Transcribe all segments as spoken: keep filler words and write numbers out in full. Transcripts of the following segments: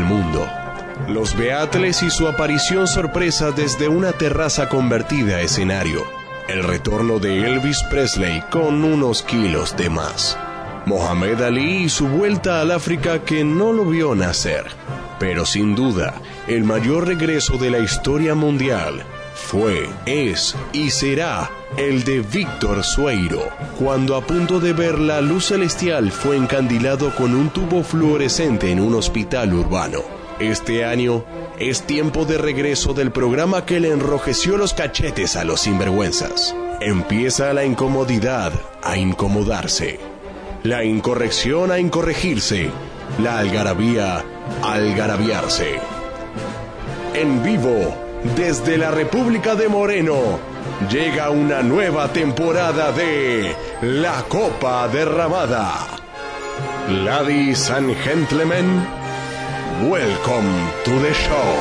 mundo. Los Beatles y su aparición sorpresa desde una terraza convertida a escenario. El retorno de Elvis Presley con unos kilos de más. Mohamed Ali y su vuelta al África que no lo vio nacer. Pero sin duda, el mayor regreso de la historia mundial fue, es y será el de Víctor Sueiro, cuando a punto de ver la luz celestial fue encandilado con un tubo fluorescente en un hospital urbano. Este año es tiempo de regreso del programa que le enrojeció los cachetes a los sinvergüenzas. Empieza la incomodidad a incomodarse, la incorrección a incorregirse, la algarabía a algarabiarse. En vivo, desde la República de Moreno, llega una nueva temporada de La Copa Derramada. Ladies and gentlemen, welcome to the show.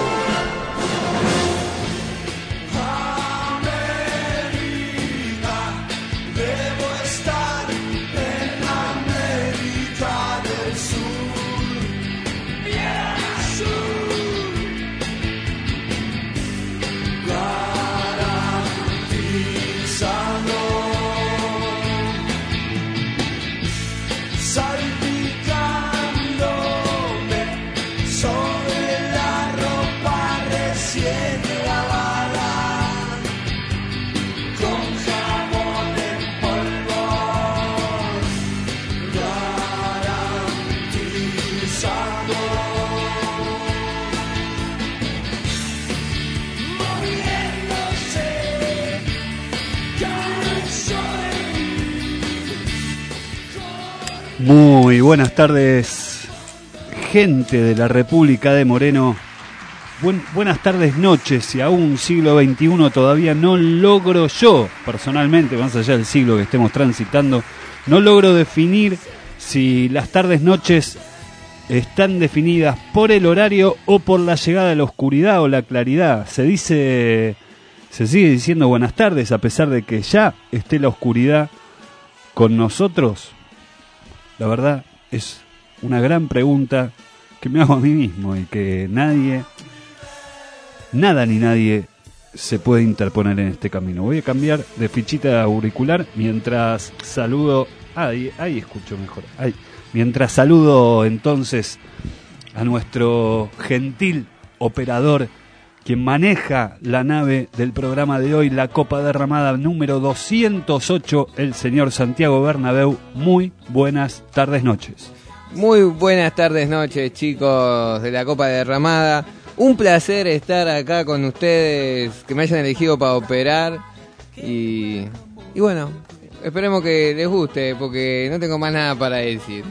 Muy buenas tardes, gente de la República de Moreno. Buen, buenas tardes, noches, y aún siglo veintiuno todavía no logro yo, personalmente, más allá del siglo que estemos transitando, no logro definir si las tardes, noches están definidas por el horario o por la llegada de la oscuridad o la claridad. Se dice, se sigue diciendo buenas tardes a pesar de que ya esté la oscuridad con nosotros. La verdad es una gran pregunta que me hago a mí mismo y que nadie, nada ni nadie se puede interponer en este camino. Voy a cambiar de fichita auricular mientras saludo. Ahí, ahí escucho mejor. Ahí. Mientras saludo entonces a nuestro gentil operador, quien maneja la nave del programa de hoy, la Copa Derramada número doscientos ocho, el señor Santiago Bernabéu. Muy buenas tardes, noches. Muy buenas tardes, noches, chicos de la Copa Derramada. Un placer estar acá con ustedes, que me hayan elegido para operar. Y, y bueno, esperemos que les guste, porque no tengo más nada para decir.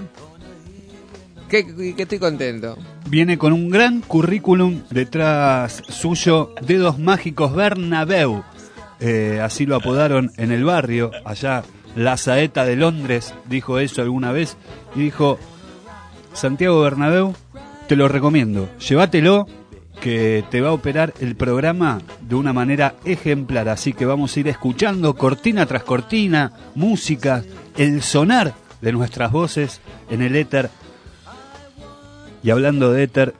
Que, que estoy contento. Viene con un gran currículum detrás suyo, Dedos Mágicos Bernabéu. Eh, así lo apodaron en el barrio, allá la Saeta de Londres dijo eso alguna vez. Y dijo, Santiago Bernabéu, te lo recomiendo, llévatelo, que te va a operar el programa de una manera ejemplar. Así que vamos a ir escuchando cortina tras cortina, música, el sonar de nuestras voces en el éter. Y hablando de éter,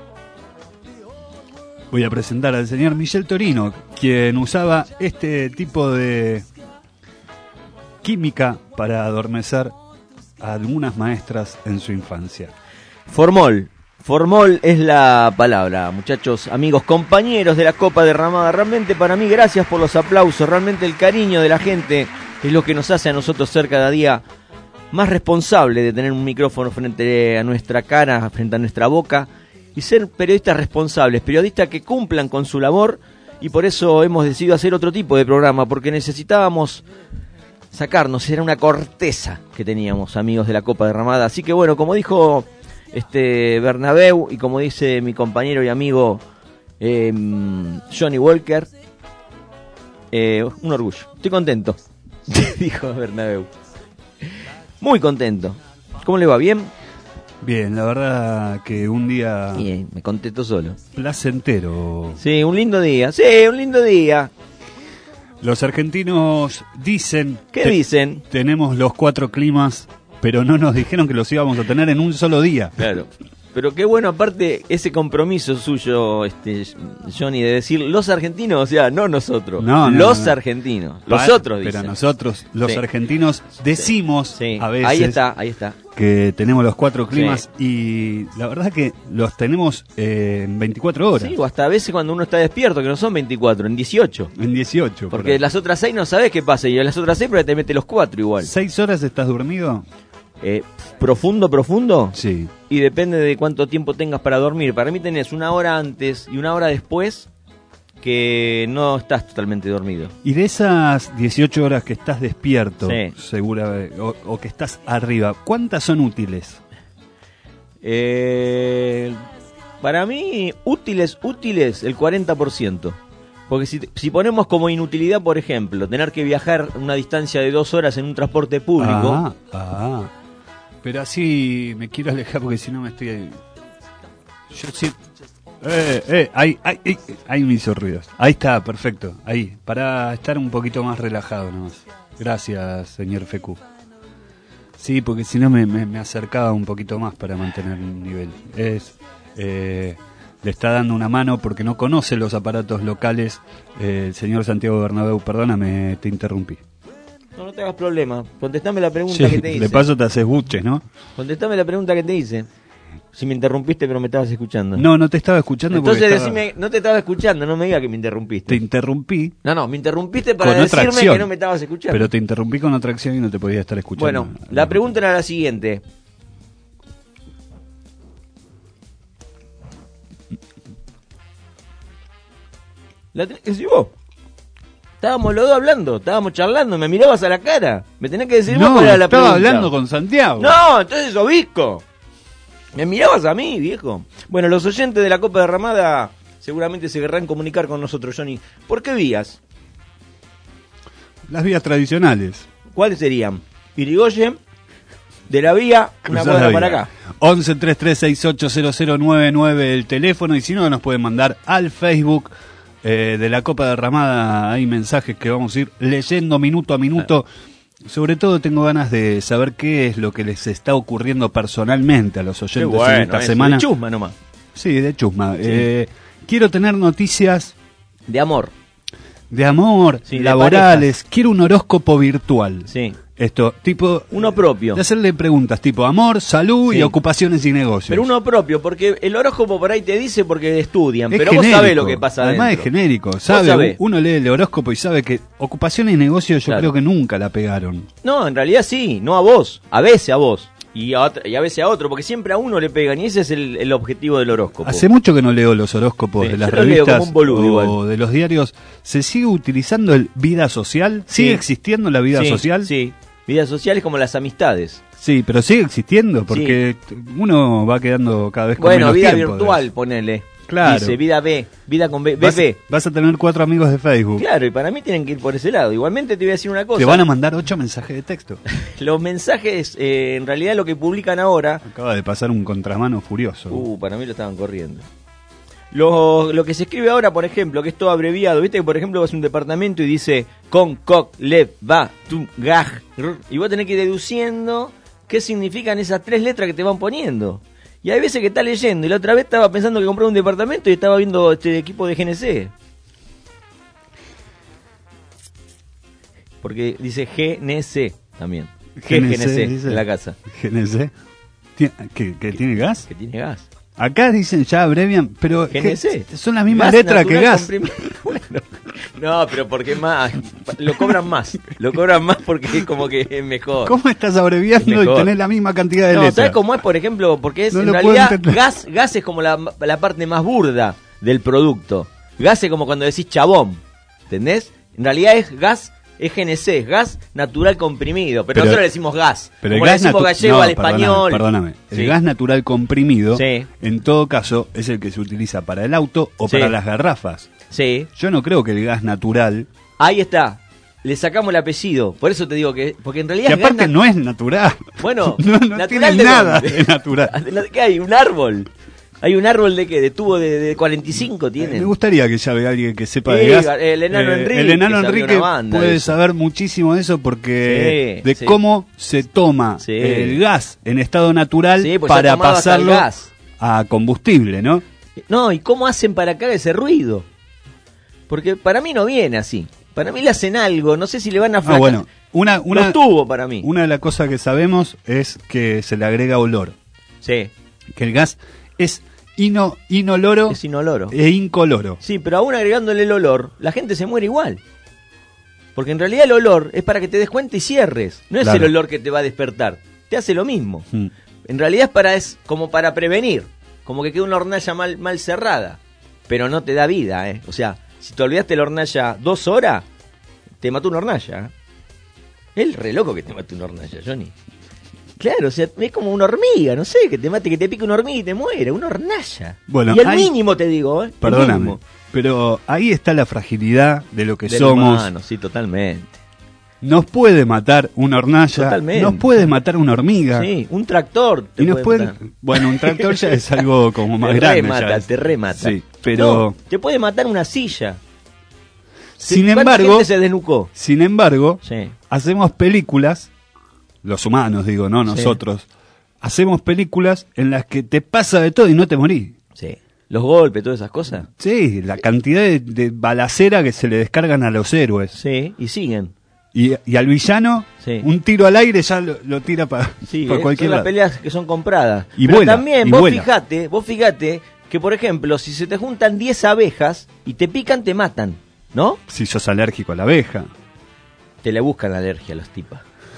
voy a presentar al señor Michel Torino, quien usaba este tipo de química para adormecer a algunas maestras en su infancia. Formol, formol es la palabra, muchachos, amigos, compañeros de la Copa Derramada. Realmente para mí, gracias por los aplausos, realmente el cariño de la gente es lo que nos hace a nosotros ser cada día más responsable de tener un micrófono frente a nuestra cara, frente a nuestra boca, y ser periodistas responsables, periodistas que cumplan con su labor, y por eso hemos decidido hacer otro tipo de programa, porque necesitábamos sacarnos, era una corteza que teníamos, amigos de la Copa Derramada. Así que bueno, como dijo este Bernabéu, y como dice mi compañero y amigo eh, Johnny Walker, eh, un orgullo, estoy contento, dijo Bernabéu. Muy contento. ¿Cómo le va? ¿Bien? Bien, la verdad que un día... Bien, me contesto solo. Placentero. Sí, un lindo día. Sí, un lindo día. Los argentinos dicen... ¿Qué te- dicen? Tenemos los cuatro climas, pero no nos dijeron que los íbamos a tener en un solo día. Claro. Pero qué bueno, aparte, ese compromiso suyo, este Johnny, de decir los argentinos, o sea, no nosotros, no, no, los no, no. argentinos, los Pa- otros dicen. Pero nosotros, los Sí. argentinos, decimos Sí. a veces Ahí está, ahí está. que tenemos los cuatro climas y la verdad que los tenemos eh, en veinticuatro horas, Sí, o hasta a veces cuando uno está despierto, que no son veinticuatro, en dieciocho. en dieciocho. por Porque ahí. las otras seis no sabes qué pasa, y en las otras seis pero te mete los cuatro igual. ¿Seis horas estás dormido? Eh, profundo, profundo. Sí. Y depende de cuánto tiempo tengas para dormir. Para mí tenés una hora antes y una hora después que no estás totalmente dormido. Y de esas dieciocho horas que estás despierto, Sí. segura, o, o que estás arriba, ¿cuántas son útiles? Eh, para mí, útiles, útiles, el cuarenta por ciento. Porque si, si ponemos como inutilidad, por ejemplo, tener que viajar una distancia de dos horas en un transporte público. Ah, ah. Pero así me quiero alejar porque si no me estoy... Yo sí... Eh, eh, ahí, ahí, ahí, ahí me hizo ruidos. Ahí está, perfecto. Ahí, para estar un poquito más relajado nomás. Gracias, señor Fecu. Sí, porque si no me, me, me acercaba un poquito más para mantener un nivel. Es... Eh, le está dando una mano porque no conoce los aparatos locales. Eh, el señor Santiago Bernabéu, perdóname, te interrumpí. No, no te hagas problema. Contestame la pregunta Sí, que te hice. de paso te haces buches, ¿no? Contestame la pregunta que te hice. Si me interrumpiste pero me estabas escuchando. No, no te estaba escuchando. Entonces porque estaba- decime, no te estaba escuchando, no me digas que me interrumpiste. te interrumpí, No, no, me interrumpiste para con otra decirme acción. que no me estabas escuchando. pero te interrumpí con otra acción y no te podía estar escuchando. Bueno, la pregunta era la siguiente. La tenés que decir vos. Estábamos los dos hablando, estábamos charlando, me mirabas a la cara. Me tenés que decir vos No, cuál era la estaba pregunta. hablando con Santiago. No, entonces obisco. Me mirabas a mí, viejo. Bueno, los oyentes de la Copa Derramada seguramente se querrán comunicar con nosotros, Johnny. ¿Por qué vías? Las vías tradicionales. ¿Cuáles serían? Irigoyen, de la vía, una Cruzás cuadra la para vía. acá. once treinta y tres sesenta y ocho cero cero nueve nueve el teléfono, y si no nos pueden mandar al Facebook eh, de la Copa Derramada. Hay mensajes que vamos a ir leyendo minuto a minuto. Sobre todo tengo ganas de saber qué es lo que les está ocurriendo personalmente a los Qué oyentes bueno, en esta eso, semana. de chusma nomás. Sí, de chusma. Eh, quiero tener noticias De amor. de amor, Sí, de laborales. Quiero un horóscopo virtual. Sí. Esto, tipo... Uno propio. De hacerle preguntas tipo amor, salud Sí. y ocupaciones y negocios. Pero uno propio, porque el horóscopo por ahí te dice porque estudian, Es pero genérico. vos sabés lo que pasa Además adentro. es genérico, sabe, sabés. uno lee el horóscopo y sabe que ocupaciones y negocios yo Claro. creo que nunca la pegaron. No, en realidad sí, no a vos, a veces a vos. Y a, otra- y a veces a otro, porque siempre a uno le pegan y ese es el, el objetivo del horóscopo. Hace mucho que no leo los horóscopos Sí, de las yo lo leo revistas como un boludo o igual. de los diarios. ¿Se sigue utilizando el vida social? ¿Sigue Sí. existiendo la vida Sí, social? Sí, vida social es como las amistades. Sí, pero sigue existiendo porque t- uno va quedando cada vez con Bueno, menos vida tiempo de virtual, eso. ponele. Claro. Dice vida B, vida con B, Vas, B P. vas a tener cuatro amigos de Facebook. Claro, y para mí tienen que ir por ese lado. Igualmente te voy a decir una cosa. Te van a mandar ocho mensajes de texto. Los mensajes, eh, en realidad lo que publican ahora... Acaba de pasar un contramano furioso. Uh, para mí lo estaban corriendo. Lo, lo que se escribe ahora, por ejemplo, que es todo abreviado, viste que por ejemplo vas a un departamento y dice con, coc, lev, va, tu, gaj, rr, y vos tenés que ir deduciendo qué significan esas tres letras que te van poniendo. Y hay veces que estás leyendo, y la otra vez estaba pensando que compré un departamento y estaba viendo este equipo de G N C. Porque dice G N C también. ¿Qué es G N C dice. en la casa? G N C. ¿Tie- ¿Que, que tiene gas? Que tiene gas. Acá dicen ya abrevian, pero G N C. que son las mismas Gas letras que natural gas. comprimido. Bueno, no, pero porque más lo cobran más, lo cobran más porque es como que es mejor. ¿Cómo estás abreviando Es y mejor. tenés la misma cantidad de No, letras? ¿sabes cómo es, por ejemplo? Porque es No en lo puedo realidad entender. gas, gas es como la, la parte más burda del producto. Gas es como cuando decís chabón, ¿entendés? En realidad es gas, es G N C, es gas natural comprimido, pero, Pero- nosotros le decimos gas. Pero como el le gas decimos natu- gallego no, al perdóname, español. Perdóname, el Sí. gas natural comprimido, Sí. en todo caso, es el que se utiliza para el auto o Sí. para las garrafas. Sí. Yo no creo que el gas natural, Ahí está. Le sacamos el apellido. Por eso te digo que. Porque en realidad que es gas aparte nat- no es natural. Bueno, no, no ¿natural tiene de nada dónde? de natural. ¿Qué hay? ¿Un árbol? ¿Hay un árbol de qué? ¿De tubo de, de cuarenta y cinco Me tienen? gustaría que llame a alguien que sepa Sí, de gas. el enano Enrique, El enano que sabía Enrique una banda de puede eso. saber muchísimo de eso porque Sí, de sí. cómo se toma Sí. el gas en estado natural Sí, pues ya para tomaba hasta el pasarlo gas. a combustible, ¿no? No, ¿y cómo hacen para que haga ese ruido? Porque para mí no viene así. Para mí le hacen algo, no sé si le van a Ah, bueno, una, una, Los tuvo para mí. Una de las cosas que sabemos es que se le agrega olor. Sí. Que el gas es ino, inoloro Es inoloro. e incoloro. Sí, pero aún agregándole el olor, la gente se muere igual. Porque en realidad el olor es para que te des cuenta y cierres. No es Claro. el olor que te va a despertar. Te hace lo mismo. Mm. En realidad es para es como para prevenir. Como que queda una hornalla mal, mal cerrada. Pero no te da vida, ¿eh? O sea, si te olvidaste la hornalla dos horas, te mató una hornalla. ¿eh? Es re loco que te mate una hornalla, Johnny. Claro, o sea, es como una hormiga, no sé, que te mate, que te pique una hormiga y te muere, una hornalla. Bueno, y el hay- mínimo te digo, ¿eh? El Perdóname, mínimo. pero ahí está la fragilidad de lo que Del somos. humano, sí, totalmente. Nos puede matar una hornalla, Totalmente. nos puede matar una hormiga. Sí, un tractor te Y nos puede pueden, matar. bueno, un tractor ya es algo como más te grande. remata, ya es. te remata. Sí, pero No, te puede matar una silla. sin ¿Cuánta embargo, gente se desnucó? sin embargo, Sí. hacemos películas, los humanos digo, no nosotros, hacemos películas en las que te pasa de todo y no te morís. Sí. Los golpes, todas esas cosas. Sí, la cantidad de, de balacera que se le descargan a los héroes. Sí, y siguen. Y, y al villano, Sí. un tiro al aire ya lo, lo tira para Sí, eh, cualquier son las lado. peleas que son compradas. Y Pero vuela, también y vos vuela. fijate, vos fijate que por ejemplo, si se te juntan diez abejas y te pican, te matan, ¿no? Si sos alérgico a la abeja. Te le buscan la alergia a los tipas.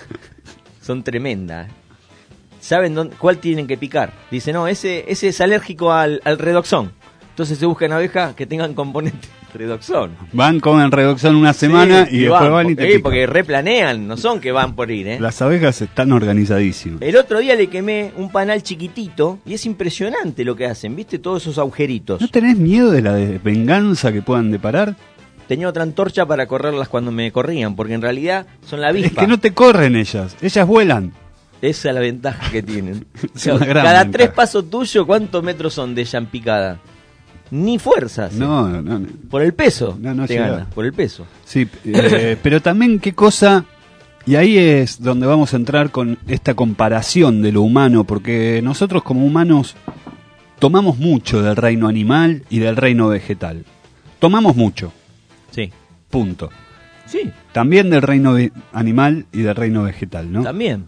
Son tremendas. ¿eh? Saben dónde, cuál tienen que picar. Dice, no, ese, ese es alérgico al, al redoxón. Entonces se buscan abejas que tengan componente redoxón. Van, comen redoxón una semana Sí, y después van, y porque, te eh, pican. porque replanean, no son que van por ir, ¿eh? Las abejas están organizadísimas. El otro día le quemé un panal chiquitito y es impresionante lo que hacen, ¿viste? Todos esos agujeritos. ¿No tenés miedo de la de- venganza que puedan deparar? Tenía otra antorcha para correrlas cuando me corrían, porque en realidad son la Es avispa. que no te corren ellas, ellas vuelan. Esa es la ventaja que tienen. Es una gran Cada ventaja. tres pasos tuyos, ¿cuántos metros son de ella en picada? Ni fuerza. hace. No, no, no. Por el peso. No, no te llega. gana, por el peso. Sí, eh, pero también qué cosa, y ahí es donde vamos a entrar con esta comparación de lo humano, porque nosotros como humanos tomamos mucho del reino animal y del reino vegetal. Tomamos mucho, Sí. punto. Sí, También del reino ve- animal y del reino vegetal, ¿no? también.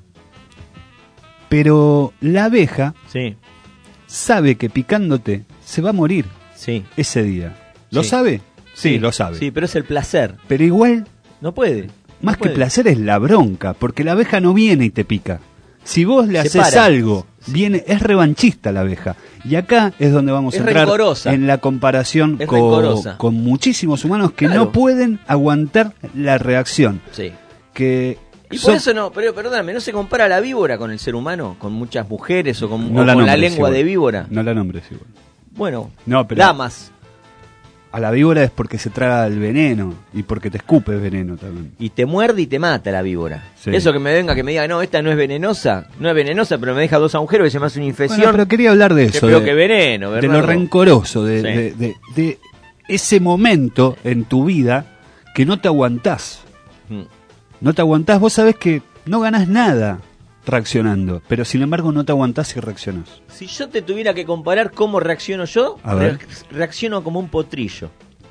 Pero la abeja Sí, sabe que picándote se va a morir sí. ese día. ¿Lo Sí. sabe? Sí, lo sabe. Sí, pero es el placer. Pero igual, No puede. más no que puede. placer es la bronca, porque la abeja no viene y te pica. Si vos le Se haces para. algo, viene, es revanchista la abeja. Y acá es donde vamos Es a entrar rencorosa. en la comparación Es con, rencorosa. con muchísimos humanos que Claro. no pueden aguantar la reacción. Sí. Que Y son- por eso no, pero perdóname, ¿no se compara la víbora con el ser humano? ¿Con muchas mujeres o con, no o la con la nombres lengua igual. de víbora? No la nombres igual. Bueno, No, pero damas. a la víbora es porque se traga el veneno y porque te escupe el veneno también. Y te muerde y te mata la víbora. Sí. Eso que me venga, que me diga, no, esta no es venenosa. No es venenosa, pero me deja dos agujeros y se me hace una infección. Bueno, pero quería hablar de Qué eso. peor de- que veneno, de Bernardo. lo rencoroso, de, Sí. de- de- de ese momento en tu vida que no te aguantás. Mm. No te aguantás, vos sabés que no ganás nada reaccionando, pero sin embargo no te aguantás y reaccionás. Si yo te tuviera que comparar cómo reacciono yo, A ver. re- reacciono como un potrillo.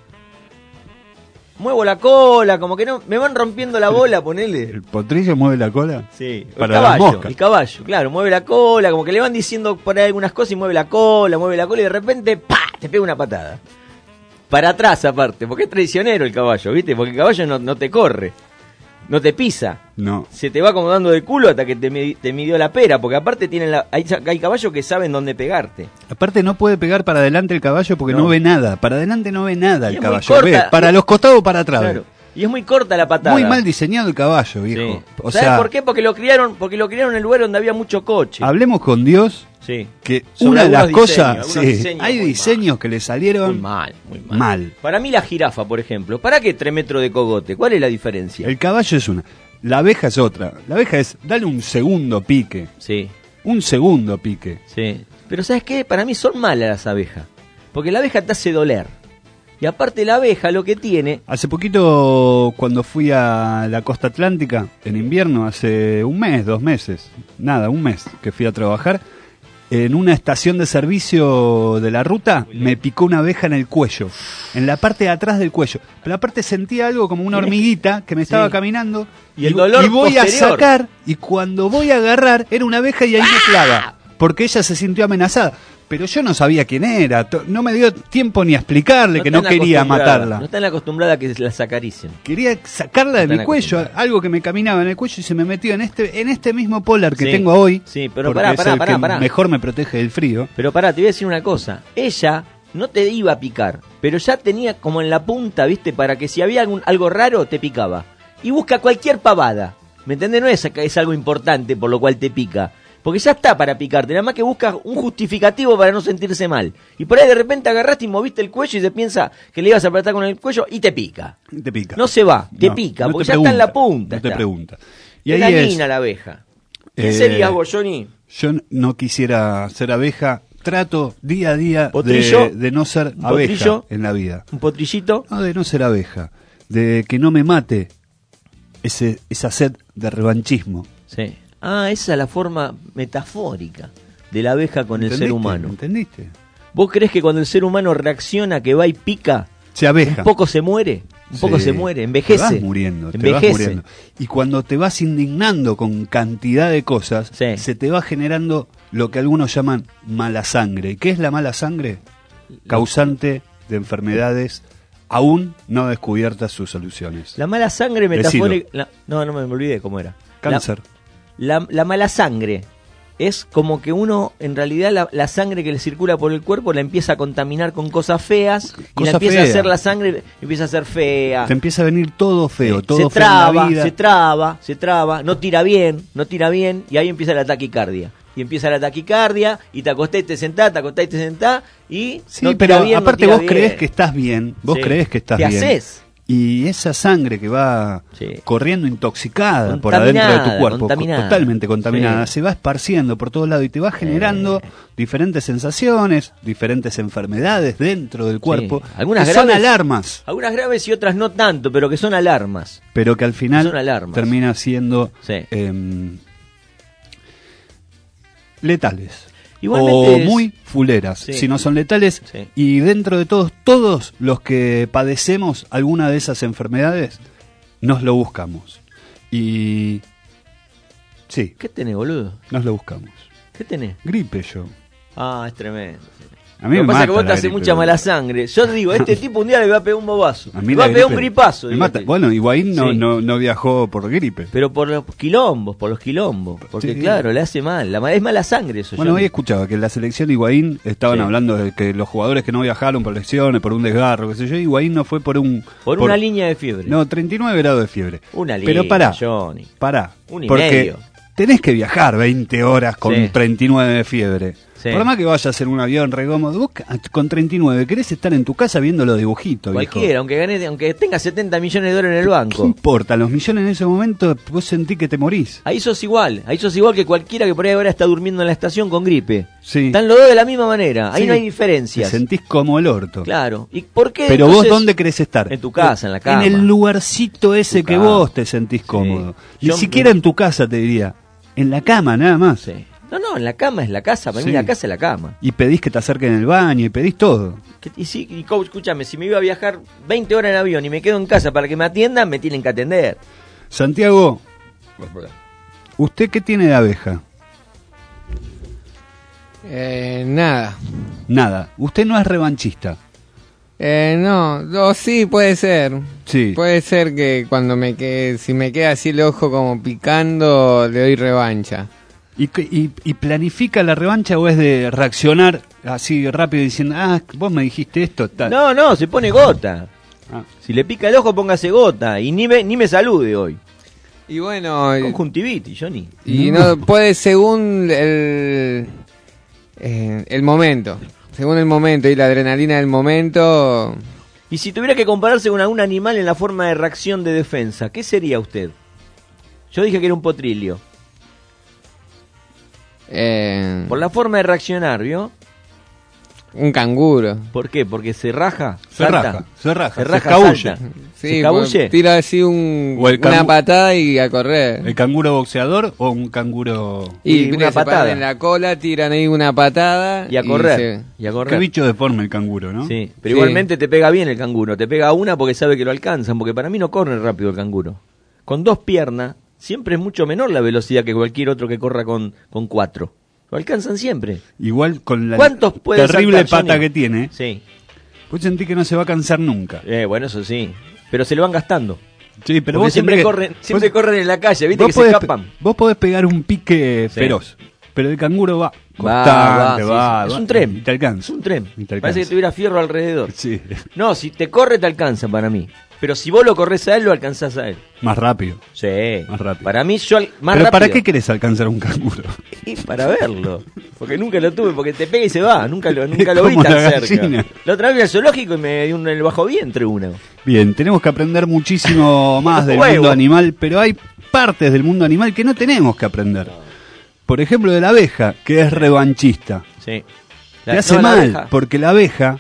Muevo la cola, como que no, me van rompiendo la bola, ponele. ¿El potrillo mueve la cola? Sí, Para el las caballo, moscas. el caballo, claro, mueve la cola, como que le van diciendo por ahí algunas cosas y mueve la cola, mueve la cola y de repente, ¡pa!, te pega una patada. Para atrás aparte, porque es traicionero el caballo, ¿viste? Porque el caballo no, no te corre, no te pisa, No. se te va acomodando de culo hasta que te, mi- te midió la pera, porque aparte tienen la, hay, hay caballos que saben dónde pegarte. Aparte no puede pegar para adelante el caballo porque no, No. ve nada. Para adelante no ve nada Y el es muy caballo. corta. Ve para los costados o para atrás. ve. Claro. Y es muy corta la patada. Muy mal diseñado el caballo, viejo. Sí. O ¿Sabes sea, por qué? Porque lo criaron, porque lo criaron en el lugar donde había mucho coche. hablemos con Dios Sí. que Sobre una de las algunos cosas, diseños, algunos sí, diseños hay muy diseños que le salieron Muy mal, muy mal. mal. Para mí la jirafa, por ejemplo, ¿para qué tres metros de cogote? ¿Cuál es la diferencia? El caballo es una, la abeja es otra. La abeja es, dale un segundo pique, Sí, un segundo pique. sí. Pero ¿sabes qué? Para mí son malas las abejas. Porque la abeja te hace doler. Y aparte la abeja lo que tiene... Hace poquito, cuando fui a la costa atlántica, en invierno, hace un mes, dos meses, nada, un mes que fui a trabajar, en una estación de servicio de la ruta, me picó una abeja en el cuello, en la parte de atrás del cuello. Pero aparte sentía algo como una hormiguita que me estaba Sí. caminando. Y el dolor y voy posterior. a sacar, y cuando voy a agarrar, era una abeja y ahí me clava. Porque ella se sintió amenazada. Pero yo no sabía quién era, to- no me dio tiempo ni a explicarle que no están quería acostumbradas, matarla. No están acostumbradas a que las acaricien. Quería sacarla de No mi están cuello, acostumbradas. algo que me caminaba en el cuello y se me metió en este en este mismo polar que Sí, tengo hoy. sí, pero porque pará, es pará, el pará, que pará. mejor me protege del frío. Pero pará, te voy a decir una cosa. Ella no te iba a picar, pero ya tenía como en la punta, ¿viste? Para que si había algún, algo raro, te picaba. Y busca cualquier pavada. ¿Me entendés? No es, es algo importante por lo cual te pica. Porque ya está para picarte, nada más que buscas un justificativo para no sentirse mal. Y por ahí de repente agarraste y moviste el cuello y se piensa que le ibas a apretar con el cuello y te pica. Te pica. No se va, te No, pica, no porque te ya está en la pregunta, punta. No te está. pregunta. Y Es ahí es, dañina la abeja. ¿Qué eh, serías vos, Johnny? yo no quisiera ser abeja, trato día a día de, ¿Potrillo? de no ser ¿Un abeja potrillo? en la vida. ¿Un potrillito? No, de no ser abeja, de que no me mate ese esa sed de revanchismo. Sí. Ah, esa es la forma metafórica de la abeja con el ser ¿Entendiste? humano. ¿Entendiste? ¿Vos crees que cuando el ser humano reacciona, que va y pica, Se abeja. un poco se muere? Un poco Sí. se muere, envejece. Te vas muriendo, te envejece. vas muriendo. Y cuando te vas indignando con cantidad de cosas, Sí. se te va generando lo que algunos llaman mala sangre. ¿Y qué es la mala sangre? Causante de enfermedades aún no descubiertas sus soluciones. La mala sangre Decido. metafórica... la- no, no me olvidé cómo era. Cáncer. La, la, la mala sangre es como que uno, en realidad, la, la sangre que le circula por el cuerpo la empieza a contaminar con cosas feas y Cosa la empieza fea. a hacer la sangre, empieza a ser fea. Te empieza a venir todo feo, Sí, todo se feo traba, en la vida. se traba, se traba, no tira bien, no tira bien, y ahí empieza la taquicardia. Y empieza la taquicardia, y te acostás y te sentás, te acostás y te sentás, y Sí, no tira pero bien, no aparte tira vos bien. creés que estás bien, vos Sí. creés que estás ¿Qué bien. haces? Y esa sangre que va Sí. corriendo intoxicada por Contaminada, adentro de tu cuerpo, contaminada. totalmente contaminada, Sí. se va esparciendo por todos lados y te va generando diferentes sensaciones, diferentes enfermedades dentro del cuerpo, Algunas que son graves. alarmas, Algunas graves y otras no tanto, pero que son alarmas. pero que al final Son alarmas. termina siendo Sí. em, letales. Igualmente O es- muy fuleras, Sí. si no son letales. Sí. Y dentro de todos, todos los que padecemos alguna de esas enfermedades, nos lo buscamos. Y sí, ¿Qué tenés, boludo? nos lo buscamos. ¿Qué tenés? Gripe yo. Ah, es tremendo. A mí Lo me que pasa es que mata vos te la haces gripe, mucha boludo. mala sangre. Yo digo, este tipo un día le va a pegar un bobazo. A mí Le la va a pegar un gripe gripazo. me digo, mata. este. Bueno, Higuaín no, Sí. no, no viajó por gripe. Pero por los quilombos, por los quilombos. Porque Sí. claro, le hace mal. La, ma- es mala sangre eso. Bueno, yo hoy no- escuchaba que en la selección de Higuaín estaban Sí. hablando de que los jugadores que no viajaron por lesiones, por un desgarro, qué sé yo, Higuaín no fue por un... por, una línea de fiebre. No, treinta y nueve grados de fiebre. Una línea, Pero pará, Johnny. pará. Un y porque medio. tenés que viajar veinte horas con Sí. treinta y nueve de fiebre. Sí. Por más que vayas en un avión recómodo, vos con treinta y nueve querés estar en tu casa viendo los dibujitos, viejo. Cualquiera, aunque gane, aunque tenga setenta millones de dólares en el ¿Qué banco. importa? Los millones en ese momento vos sentís que te morís. Ahí sos igual, ahí sos igual que cualquiera que por ahí ahora está durmiendo en la estación con gripe. Sí. Están los dos de la misma manera, ahí Sí. no hay Te diferencias. sentís como el orto. Claro. ¿Y por qué? Pero entonces- vos, ¿dónde querés estar? En tu casa, en la cama. En el lugarcito ese Tu que cama. vos te sentís cómodo. Ni Yo- siquiera en tu casa, te diría. En la cama, nada más. Sí. No, no, en la cama es la casa, para Sí. mí la casa es la cama. Y pedís que te acerquen el baño y pedís todo. Que- Y sí, y coach, escúchame, si me iba a viajar veinte horas en avión y me quedo en casa para que me atiendan, me tienen que atender. Santiago, ¿usted qué tiene de abeja? Eh, nada. Nada. Usted no es revanchista. Eh, no, no, sí, puede ser. Sí. Puede ser que cuando me quede, si me queda así el ojo como picando, le doy revancha. ¿Y, qué- y, y planifica la revancha o es de reaccionar así rápido diciendo, ah, vos me dijiste esto? Tal. No, no, se pone gota. Ah. Si le pica el ojo, póngase gota. Y ni me, ni me salude hoy. Y bueno, Conjuntivitis, Johnny. y no puede según el eh, el momento, según el momento y la adrenalina del momento. Y si tuviera que compararse con algún animal en la forma de reacción de defensa, ¿qué sería usted? Yo dije que era un potrillo. Eh, Por la forma de reaccionar, ¿vio? Un canguro. ¿Por qué? Porque se raja, Se salta. raja, se raja, se se raja, escabulle. salta. Sí, ¿Se escabulle? pues, tira así un, O el una cangu- patada y a correr. ¿El canguro boxeador o un canguro...? Y, Y una una patada patada. en la cola, tiran ahí una patada Y a correr. se- Y a Qué correr. bicho deforme el canguro, ¿no? Sí, pero Sí. igualmente te pega bien el canguro. Te pega una porque sabe que lo alcanzan. Porque para mí no corre rápido el canguro. Con dos piernas siempre es mucho menor la velocidad que cualquier otro que corra con, con cuatro. Lo alcanzan siempre. Igual con la ¿Cuántos puede terrible saltar, pata Johnny? que tiene, Sí. pues sentí que no se va a cansar nunca. Eh, bueno, eso sí. Pero se lo van gastando. Sí, pero Porque vos siempre sentís que- corren, siempre vos- corren en la calle, ¿viste? vos Que se podés pe- escapan. Vos podés pegar un pique Sí. feroz, pero el canguro va Va, constante, va, va, sí, sí. Es va, un tren. y te alcanza. Es un tren. Y te Parece que alcanza. tuviera fierro alrededor. Sí, No, si te corre te alcanza para mí. Pero si vos lo corres a él, lo alcanzás a él. más rápido. Sí. Más rápido. Para mí, yo al- más pero ¿para rápido. qué querés alcanzar un canguro? Y para verlo. Porque nunca lo tuve, porque te pega y se va. Nunca lo, nunca lo vi Como tan la cerca. gallina. La otra vez fui al zoológico y me dio un, el bajo vientre una. Bien, tenemos que aprender muchísimo más del Huevo. mundo animal, pero hay partes del mundo animal que no tenemos que aprender. Por ejemplo, de la abeja, que es revanchista. Sí. Te La- hace no, la mal, abeja. porque la abeja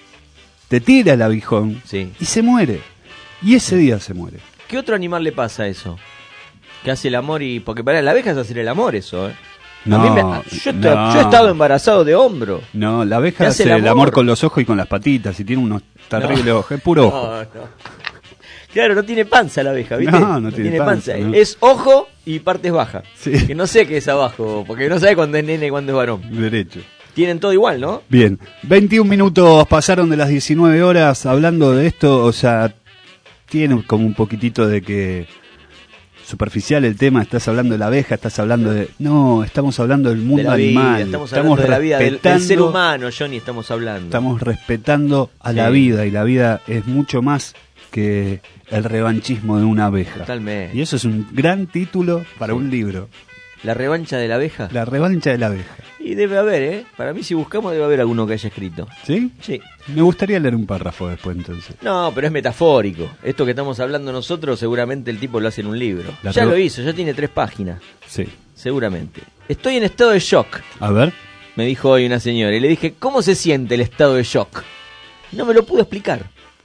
te tira el abijón Sí. y se muere. Y ese día se muere. ¿Qué otro animal le pasa eso? Que hace el amor y... Porque para la abeja es hacer el amor eso, ¿eh? A No, mí me- yo, no. he- yo he estado embarazado de hombro. No, la abeja Te hace hace el el amor. amor con los ojos y con las patitas y tiene unos terribles ojos. Es puro ojo. No, no. Claro, no tiene panza la abeja, ¿viste? No, no tiene panza, no. Es ojo y partes bajas. Sí. Que no sé qué es abajo, porque no sabe cuándo es nene y cuándo es varón. Derecho. Tienen todo igual, ¿no? Bien, veintiún minutos pasaron de las diecinueve horas hablando de esto, o sea, tiene como un poquitito de que superficial el tema, estás hablando de la abeja, estás hablando de... No, estamos hablando del mundo de la animal. vida, estamos hablando de la vida del, del respetando- ser humano, Johnny, estamos hablando. Estamos respetando a la Sí. vida y la vida es mucho más que el revanchismo de una abeja. Totalmente. Y eso es un gran título para Sí. un libro, La revancha de la abeja. La revancha de la abeja. Y debe haber, ¿eh? Para mí si buscamos debe haber alguno que haya escrito. ¿Sí? Sí. Me gustaría leer un párrafo después entonces. No, pero es metafórico. Esto que estamos hablando nosotros, seguramente el tipo lo hace en un libro. La ya re- lo hizo, ya tiene tres páginas. Sí. Seguramente. Estoy en estado de shock, A ver. me dijo hoy una señora. Y le dije, ¿cómo se siente el estado de shock? No me lo pudo explicar.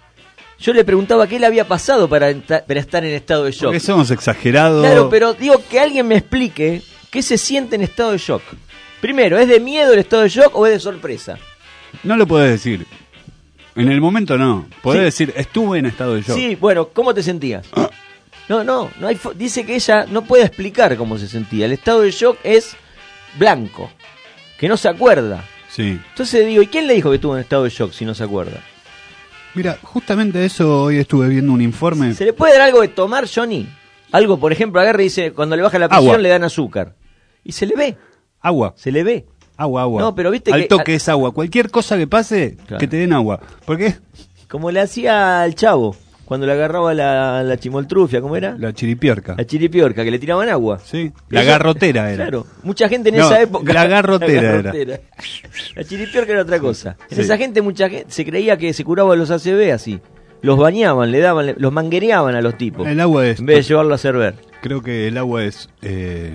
Yo le preguntaba qué le había pasado para, enta- para estar en estado de shock. Porque somos exagerados. Claro, pero digo que alguien me explique qué se siente en estado de shock. Primero, ¿es de miedo el estado de shock o es de sorpresa? No lo podés decir. En el momento no. Podés Sí. decir, estuve en estado de shock. Sí, bueno, ¿cómo te sentías? No, no, no hay fo- dice que ella no puede explicar cómo se sentía. El estado de shock es blanco, que no se acuerda. Sí. Entonces digo, ¿y quién le dijo que estuvo en estado de shock si no se acuerda? Mira, justamente eso hoy estuve viendo un informe. ¿Se le puede dar algo de tomar, Johnny? Algo, por ejemplo, agarra y dice, cuando le baja la presión Agua. le dan azúcar. Y se le ve, Agua. se le ve. Agua, agua. No, pero viste Al que- toque es agua. Cualquier cosa que pase, Claro. que te den agua. ¿Por qué? Como le hacía al chavo, cuando le agarraba la, la chimoltrufia, ¿cómo era? La chiripiorca. La chiripiorca, que le tiraban agua. Sí. La Eso- garrotera era. Claro, mucha gente en No, esa época. la garrotera era. garrotera. La chiripiorca era otra cosa. En Sí. esa gente, mucha gente se creía que se curaba los A C V así. Los bañaban, le daban, le- los manguereaban a los tipos. El agua es... En vez de llevarlo a servir. Creo que el agua es... eh,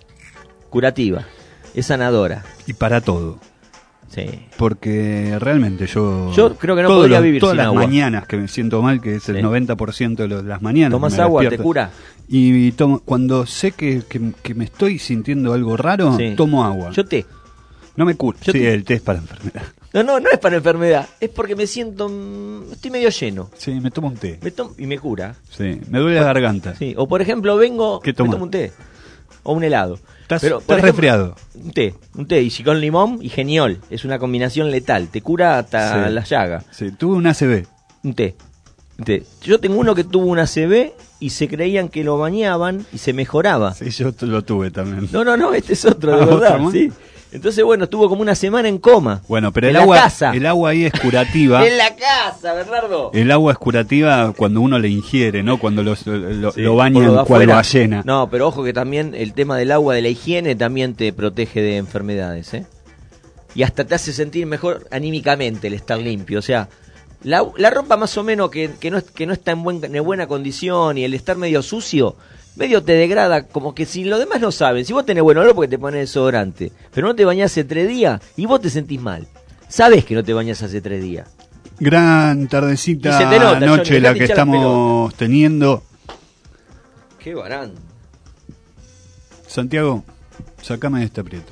Curativa. Es sanadora. y para todo. Sí. Porque realmente yo... Yo creo que no todos podría los- vivir Todas sin las agua. mañanas que me siento mal, que es el Sí. noventa por ciento de los- las mañanas. Tomás me agua, te despierto. cura. Y tomo, cuando sé que, que- que me estoy sintiendo algo raro, Sí. tomo agua. Yo té. No me cura. yo Sí, te- el té es para enfermedad. No, no, no es para enfermedad. Es porque me siento. mm, Estoy medio lleno. Sí, me tomo un té. Me tom- y me cura. Sí, me duele la garganta. Sí. O por ejemplo, vengo. ¿Qué me tomás? tomo un té. O un helado. Estás, Pero, por estás ejemplo, resfriado. Un té, un té, y si con limón y geniol. Es una combinación letal, te cura hasta Sí. la llaga. Sí, tuve un A C V. Un té, un té. Yo tengo uno que tuvo una A C V y se creían que lo bañaban y se mejoraba. Sí, yo t- lo tuve también. No, no, no, este es otro, de Ah, verdad, ¿otro más? sí. Entonces, bueno, estuvo como una semana en coma. Bueno, pero en el la agua, casa. el agua ahí es curativa. En la casa, Bernardo. El agua es curativa cuando uno le ingiere, ¿no? Cuando lo, lo, Sí, lo por bañan lo de cual afuera. ballena. No, pero ojo que también el tema del agua, de la higiene, también te protege de enfermedades, ¿eh? Y hasta te hace sentir mejor anímicamente el estar limpio. O sea, la, la ropa más o menos que, que, no, es- que no está en, buen, en buena condición y el estar medio sucio, medio te degrada, como que si los demás no saben. Si vos tenés buen olor porque te pones desodorante, pero no te bañás hace tres días y vos te sentís mal. sabés que no te bañas hace tres días. Gran tardecita, Y se te nota, noche Johnny, la dejate que hinchar la estamos teniendo. Qué barán. Santiago, sacame de este aprieto.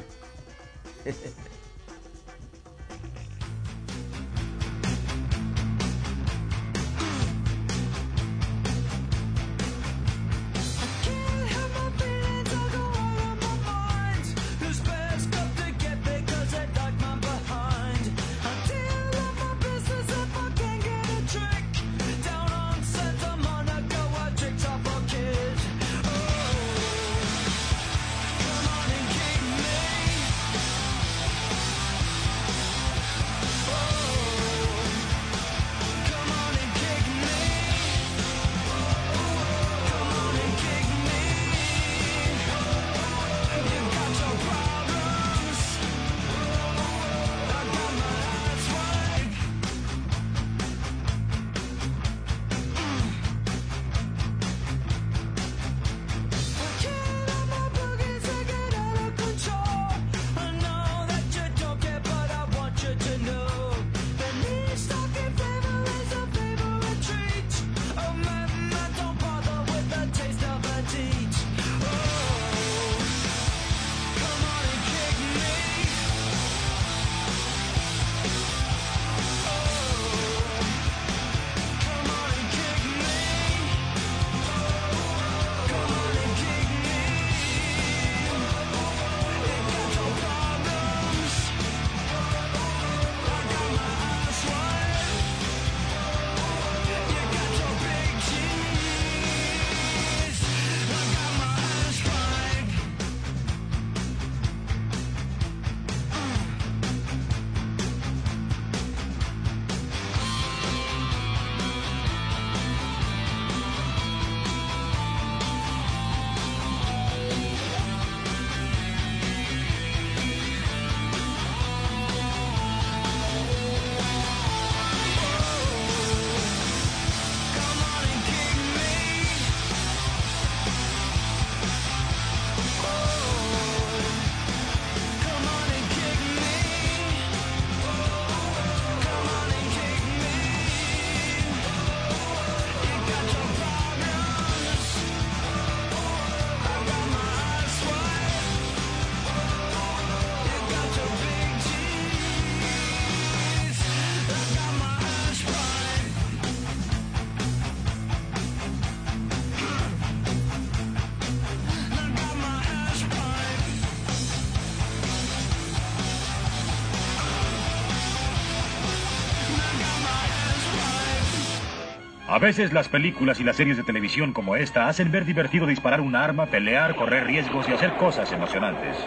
A veces las películas y las series de televisión como esta hacen ver divertido disparar un arma, pelear, correr riesgos y hacer cosas emocionantes.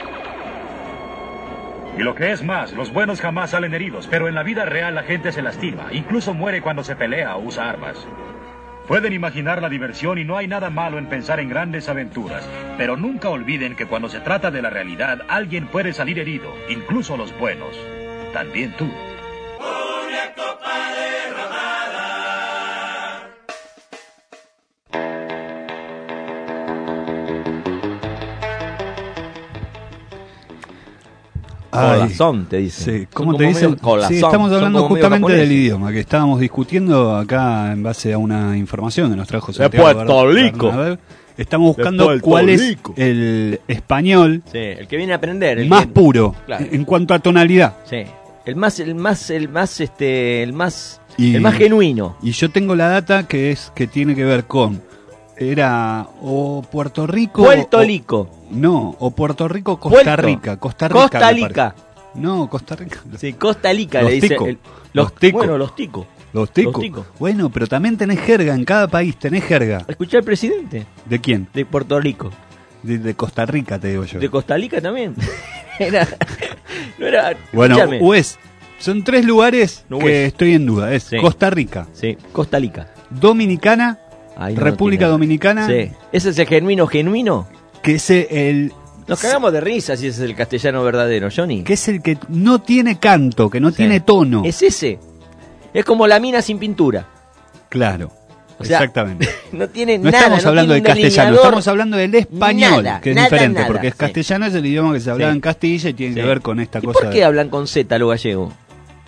Y lo que es más, los buenos jamás salen heridos, pero en la vida real la gente se lastima, incluso muere cuando se pelea o usa armas. Pueden imaginar la diversión y no hay nada malo en pensar en grandes aventuras, pero nunca olviden que cuando se trata de la realidad, alguien puede salir herido, incluso los buenos. También tú. Una copa derramada. Colazón, te dice. Sí, ¿cómo te dicen? Colazón. Sí, estamos hablando justamente del japonés. idioma, que estábamos discutiendo acá en base a una información que nos trajo De Santiago Puerto Bernabé. Rico. Estamos buscando Puerto cuál Rico. es el español Sí, el que viene a aprender. El más que- puro Claro. en cuanto a tonalidad. Sí. El más, el más, el más, este, el más, Y- el más genuino. Y yo tengo la data que es que tiene que ver con era o Puerto Rico Puerto o- Rico. no, o Puerto Rico Costa Puerto. Rica, Costa Rica. Costa me Rica. parece. No, Costa Rica. Sí, Costa Rica Los le dice. ticos. el- Los ticos. Bueno, los ticos. Los ticos. Los ticos. Bueno, pero también tenés jerga en cada país, tenés jerga. Escuché al presidente ¿De quién? de Puerto Rico. De, de Costa Rica, te digo yo. De Costa Rica también. Era, no era. Bueno, escúchame. o es, son tres lugares No, que es. estoy en duda. Es Sí. Costa Rica, Sí, Costa Rica. Dominicana, Ahí no República tiene- Dominicana, Sí. ¿Ese es el genuino genuino? que es el Nos cagamos de risa si ese es el castellano verdadero, Johnny. que es el que no tiene canto, que no Sí. tiene tono. Es ese. Es como la mina sin pintura. Claro. O sea, Exactamente. No tiene No nada. estamos no hablando de tiene un castellano, delineador. estamos hablando del español, Nada, que es nada, diferente, nada, porque es sí. castellano es el idioma que se hablaba Sí. en Castilla y tiene Sí. que ver con esta ¿Y cosa. por qué de- hablan con Z los gallegos?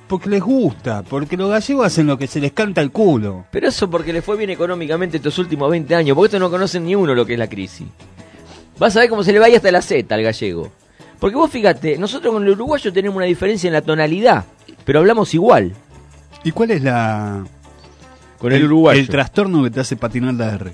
Porque les gusta, porque los gallegos hacen lo que se les canta el culo. Pero eso porque les fue bien económicamente estos últimos veinte años, porque estos no conocen ni uno lo que es la crisis. Vas a ver cómo se le va ahí hasta la Z al gallego. Porque vos fíjate, nosotros con el uruguayo tenemos una diferencia en la tonalidad, pero hablamos igual. ¿Y cuál es la Con el, el uruguayo. El trastorno que te hace patinar la R?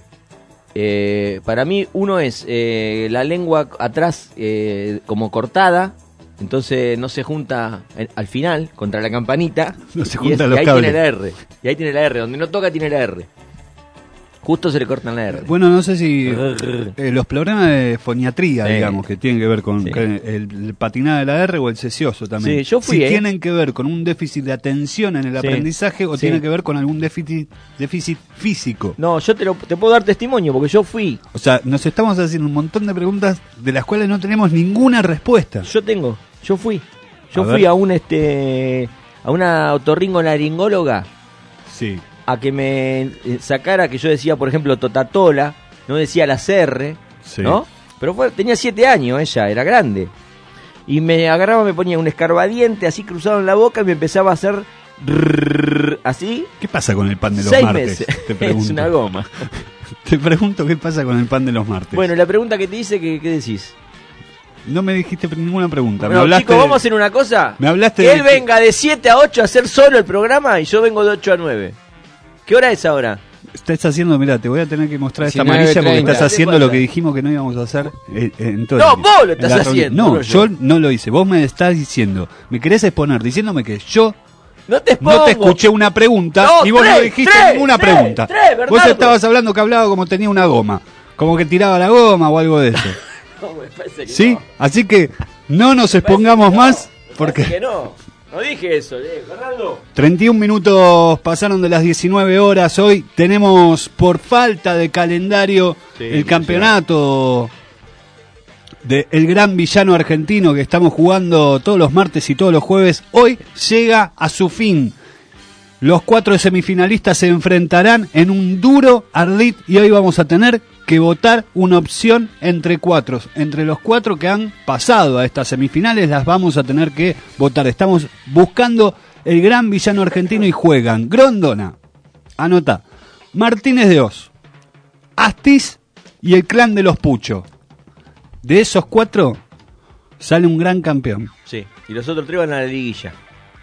Eh, para mí uno es eh, la lengua atrás eh, como cortada, entonces no se junta en, al final contra la campanita. No se y, juntan es, los y ahí cables. tiene la R. Y ahí tiene la R, donde no toca tiene la R. Justo se le cortan la R. Bueno, no sé si eh, los problemas de foniatría, Sí. digamos, que tienen que ver con Sí. el, el patinar de la R o el sesioso también. Sí, yo fui, si eh. tienen que ver con un déficit de atención en el Sí. aprendizaje o Sí. tienen que ver con algún déficit déficit físico. No, yo te, lo, te puedo dar testimonio porque yo fui. O sea, nos estamos haciendo un montón de preguntas de las cuales no tenemos ninguna respuesta. Yo tengo, yo fui. Yo A fui ver. a un este a una otorrinolaringóloga Sí. a que me eh, sacara, que yo decía, por ejemplo, totatola, no decía la C R, Sí. ¿no? Pero fue, tenía siete años ella, era grande. Y me agarraba, me ponía un escarbadiente así cruzado en la boca y me empezaba a hacer rrrr, así ¿Qué pasa con el pan de los seis martes? meses. Te Es pregunto. una goma. Te pregunto qué pasa con el pan de los martes. Bueno, la pregunta que te hice, ¿qué, qué decís? No me dijiste ninguna pregunta. me No, hablaste chicos, de- vamos a hacer una cosa. Me hablaste que de él que- venga de siete a ocho a hacer solo el programa y yo vengo de ocho a nueve. ¿Qué hora es ahora? Estás haciendo, mira, te voy a tener que mostrar esta diecinueve amarilla porque treinta. estás haciendo ¿Qué lo pasa? que dijimos que no íbamos a hacer. eh, eh, en todo No, el- vos lo en estás la reunión. haciendo, No, no yo yo. no lo hice. Vos me estás diciendo, me querés exponer diciéndome que yo No te expongo. no te escuché una pregunta No, y vos tres, no dijiste tres, ninguna tres, pregunta. tres, vos Bernardo. estabas hablando que hablaba como tenía una goma, como que tiraba la goma o algo de eso. No, me parece que ¿Sí? no. Así que no nos expongamos que no, más me porque parece que no. No dije eso, eh, Fernando. treinta y un minutos pasaron de las diecinueve horas. Hoy tenemos, por falta de calendario, Sí, el campeonato del gran villano argentino que estamos jugando todos los martes y todos los jueves. Hoy llega a su fin. Los cuatro semifinalistas se enfrentarán en un duro ardid y hoy vamos a tener que votar una opción entre cuatro. Entre los cuatro que han pasado a estas semifinales las vamos a tener que votar. Estamos buscando el gran villano argentino y juegan Grondona, anota, Martínez de Oz, Astiz y el clan de los Pucho. De esos cuatro sale un gran campeón. Sí, y los otros tres van a la liguilla.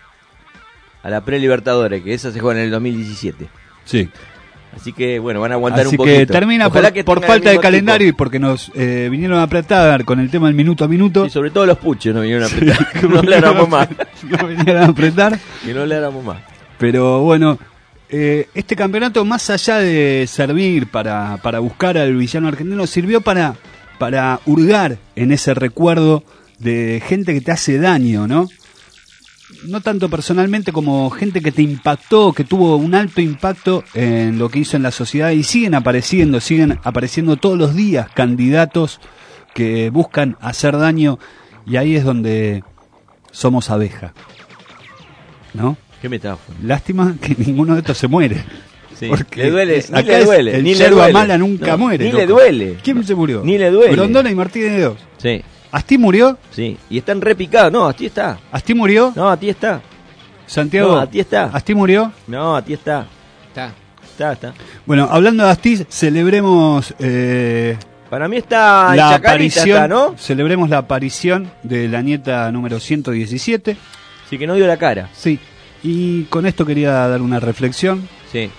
A la pre-Libertadores, que esa se juega en el dos mil diecisiete. Sí. Así que, bueno, van a aguantar Así un poquito. que termina Ojalá por, que por tengan el falta de mismo calendario y equipo. porque nos eh, vinieron a apretar con el tema del minuto a minuto. Y sobre todo los puchos no vinieron a apretar. Que no le éramos más. No vinieron a apretar. Que no le éramos más. Pero bueno, eh, este campeonato, más allá de servir para, para buscar al villano argentino, sirvió para, para hurgar en ese recuerdo de gente que te hace daño, ¿no? No tanto personalmente como gente que te impactó, que tuvo un alto impacto en lo que hizo en la sociedad y siguen apareciendo, siguen apareciendo todos los días candidatos que buscan hacer daño y ahí es donde somos abeja, ¿no? Qué metáfora. Lástima que ninguno de estos se muere. Sí. Porque Le duele, es- ni acá le es duele. el ni le yerba duele. mala nunca No, muere. Ni loco. le duele. ¿Quién se murió? Ni le duele. Grondona y Martínez de Oz. Sí, ¿Asti murió? sí. Y están repicados. No, a ti está. ¿Asti murió? No, a ti está. Santiago. No, a ti está. ¿Asti murió? No, a ti está. Está. Está, está. Bueno, hablando de Asti, celebremos eh, Para mí está en la Chacarita, aparición, está, ¿no? celebremos la aparición de la nieta número ciento diecisiete. Sí, que no dio la cara. Sí. Y con esto quería dar una reflexión. Sí.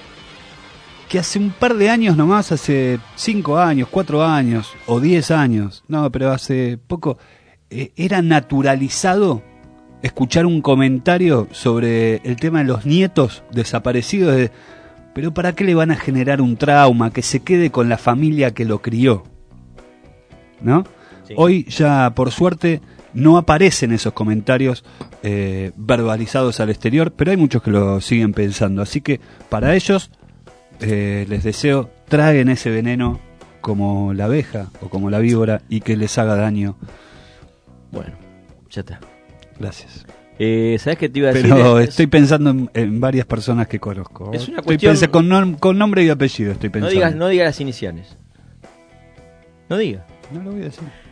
Que hace un par de años nomás, hace cinco años, cuatro años o diez años, no, pero hace poco, eh, era naturalizado escuchar un comentario sobre el tema de los nietos desaparecidos, de, pero ¿para qué le van a generar un trauma? Que se quede con la familia que lo crió, ¿no? Sí. Hoy ya, por suerte, no aparecen esos comentarios eh, verbalizados al exterior, pero hay muchos que lo siguen pensando, así que para ellos... Eh, les deseo traguen ese veneno como la abeja o como la víbora y que les haga daño. Bueno, ya está. Gracias. Eh, ¿Sabes qué te iba a decir? Pero Es- estoy pensando en, en varias personas que conozco. Es una Estoy cuestión- pensando- con, nom- con nombre y apellido estoy No pensando. digas, no digas las iniciales. No digas. No lo voy a decir.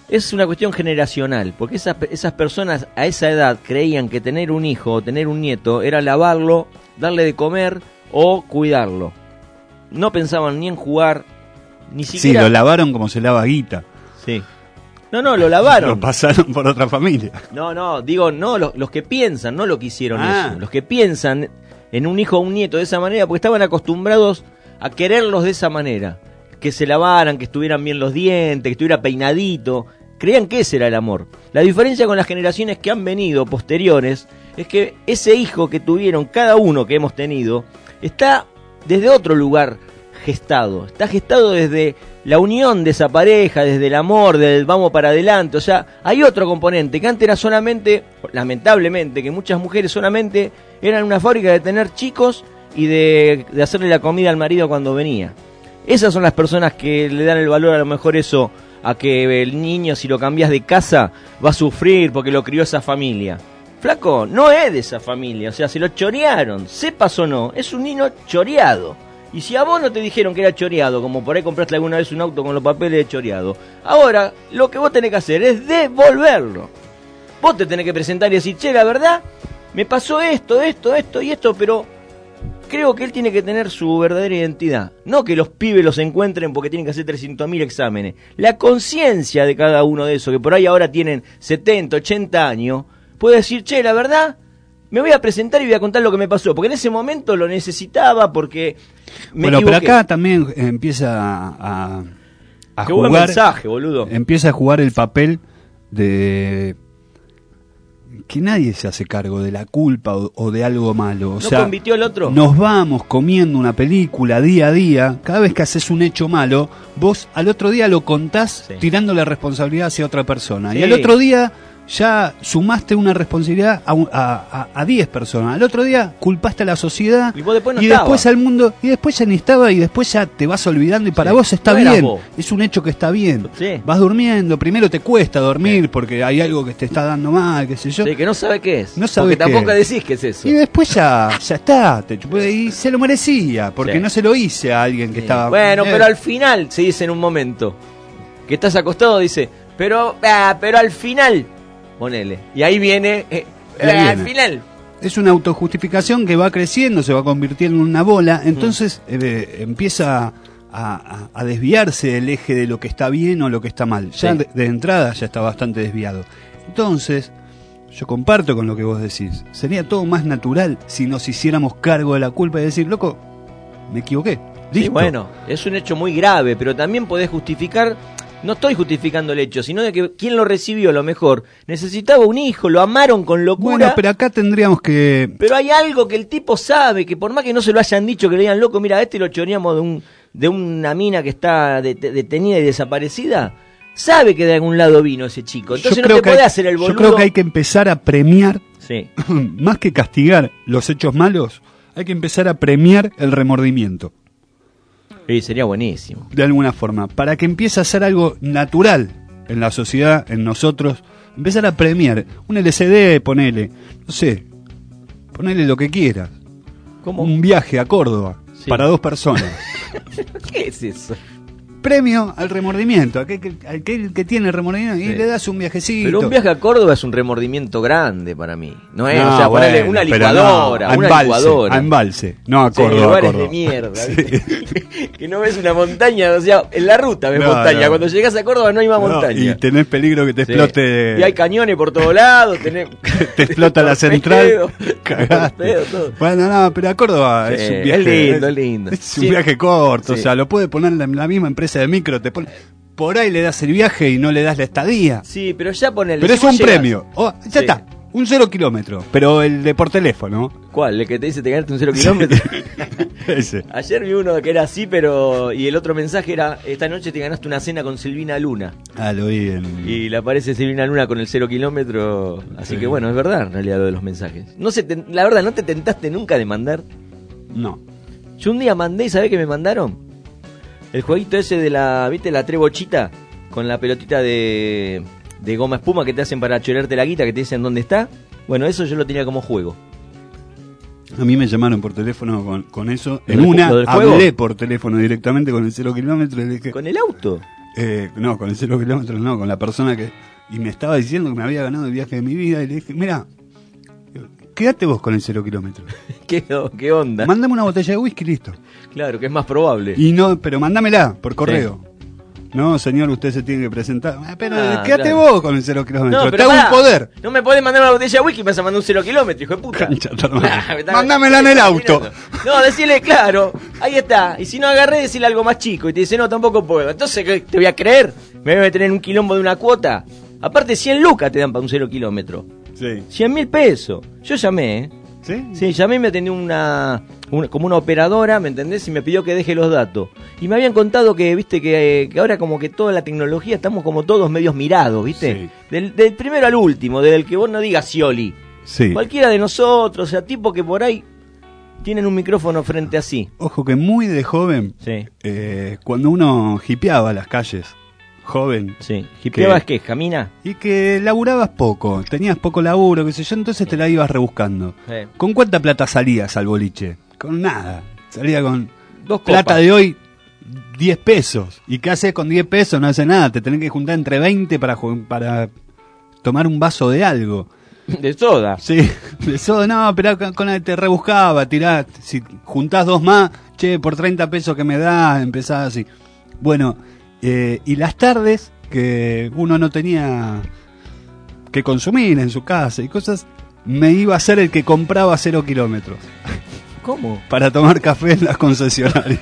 es una cuestión generacional, porque esas, esas personas a esa edad creían que tener un hijo o tener un nieto era lavarlo, darle de comer o cuidarlo. No pensaban ni en jugar, ni siquiera... Sí, lo lavaron como se lava guita. Sí. No, no, lo lavaron. Lo pasaron por otra familia. No, no, digo, no, los, los que piensan, no lo que hicieron Ah. eso. Los que piensan en un hijo o un nieto de esa manera, porque estaban acostumbrados a quererlos de esa manera. Que se lavaran, que estuvieran bien los dientes, que estuviera peinadito. Creían que ese era el amor. La diferencia con las generaciones que han venido posteriores es que ese hijo que tuvieron cada uno que hemos tenido está desde otro lugar gestado. Está gestado desde la unión de esa pareja, desde el amor, del vamos para adelante. O sea, hay otro componente que antes era solamente, lamentablemente, que muchas mujeres solamente eran una fábrica de tener chicos y de, de hacerle la comida al marido cuando venía. Esas son las personas que le dan el valor a lo mejor eso, a que el niño si lo cambias de casa va a sufrir porque lo crió esa familia. Flaco, no es de esa familia, o sea, se lo chorearon, sepas o no, es un niño choreado. Y si a vos no te dijeron que era choreado, como por ahí compraste alguna vez un auto con los papeles de choreado, ahora lo que vos tenés que hacer es devolverlo. Vos te tenés que presentar y decir, che, la verdad, me pasó esto, esto, esto y esto, pero creo que él tiene que tener su verdadera identidad. No que los pibes los encuentren porque tienen que hacer trescientos mil exámenes. La conciencia de cada uno de esos, que por ahí ahora tienen setenta, ochenta años, puede decir, che, la verdad, me voy a presentar y voy a contar lo que me pasó, porque en ese momento lo necesitaba, porque me bueno, equivoqué. pero acá también empieza a, a Qué jugar... buen mensaje, boludo. Empieza a jugar el papel de... que nadie se hace cargo de la culpa o, o de algo malo. O ¿No sea, convirtió el otro? nos vamos comiendo una película día a día. Cada vez que haces un hecho malo, vos al otro día lo contás Sí. tirando la responsabilidad hacia otra persona. Sí. Y al otro día ya sumaste una responsabilidad a, un- a, a, a diez personas. Al otro día culpaste a la sociedad Y vos después no y estabas. después al mundo. Y después ya ni estaba y después ya te vas olvidando. Y para Sí. vos está No eras bien. vos. Es un hecho que está bien. Sí. Vas durmiendo. Primero te cuesta dormir Sí. porque hay algo que te está dando mal, qué sé yo. Sí, que no sabe qué es. No sabe porque qué tampoco es. decís qué es eso. Y después ya, ya está, te chupó, y se lo merecía, porque Sí. no se lo hice a alguien que Sí. estaba... Bueno, eh, pero al final se dice en un momento que estás acostado, dice, pero ah, pero al final, ponele. Y ahí viene, eh, Y ahí ah, al viene. final. Es una autojustificación que va creciendo, se va convirtiendo en una bola, entonces Mm. eh, empieza a, a- a desviarse del eje de lo que está bien o lo que está mal. Ya Sí. de, de entrada ya está bastante desviado. Entonces, yo comparto con lo que vos decís. Sería todo más natural si nos hiciéramos cargo de la culpa y decir, loco, me equivoqué. Sí, Listo. bueno, es un hecho muy grave, pero también podés justificar, no estoy justificando el hecho, sino de que quien lo recibió a lo mejor necesitaba un hijo, lo amaron con locura. Bueno, pero acá tendríamos que... Pero hay algo que el tipo sabe, que por más que no se lo hayan dicho, que le digan, loco, mira, a este lo choreamos de un de una mina que está det- detenida y desaparecida, sabe que de algún lado vino ese chico. Entonces no te que podés hay- hacer el boludo. Yo creo que hay que empezar a premiar, Sí, más que castigar los hechos malos, hay que empezar a premiar el remordimiento, sí, sería buenísimo. de alguna forma, para que empiece a ser algo natural en la sociedad, en nosotros, empezar a premiar. Un L C D, ponele, no sé, ponele lo que quieras. ¿Cómo? Un viaje a Córdoba, Sí. para dos personas. ¿Qué es eso? Premio al remordimiento, aquel que, aquel que tiene remordimiento, y Sí. le das un viajecito. Pero un viaje a Córdoba es un remordimiento grande para mí. No es, No, o sea, ponerle bueno, una pero licuadora, no, a una embalse, licuadora. a embalse, no a Sí, Córdoba. a lugares Córdoba. de mierda. Sí. Que no ves una montaña, o sea, en la ruta ves No, montaña. no. Cuando llegas a Córdoba no hay más No, montaña. y tenés peligro que te Sí. explote. Y hay cañones por todos lados, tenés... Te explota la torpedo, central. Cagaste. torpedo, todo. Bueno, no, pero a Córdoba Sí, es un es viaje. lindo, es lindo. Es un Sí. viaje corto, Sí. o sea, lo puede poner la, la misma empresa de micro, te pone. Por ahí le das el viaje y no le das la estadía. Sí, pero ya ponele... Pero si es un vos llegas- premio. Oh, ya Sí. está. Un cero kilómetro. Pero el de por teléfono. ¿Cuál? ¿El que te dice te ganaste un cero kilómetro? Ese. Ayer vi uno que era así, pero... Y el otro mensaje era, esta noche te ganaste una cena con Silvina Luna. Ah, lo vi en. Y le aparece Silvina Luna con el cero kilómetro. Así Sí. que bueno, es verdad en realidad lo de los mensajes. No se te- la verdad, ¿no te tentaste nunca de mandar? No. Yo un día mandé y ¿sabés qué me mandaron? El jueguito ese de la, ¿viste? La trebochita con la pelotita de, de goma espuma que te hacen para chorearte la guita, que te dicen dónde está. Bueno, eso yo lo tenía como juego. A mí me llamaron por teléfono con, con eso. ¿Lo En del ju- una lo del juego? hablé por teléfono directamente con el cero kilómetro y le dije, ¿Con el auto? Eh, no, con el cero kilómetros no, con la persona que... Y me estaba diciendo que me había ganado el viaje de mi vida y le dije, mira, quédate vos con el cero kilómetros. ¿Qué, ¿Qué onda? Mándame una botella de whisky, listo. Claro, que es más probable. Y no, pero mándamela por correo. Sí. No, señor, usted se tiene que presentar. Pero Ah, quédate claro. vos con el cero kilómetros. No, Te pero hago pará, un poder. no me podés mandar una botella de whisky y me vas a mandar un cero kilómetro, hijo de puta. Cancha, tu hermano. Ah, me está- Mándamela en el auto. No, decirle, claro, ahí está. Y si no agarré, decirle algo más chico. Y te dice, no, tampoco puedo. Entonces, ¿qué? ¿Te voy a creer? ¿Me voy a meter en un quilombo de una cuota? Aparte, cien lucas te dan para un cero kilómetro. Sí. cien mil pesos. Yo llamé, ¿eh? ¿Sí? Sí, llamé y me atendió una, una, como una operadora, ¿me entendés? Y me pidió que deje los datos. Y me habían contado que, viste, que, que ahora como que toda la tecnología estamos como todos medios mirados, ¿viste? Sí. Del, del primero al último, del que vos no digas Scioli. Sí. Cualquiera de nosotros, o sea, tipo que por ahí tienen un micrófono frente así. Ojo que muy de joven, Sí, eh, cuando uno hipeaba las calles, joven, sí. ¿Hipeabas qué? ¿Camina? y que laburabas poco, tenías poco laburo, qué sé yo, entonces te la ibas rebuscando. Sí. ¿Con cuánta plata salías al boliche? Con nada. Salía con Dos plata copas. de hoy, diez pesos. ¿Y qué haces con diez pesos? No hace nada, te tenés que juntar entre veinte para, ju- para tomar un vaso de algo. De soda. Sí, eso no, pero con, con la te rebuscaba, tirás, si juntás dos más, che, por treinta pesos que me da, empezás así. Bueno, eh, y las tardes, que uno no tenía que consumir en su casa y cosas, me iba a ser el que compraba cero kilómetros ¿Cómo? para tomar café en las concesionarias.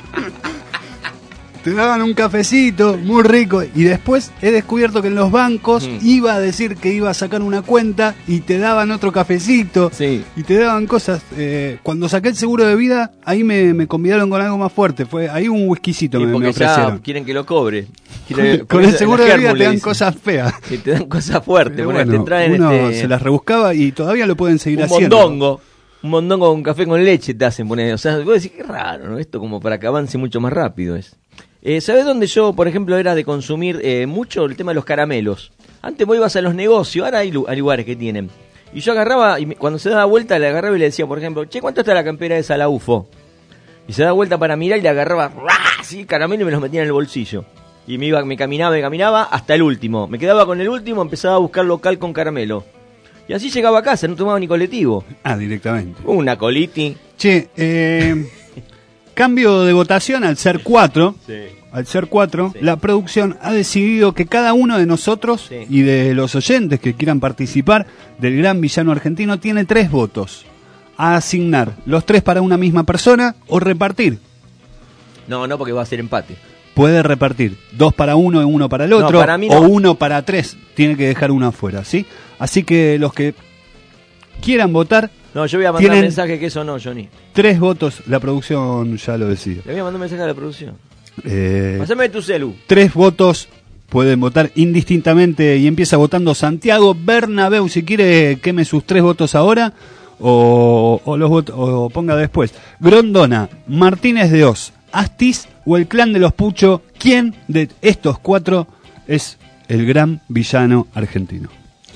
Te daban un cafecito muy rico y después he descubierto que en los bancos Mm. iba a decir que iba a sacar una cuenta y te daban otro cafecito Sí. y te daban cosas. Eh, cuando saqué el seguro de vida, ahí me, me convidaron con algo más fuerte. Fue ahí un whiskycito Sí, me, me porque ya ofrecieron. quieren que lo cobre. Con, Quieren- con por el eso seguro en la de vida Germu te le dan dicen. cosas feas. Sí, te dan cosas fuertes. Pero Porque bueno, te traen uno este, se las rebuscaba y todavía lo pueden seguir un haciendo. mondongo. Un mondongo con café con leche te hacen poner. O sea, vos decís, qué raro, ¿no? Esto como para que avance mucho más rápido es. Eh, ¿Sabés dónde yo, por ejemplo, era de consumir eh, mucho el tema de los caramelos? Antes vos ibas a los negocios, ahora hay, lu- hay lugares que tienen. Y yo agarraba, y me- cuando se daba vuelta, le agarraba y le decía, por ejemplo, che, ¿cuánto está la campera esa, la U F O? Y se daba vuelta para mirar y le agarraba, ¡ruah! Así, caramelo y me los metía en el bolsillo. Y me iba, me caminaba, me caminaba hasta el último. Me quedaba con el último, empezaba a buscar local con caramelo. Y así llegaba a casa, no tomaba ni colectivo. Ah, directamente. Una coliti. Che, eh, cambio de votación al ser cuatro. Al ser cuatro, Sí. la producción ha decidido que cada uno de nosotros Sí. y de los oyentes que quieran participar del gran villano argentino tiene tres votos a asignar, los tres para una misma persona o repartir. No, no, porque va a ser empate. Puede repartir dos para uno y uno para el No, otro, para mí no. o uno para tres. Tiene que dejar uno afuera, ¿sí? Así que los que quieran votar, No, yo voy a mandar Tienen- mensaje que eso no, Johnny. tres votos. La producción ya lo decide. Le voy a mandar un mensaje a la producción. Eh, Pásame tu celu. tres votos pueden votar indistintamente y empieza votando Santiago Bernabéu. Si quiere, queme sus tres votos ahora o, o los vot- o ponga después. Grondona, Martínez de Oz, Astiz o el clan de los Pucho. ¿Quién de estos cuatro es el gran villano argentino?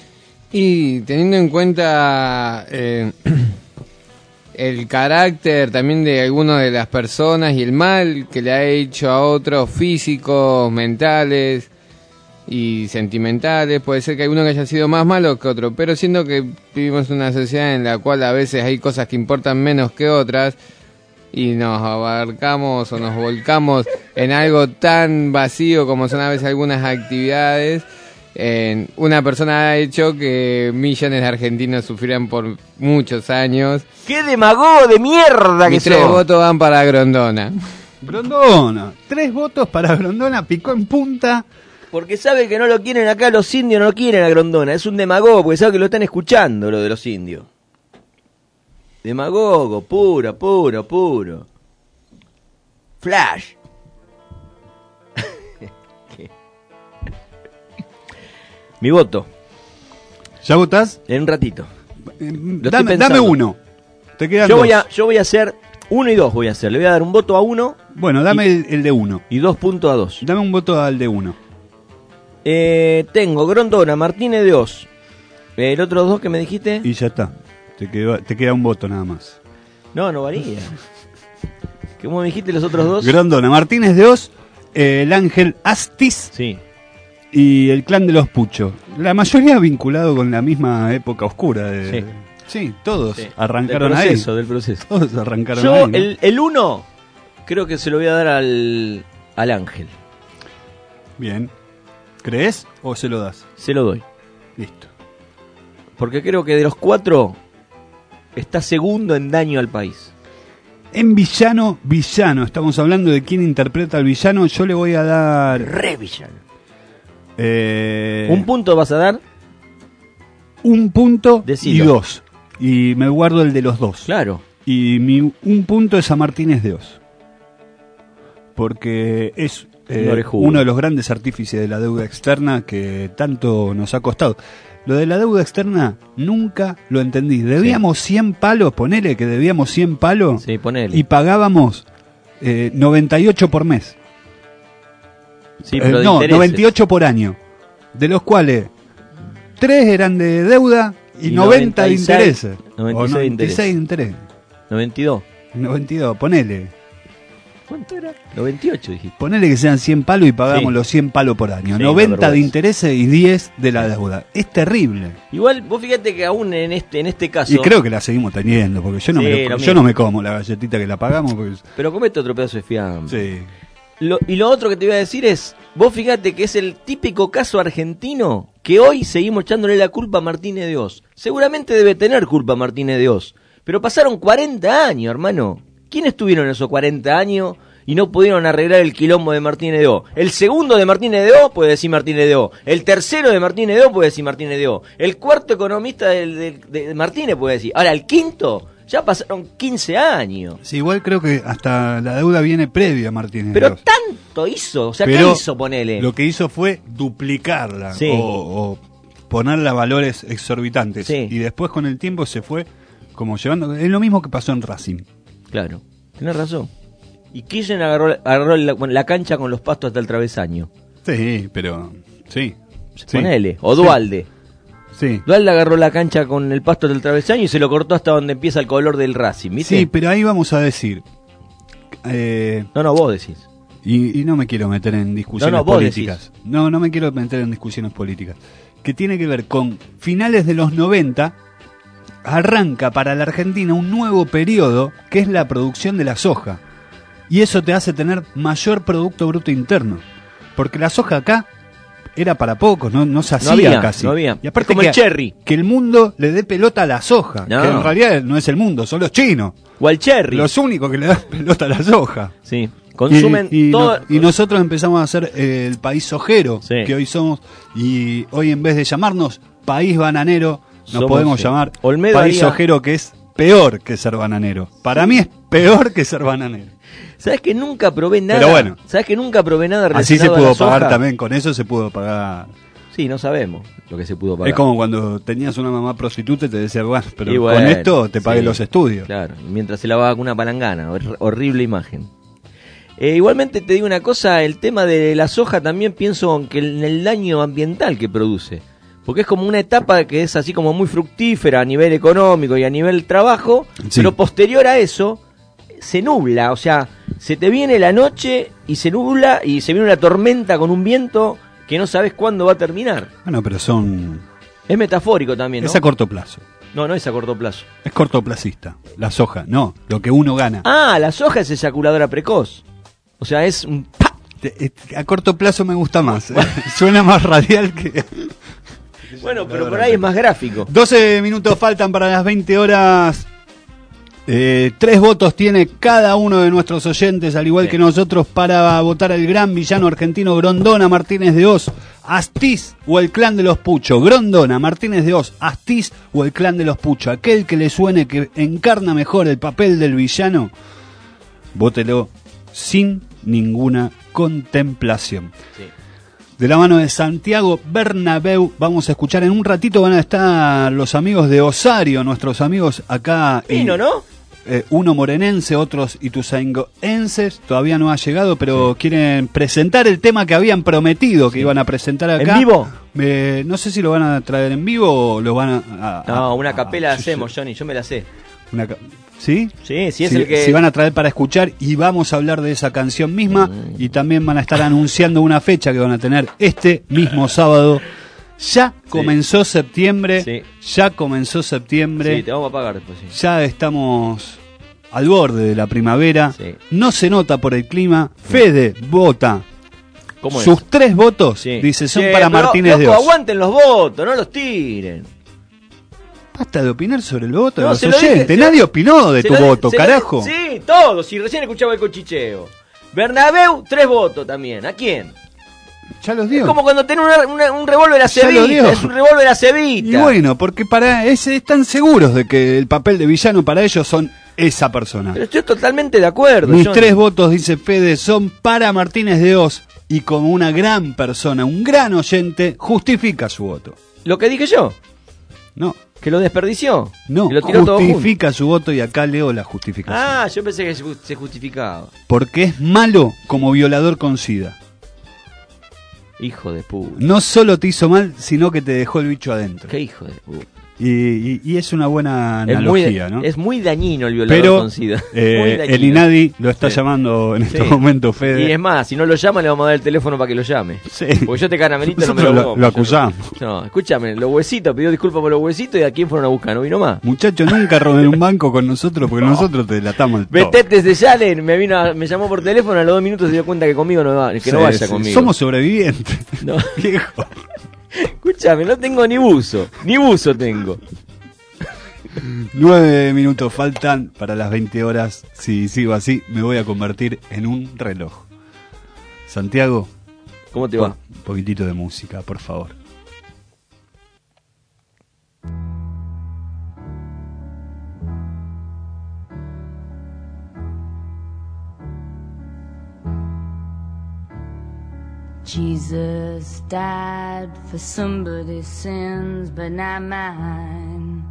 Y teniendo en cuenta eh, el carácter también de algunas de las personas y el mal que le ha hecho a otros físicos, mentales y sentimentales, puede ser que alguno que haya sido más malo que otro, pero siendo que vivimos en una sociedad en la cual a veces hay cosas que importan menos que otras y nos abarcamos o nos volcamos en algo tan vacío como son a veces algunas actividades, eh, una persona ha hecho que millones de argentinos sufrieran por muchos años. ¡Qué demagogo de mierda que Mis tres sos! votos van para Grondona. Grondona, tres votos para Grondona, picó en punta. Porque sabe que no lo quieren acá, los indios no lo quieren a Grondona. Es un demagogo, porque sabe que lo están escuchando, lo de los indios. Demagogo, puro, puro, puro. Flash. Mi voto, ¿Ya votás? en un ratito. Eh, estoy Dame, pensando. dame uno. Te quedan Yo dos. voy, a, yo voy a hacer uno y dos, voy a hacer. Le voy a dar un voto a uno Bueno, dame el, el de uno. y dos puntos a dos. Dame un voto al de uno. Eh, tengo Grondona, Martínez de Oz. El otro dos que me dijiste. Y ya está. Te, quedó- te queda un voto nada más. No, no varía. ¿Cómo me dijiste los otros dos? Grondona, Martínez de Oz eh, el ángel Astiz Sí. y el clan de los Pucho. La mayoría vinculado con la misma época oscura. De... Sí. Sí, todos Sí. arrancaron del proceso, ahí. del proceso. Todos arrancaron Yo, ahí. ¿no? el, el uno, creo que se lo voy a dar al, al ángel. Bien. ¿Crees o se lo das? Se lo doy. Listo. Porque creo que de los cuatro está segundo en daño al país. En villano, villano. Estamos hablando de quién interpreta al villano. Yo le voy a dar... Re villano. eh, ¿Un punto vas a dar? un punto Decilo. y dos. Y me guardo el de los dos. Claro. Y mi un punto es a Martínez de Oz. Porque es eh, Un orejudo. uno de los grandes artífices de la deuda externa que tanto nos ha costado. Lo de la deuda externa nunca lo entendí. Debíamos cien palos, ponele que debíamos cien palos Sí, ponele. y pagábamos eh, noventa y ocho por mes. Sí, Eh, pero de no, intereses. noventa y ocho por año. De los cuales tres eran de deuda y, Y noventa de noventa y seis, intereses. noventa y seis O de noventa y seis de interés. noventa y dos. noventa y dos, ponele. ¿Cuánto era? noventa y ocho dijiste. Ponele que sean cien palos y pagamos Sí. los cien palos por año. Sí, noventa una de vergüenza. intereses y diez de la deuda. Es terrible. Igual, vos fíjate que aún en este, en este caso... Y creo que la seguimos teniendo, porque yo no, Sí, me, lo- lo yo mismo. no me como la galletita que la pagamos. Porque, Pero comete otro pedazo de fiambre. sí. Lo- y lo otro que te voy a decir es, vos fíjate que es el típico caso argentino que hoy seguimos echándole la culpa a Martínez de Oz. Seguramente debe tener culpa Martínez de Oz, pero pasaron cuarenta años, hermano. ¿Quiénes tuvieron esos cuarenta años y no pudieron arreglar el quilombo de Martínez de Oz? El segundo de Martínez de Oz puede decir Martínez de Oz. El tercero de Martínez de Oz puede decir Martínez de Oz. El cuarto economista del- del- de Martínez puede decir. Ahora, el quinto, ya pasaron quince años. Sí, igual creo que hasta la deuda viene previa a Martínez. Pero de Oz. tanto hizo, o sea, ¿qué Pero hizo, ponele? Lo que hizo fue duplicarla Sí. o, o ponerla a valores exorbitantes. Sí. Y después con el tiempo se fue como llevando... Es lo mismo que pasó en Racing. Claro, tenés razón. Y Kirchner agarró, agarró la, la cancha con los pastos hasta el travesaño. Sí, pero... Sí. sí. Ponele. O Dualde. Sí. Dualde agarró la cancha con el pasto del travesaño y se lo cortó hasta donde empieza el color del Racing, ¿viste? Sí, pero ahí vamos a decir... eh, No, no, vos decís. y, y no me quiero meter en discusiones No, no, vos políticas. No, no me quiero meter en discusiones políticas. Que tiene que ver con finales de los noventa... Arranca para la Argentina un nuevo periodo que es la producción de la soja. Y eso te hace tener mayor Producto Bruto Interno. Porque la soja acá era para pocos, no, no se hacía había, casi. no había. Y aparte Es como que, el cherry. que el mundo le dé pelota a la soja. No. Que en realidad no es el mundo, son los chinos. O al Cherry. Los únicos que le dan pelota a la soja. Sí. Consumen y, y todo. no- y nosotros empezamos a ser eh, el país sojero Sí. que hoy somos. Y hoy en vez de llamarnos país bananero, nos Somos, podemos sí. llamar Olmedo país haría- sojero, que es peor que ser bananero. Para mí es peor que ser bananero. ¿Sabes que nunca probé nada? Pero bueno. ¿Sabes que nunca probé nada Así se relacionado a pudo la soja? pagar también, con eso se pudo pagar. Sí, no sabemos lo que se pudo pagar. Es como cuando tenías una mamá prostituta y te decía, bueno, pero Y bueno, con esto te pagué sí, los estudios. Claro, y mientras se lavaba con una palangana, hor- horrible imagen. Eh, igualmente te digo una cosa, el tema de la soja también pienso en, que en el daño ambiental que produce. Porque es como una etapa que es así como muy fructífera a nivel económico y a nivel trabajo, Sí. pero posterior a eso se nubla, o sea, se te viene la noche y se nubla y se viene una tormenta con un viento que no sabes cuándo va a terminar. Bueno, pero son... Es metafórico también, ¿no? Es a corto plazo. No, no es a corto plazo. Es cortoplacista. La soja, no, lo que uno gana. Ah, la soja es eyaculadora precoz. O sea, es un... ¡pa! Te- te- A corto plazo me gusta más. ¿eh? Suena más radial que... Bueno, pero por ahí es más gráfico. doce minutos faltan para las veinte horas. Eh, tres votos tiene cada uno de nuestros oyentes, al igual Sí. que nosotros, para votar al gran villano argentino Grondona Martínez de Oz, Astiz o el clan de los Pucho. Grondona Martínez de Oz, Astiz o el clan de los Pucho. Aquel que le suene que encarna mejor el papel del villano, vótelo sin ninguna contemplación. Sí. De la mano de Santiago Bernabéu, vamos a escuchar en un ratito, van a estar los amigos de Osario, nuestros amigos acá. y- Vino, ¿no? eh, uno morenense, otros ituzaingoenses, todavía no ha llegado, pero quieren presentar el tema que habían prometido que iban a presentar acá. ¿En vivo? Eh, no sé si lo van a traer en vivo o lo van a... a- No, a- una a- capela sí, hacemos, sí. Johnny, yo me la sé. Una, ¿Sí? Sí, sí es si, el que... si van a traer para escuchar y vamos a hablar de esa canción misma Mm. y también van a estar anunciando una fecha que van a tener este mismo sábado. Ya comenzó septiembre, Sí. ya comenzó septiembre, Sí, te vamos a pagar después, sí. ya estamos al borde de la primavera, Sí. no se nota por el clima. Fede vota ¿Cómo es? sus tres votos, Sí. dice, son Che, para pero, Martínez de loco, Oz. aguanten los votos, no los tiren. Basta de opinar sobre el voto No, de los se lo dije, oyentes, se nadie lo- opinó de Se tu lo di- voto, se lo di- carajo. Sí, todos, si recién escuchaba el cochicheo. Bernabéu, tres votos también. ¿A quién? Ya los Es dio. como cuando tenés una- una- un revólver a Ya lo cebita. dio. Es un revólver a cebita. Y bueno, porque para ese están seguros de que el papel de villano para ellos son esa persona. Pero estoy totalmente de acuerdo. Mis Johnny. tres votos, dice Fede, son para Martínez de Oz y como una gran persona, un gran oyente, justifica su voto. Lo que dije yo, No, que lo desperdició. no, Que lo tiró todo junto. justifica su voto y acá leo la justificación. Ah, yo pensé que se ju- se justificaba. Porque es malo como violador con SIDA. Hijo de puta. No solo te hizo mal, sino que te dejó el bicho adentro. Qué hijo de puta. Y, y- y es una buena Es muy, analogía, ¿no? es muy dañino el violador Pero con SIDA. eh, Muy dañino. el INADI lo está Sí. llamando en estos Sí. momentos, Fede. Y es más, si no lo llama, le vamos a dar el teléfono para que lo llame. Sí. Porque yo te caramelito no me Nosotros lo lo- como. lo acusamos. No, escúchame, los huesitos, pidió disculpas por los huesitos y a quién fueron a buscar, no vino más. Muchachos, nunca roben un banco con nosotros porque nosotros te delatamos el todo. Betete desde Yalen, me vino a- me llamó por teléfono, a los dos minutos se dio cuenta que conmigo no va, que Sí, no vaya sí, conmigo. Somos sobrevivientes. No. Viejo. Escúchame, no tengo ni buzo, ni buzo tengo. Nueve minutos faltan para las veinte horas. Si sigo así, me voy a convertir en un reloj. Santiago, ¿Cómo te va? un poquitito de música, por favor. Jesus died for somebody's sins, but not mine.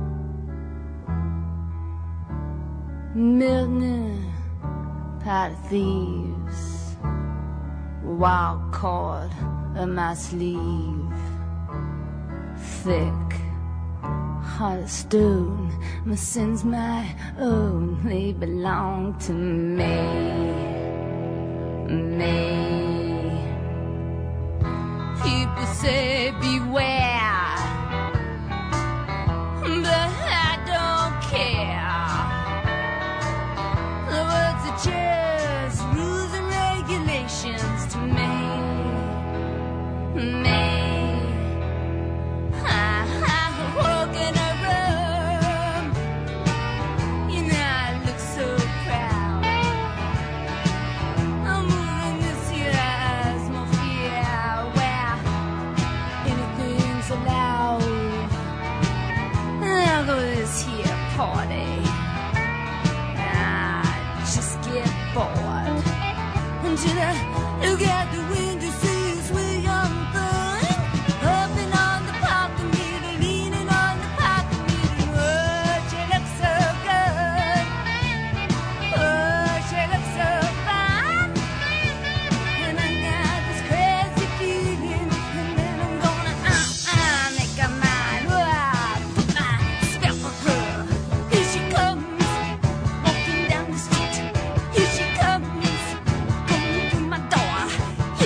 Milton, pot of thieves, wild cord of my sleeve, thick, heart of stone. My sins my own, they belong to me, me. People say beware, but I don't care. The words are just rules and regulations to me, me. I, I walk in a room, you know I look so proud. I'm moving this here atmosphere where anything's allowed. I'll go to this here party. I just get bored. Until I look out the window, see a sweet young thing hopping on the parking meter, leaning on the parking meter. Oh, she looks so good. Oh, she looks so fine. And I got this crazy feeling, and then I'm gonna uh uh make her mine. Oh, put my spell on her. Here she comes, walking down the street. Here she comes, coming through my door.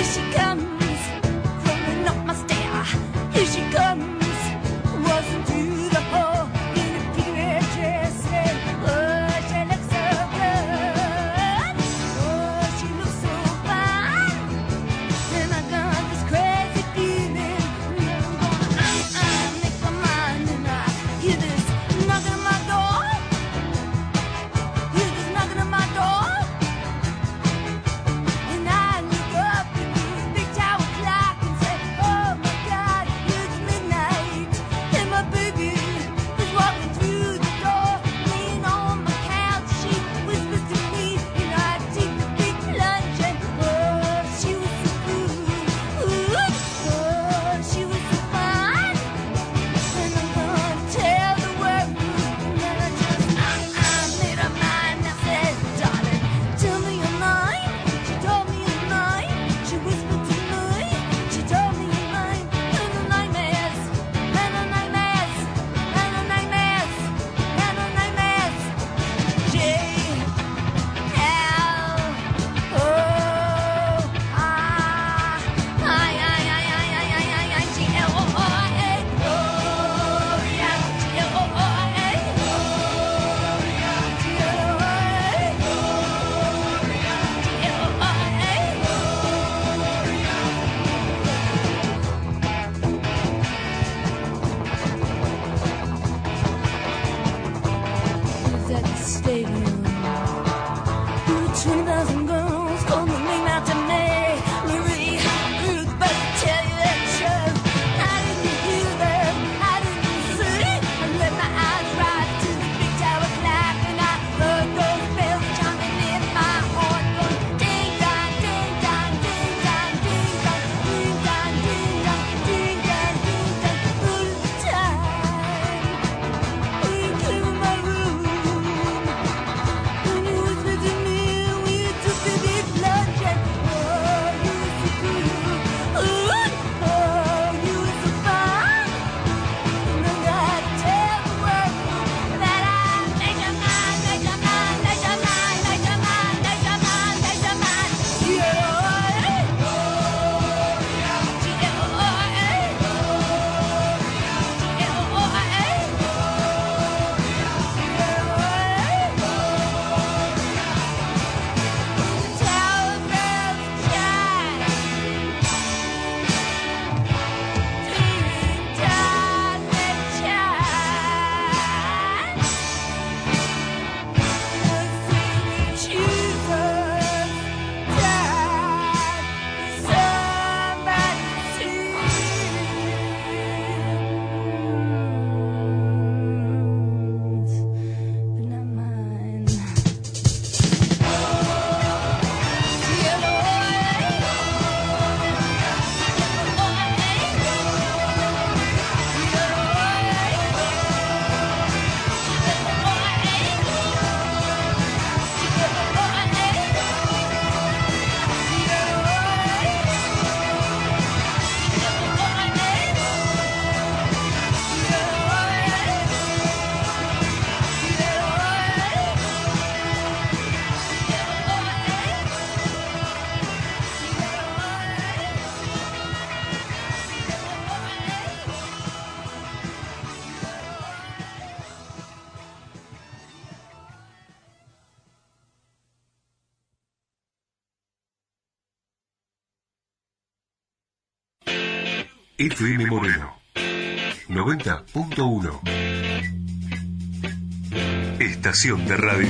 F M Moreno noventa punto uno. Estación de radio.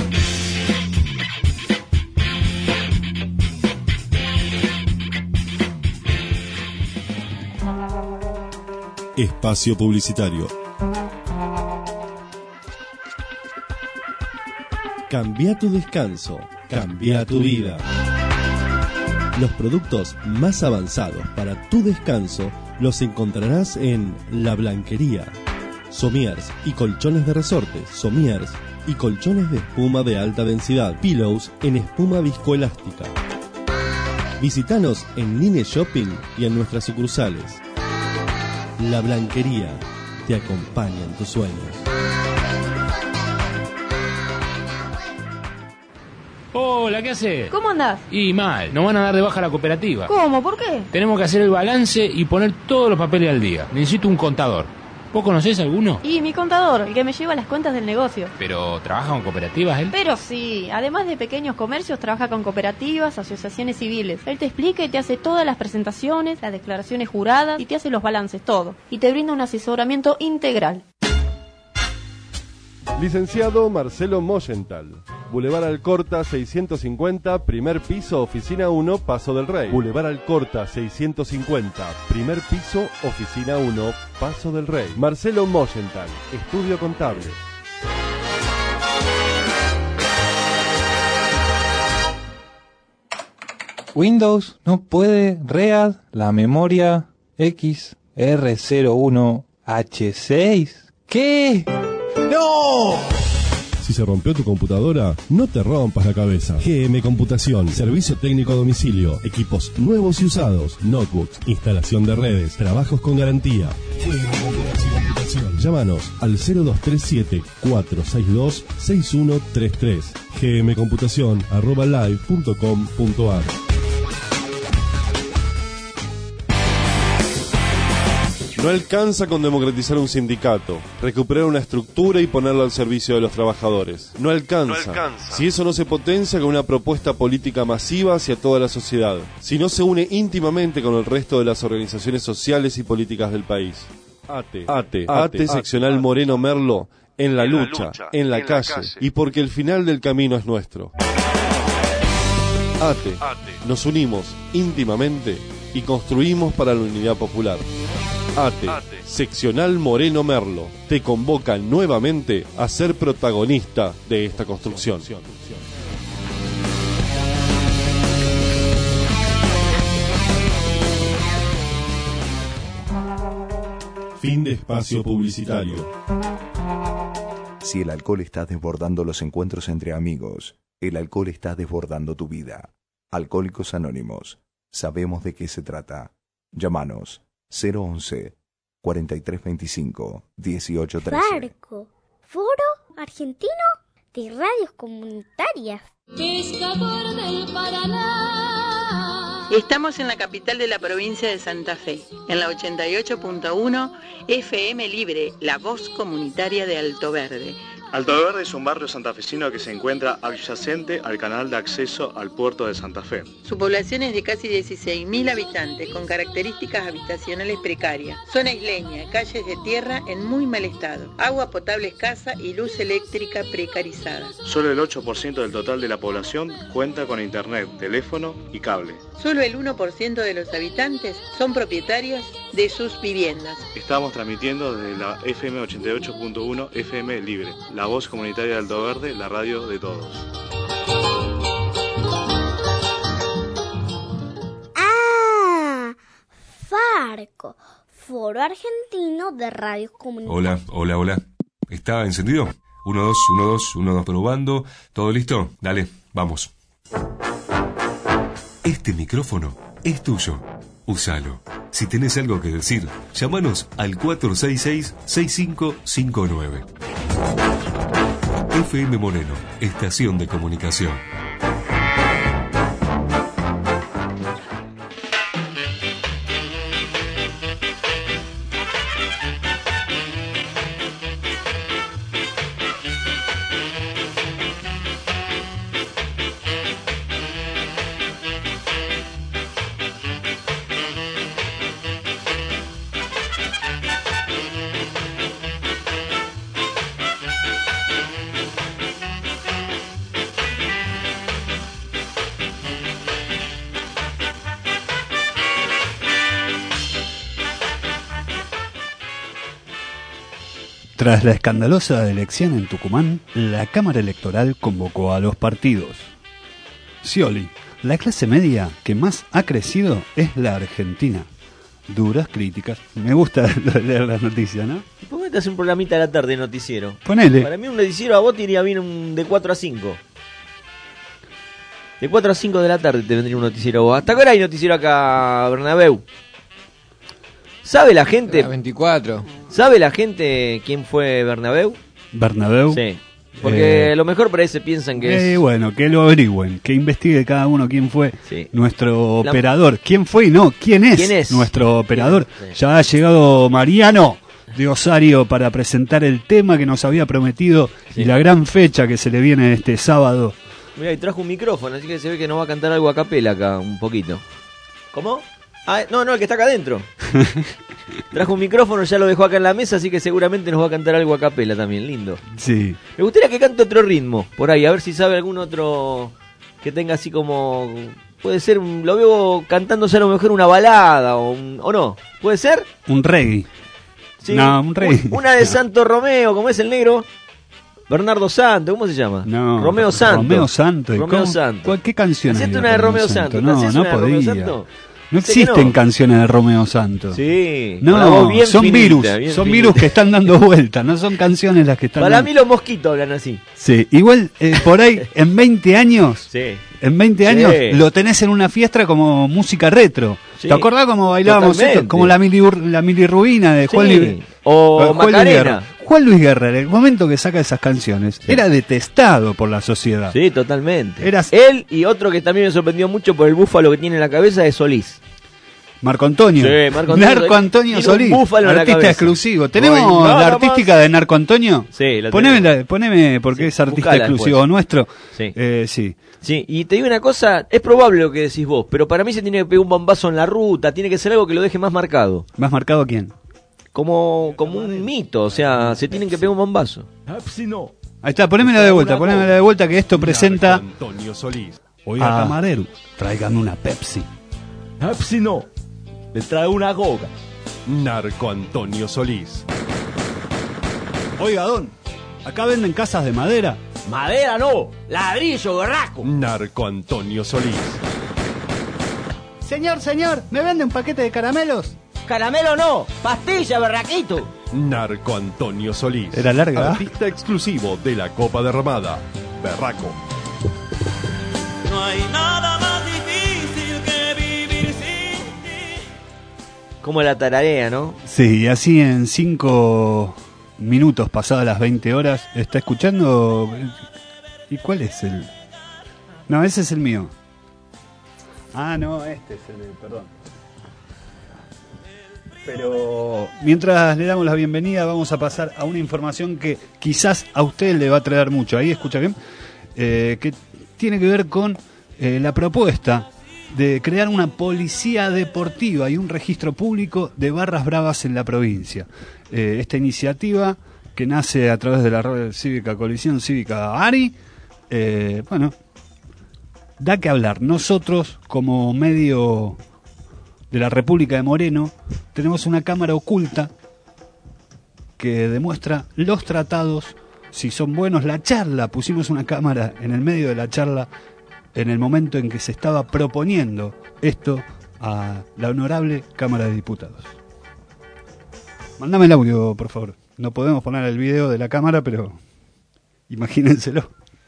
Espacio publicitario. Cambia tu descanso, cambia tu vida. Los productos más avanzados para tu descanso los encontrarás en La Blanquería. Somiers y colchones de resorte, somiers y colchones de espuma de alta densidad, pillows en espuma viscoelástica. Visítanos en Line Shopping y en nuestras sucursales. La Blanquería te acompaña en tus sueños. Hola, ¿qué haces? ¿Cómo andás? Y mal, nos van a dar de baja la cooperativa. ¿Cómo? ¿Por qué? Tenemos que hacer el balance y poner todos los papeles al día. Necesito un contador. ¿Vos conocés alguno? Y mi contador, el que me lleva las cuentas del negocio. ¿Pero trabaja con cooperativas él? Pero sí, además de pequeños comercios, trabaja con cooperativas, asociaciones civiles. Él te explica y te hace todas las presentaciones, las declaraciones juradas y te hace los balances, todo. Y te brinda un asesoramiento integral. Licenciado Marcelo Moyental. Boulevard Alcorta seiscientos cincuenta, primer piso, oficina uno, Paso del Rey. Boulevard Alcorta seiscientos cincuenta, primer piso, oficina uno, Paso del Rey. Marcelo Moyental, estudio contable. Windows no puede read la memoria X R cero uno H seis. ¿Qué? ¡No! Si se rompió tu computadora, no te rompas la cabeza. G M Computación, servicio técnico a domicilio, equipos nuevos y usados, notebooks, instalación de redes, trabajos con garantía. G M Computación. Llámanos al cero dos tres siete, cuatro seis dos, seis uno tres tres. gmcomputación arroba live punto com punto ar. No alcanza con democratizar un sindicato, recuperar una estructura y ponerlo al servicio de los trabajadores. No alcanza, no alcanza. Si eso no se potencia con una propuesta política masiva hacia toda la sociedad, si no se une íntimamente con el resto de las organizaciones sociales y políticas del país. ATE, ATE, ATE, seccional Moreno Merlo, en la lucha, en la calle, y porque el final del camino es nuestro. ATE, nos unimos íntimamente y construimos para la unidad popular. ATE, seccional Moreno Merlo, te convoca nuevamente a ser protagonista de esta construcción. Fin de espacio publicitario. Si el alcohol está desbordando los encuentros entre amigos, el alcohol está desbordando tu vida. Alcohólicos Anónimos, sabemos de qué se trata. Llámanos cero once, cuarenta y tres veinticinco, dieciocho trece. Farco, Foro Argentino de Radios Comunitarias. Pescador del Paraná. Estamos en la capital de la provincia de Santa Fe, en la ochenta y ocho punto uno F M Libre, la voz comunitaria de Alto Verde. Alto Verde es un barrio santafesino que se encuentra adyacente al canal de acceso al puerto de Santa Fe. Su población es de casi dieciséis mil habitantes, con características habitacionales precarias. Zona isleña, calles de tierra en muy mal estado, agua potable escasa y luz eléctrica precarizada. Solo el ocho por ciento del total de la población cuenta con internet, teléfono y cable. Solo el uno por ciento de los habitantes son propietarios de sus viviendas. Estamos transmitiendo desde la F M ochenta y ocho punto uno F M Libre, la voz comunitaria de Alto Verde, la radio de todos. Ah, Farco, Foro Argentino de Radios Comunitarias. Hola, hola, hola. ¿Está encendido? uno, dos, uno, dos, uno, dos, probando. ¿Todo listo? Dale, vamos. Este micrófono es tuyo. Úsalo. Si tenés algo que decir, llámanos al cuatro seis seis, seis cinco cinco nueve. F M Moreno, estación de comunicación. Tras la escandalosa elección en Tucumán, la Cámara Electoral convocó a los partidos. Scioli, la clase media que más ha crecido es la argentina. Duras críticas. Me gusta leer las noticias, ¿no? ¿Por qué te hace un programita de la tarde noticiero? Ponele. Para mí un noticiero a vos te iría bien un de cuatro a cinco. De cuatro a cinco de la tarde te vendría un noticiero a vos. ¿Hasta qué hora hay noticiero acá, Bernabéu? ¿Sabe la gente? veinticuatro. ¿Sabe la gente quién fue Bernabéu? ¿Bernabéu? Sí. Porque Eh, lo mejor por ahí se piensan que eh, es... bueno, que lo averigüen, que investigue cada uno quién fue Sí. nuestro La- operador. ¿Quién fue y no? ¿Quién es, ¿Quién es? nuestro operador? Sí. Ya ha llegado Mariano de Osario para presentar el tema que nos había prometido Sí. y la gran fecha que se le viene este sábado. Mira, y trajo un micrófono, así que se ve que nos va a cantar algo a capela acá, un poquito. ¿Cómo? Ah, no, no, el que está acá adentro. Trajo un micrófono, ya lo dejó acá en la mesa, así que seguramente nos va a cantar algo a capela también, lindo. Sí. Me gustaría que cante otro ritmo, por ahí, a ver si sabe algún otro que tenga así como... Puede ser, un- lo veo cantándose a lo mejor una balada, o, un- ¿o no? ¿Puede ser? Un reggae. Sí. No, un reggae. Un- Una de Santo Romeo, ¿cómo es el negro? Bernardo Santo, ¿cómo se llama? No, Romeo Santo. Romeo Santo. ¿Y Romeo cómo- Santo. cuál- ¿Qué canción hay Hacete una de Romeo Santo. No, ¿Hacés no una de Romeo podía. Santo? No Sé que existen no. canciones de Romeo Santo. Sí. No, con la voz bien son finita, virus. bien Son finita. virus que están dando vueltas. No son canciones las que están Para dando. mí los mosquitos hablan así. Sí, igual eh, por ahí en veinte años, Sí. en veinte Sí. años lo tenés en una fiesta como música retro. Sí. ¿Te acordás cómo bailábamos Totalmente. esto? Como la mili, la milirruina de Juan, Sí. Luis- O Juan Luis Macarena. Guerra. Juan Luis Guerra, en el momento que saca esas canciones, era detestado por la sociedad. Sí, totalmente. Eras- Él y otro que también me sorprendió mucho por el búfalo que tiene en la cabeza es Solís. Marco Antonio. Sí, Marco Antonio Narco Solís. Antonio Tiene un Solís. búfalo en la Artista cabeza. exclusivo. ¿Tenemos No hay nada la artística de Narco Antonio? Sí, la poneme, tenemos. la- poneme porque es artista buscala exclusivo después. nuestro. Sí. Eh, sí. Sí, y te digo una cosa, es probable lo que decís vos, pero para mí se tiene que pegar un bombazo en la ruta, tiene que ser algo que lo deje más marcado. ¿Más marcado quién? Como, como un mito, o sea, se tienen que pegar un bombazo. Ahí está, ponémela de vuelta, ponémela de vuelta que esto presenta Antonio Solís. Oiga, Ah. camarero, tráigame una Pepsi. Pepsi no. Le trae una goga. Narco Antonio Solís. Oiga, don, acá venden casas de madera. Madera no, ladrillo, gorraco. Narco Antonio Solís. Señor, señor, ¿me vende un paquete de caramelos? Caramelo no, pastilla, berraquito. Narco Antonio Solís. Era larga, ¿ah? Artista exclusivo de la Copa Derramada. Berraco. No hay nada más difícil que vivir sin ti. Como la tararea, ¿no? Sí, así en cinco minutos pasadas las veinte horas, ¿está escuchando? ¿Y cuál es el...? No, ese es el mío. Ah, no, este es el... perdón. Pero mientras le damos la bienvenida vamos a pasar a una información que quizás a usted le va a traer mucho. Ahí escucha bien. Eh, que tiene que ver con eh, la propuesta de crear una policía deportiva y un registro público de barras bravas en la provincia. Eh, esta iniciativa que nace a través de la red cívica Coalición Cívica ARI, eh, bueno, da que hablar. Nosotros como medio de la República de Moreno tenemos una cámara oculta que demuestra los tratados, si son buenos. La charla, pusimos una cámara en el medio de la charla en el momento en que se estaba proponiendo esto a la honorable Cámara de Diputados. Mándame el audio, por favor. No podemos poner el video de la cámara, pero imagínenselo.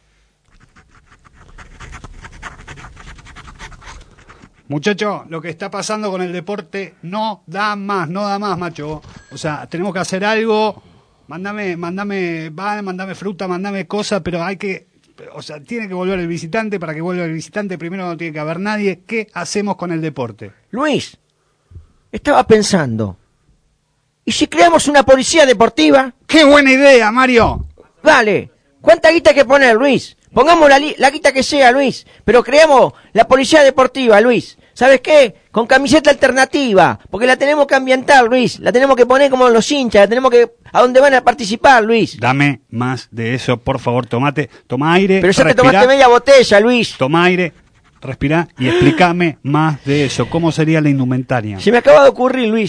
Muchacho, lo que está pasando con el deporte no da más, no da más, macho. O sea, tenemos que hacer algo. Mándame, mándame pan, mándame fruta, mándame cosas, pero hay que, o sea, tiene que volver el visitante. Para que vuelva el visitante, primero no tiene que haber nadie. ¿Qué hacemos con el deporte? Luis, estaba pensando, ¿y si creamos una policía deportiva? ¡Qué buena idea, Mario! Vale, ¿cuánta guita hay que poner, Luis? Pongamos la, li- la guita que sea, Luis, pero creamos la policía deportiva, Luis. ¿Sabes qué? Con camiseta alternativa, porque la tenemos que ambientar, Luis. La tenemos que poner como los hinchas, la tenemos que... ¿A dónde van a participar, Luis? Dame más de eso, por favor, tomate, toma aire. Pero ya te respirá, tomaste media botella, Luis. Toma aire, respirá y explícame más de eso. ¿Cómo sería la indumentaria? Se me acaba de ocurrir, Luis.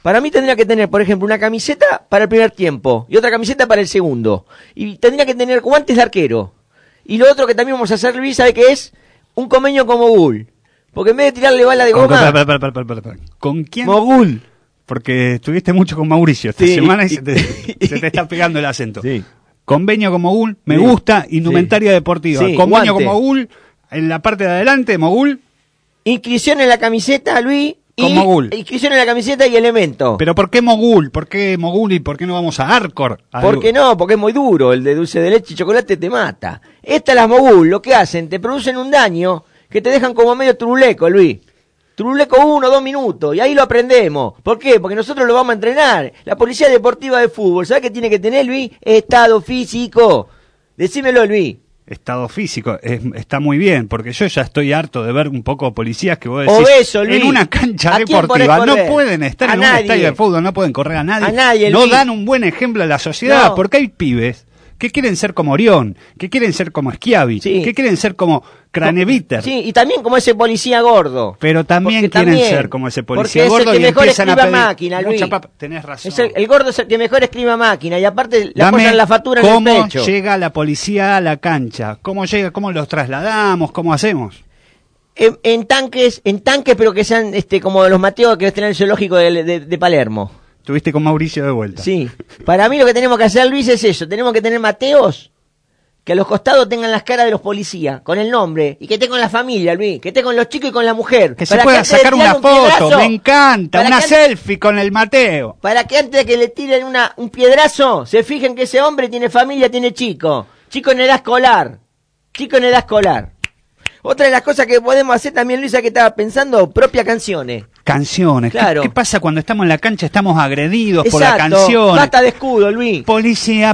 Para mí tendría que tener, por ejemplo, una camiseta para el primer tiempo y otra camiseta para el segundo. Y tendría que tener guantes de arquero. Y lo otro que también vamos a hacer, Luis, ¿sabe qué es? Un convenio con Mogul. Porque en vez de tirarle bala de Con, goma... para, para, para, para, para, para. ¿Con quién? Mogul. Porque estuviste mucho con Mauricio esta Sí. semana y se te, se te está pegando el acento. Sí. Convenio con Mogul, me Sí. gusta, indumentaria Sí. deportiva. Sí, Convenio guante. con Mogul, en la parte de adelante, Mogul. Inscripción en la camiseta, Luis. Con y Mogul. Inscripción en la camiseta y elemento. Pero ¿por qué Mogul? ¿Por qué Mogul y por qué no vamos a Arcor? A- ¿Por qué no? Porque es muy duro. El de dulce de leche y chocolate te mata. Estas las Mogul, lo que hacen, te producen un daño que te dejan como medio turuleco, Luis. Turuleco uno, dos minutos, y ahí lo aprendemos. ¿Por qué? Porque nosotros lo vamos a entrenar. La policía deportiva de fútbol, ¿sabes qué tiene que tener, Luis? Estado físico. Decímelo, Luis. Estado físico, es- está muy bien, porque yo ya estoy harto de ver un poco policías que vos decís, Obeso, Luis. en una cancha ¿A quién deportiva podés no correr? pueden estar A en nadie. un estadio de fútbol, no pueden correr a nadie, A nadie, no Luis. dan un buen ejemplo a la sociedad, No. porque hay pibes que quieren ser como Orión, que quieren ser como Schiavi, que quieren ser como Craneviter, Sí, y también como ese policía gordo. pero también Porque quieren también, ser como ese porque policía es el gordo que y mejor empiezan a escribe a pedir máquina, Luis. mucha papa. Tenés razón. Es el, el gordo es el que mejor escribe a máquina y aparte le Dame apoyan la factura en el cómo pecho. llega la policía a la cancha, cómo llega, cómo los trasladamos, cómo hacemos. En, en tanques, en tanques, pero que sean este como los Mateos que estén en el zoológico de, de- de Palermo. Estuviste con Mauricio de vuelta. Sí. Para mí lo que tenemos que hacer, Luis, es eso. Tenemos que tener Mateos que a los costados tengan las caras de los policías, con el nombre, y que esté con la familia, Luis, que esté con los chicos y con la mujer. Que se Para pueda antes de sacar una tirar un foto, piedrazo- me encanta, para una que- selfie con el Mateo. Para que antes de que le tiren una, un piedrazo, se fijen que ese hombre tiene familia, tiene chico. Chico en edad escolar. Chico en edad escolar. Otra de las cosas que podemos hacer también, Luisa, que estaba pensando, propias canciones. Canciones. ¿Qué- Claro. ¿Qué, pasa cuando estamos en la cancha? Estamos agredidos por la Exacto. canción. Basta de escudo, Luis. Policía,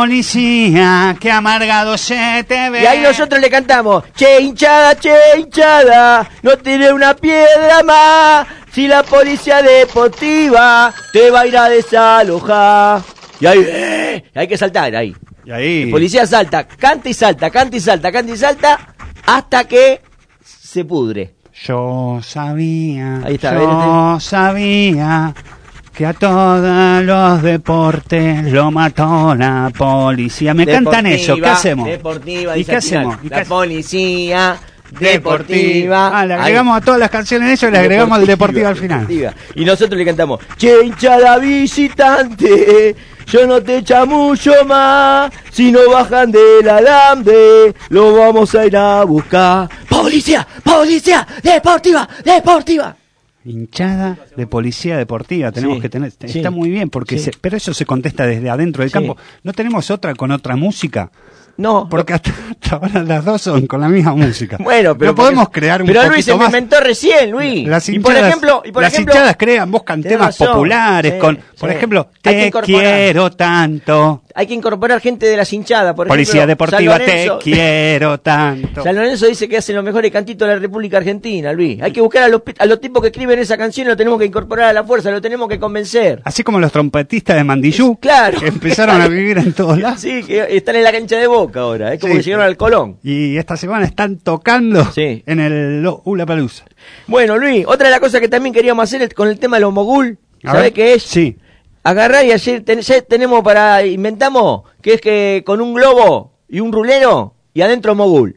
policía, qué amargado se te ve. Y ahí nosotros le cantamos, che hinchada, che hinchada, no tiene una piedra más, si la policía deportiva te va a ir a desalojar. Y ahí, eh, hay que saltar ahí. Y ahí. El policía salta, canta y salta, canta y salta, canta y salta, hasta que se pudre. Yo sabía, Ahí está, yo ¿ves? sabía que a todos los deportes lo mató la policía. Me cantan eso, ¿qué hacemos? Deportiva, ¿Y dice qué al final. hacemos? ¿Y qué La hacemos? policía deportiva. Ah, le Ahí. agregamos a todas las canciones eso y le agregamos el deportivo al final. Deportiva. Y nosotros le cantamos, che hinchada visitante, yo no te chamullo más, si no bajan del alambre, lo vamos a ir a buscar. Policía, policía, deportiva, deportiva. Hinchada de policía deportiva tenemos Sí, que tener. sí, Está muy bien, porque sí. se- pero eso se contesta desde adentro del Sí. campo. ¿No tenemos otra con otra música? No. Porque hasta, hasta ahora las dos son con la misma música. Bueno, pero no podemos porque- crear un pero poquito Luis se más. inventó recién, Luis. Las y por hinchadas, ejemplo, y por las ejemplo, hinchadas crean, buscan tenés temas razón. populares Sí, con, sí. por ejemplo, Hay que te incorporar. quiero tanto. hay que incorporar gente de las hinchadas, por Policía ejemplo, deportiva, San Lorenzo- te quiero tanto. San Lorenzo dice que hacen los mejores cantitos de la República Argentina, Luis. Hay que buscar a los, pi- a los tipos que escriben esa canción y lo tenemos que incorporar a la fuerza, lo tenemos que convencer. Así como los trompetistas de Mandillú, Claro. que empezaron a vivir en todos lados. Sí, que están en la cancha de Boca ahora, es como Sí. que llegaron al Colón. Y esta semana están tocando en el Ulapalooza. Bueno, Luis, otra de las cosas que también queríamos hacer es con el tema de los mogul, A ¿sabés ver. qué es? Sí. Agarrar y ayer ten- ya tenemos para, inventamos, que es que con un globo y un rulero y adentro mogul.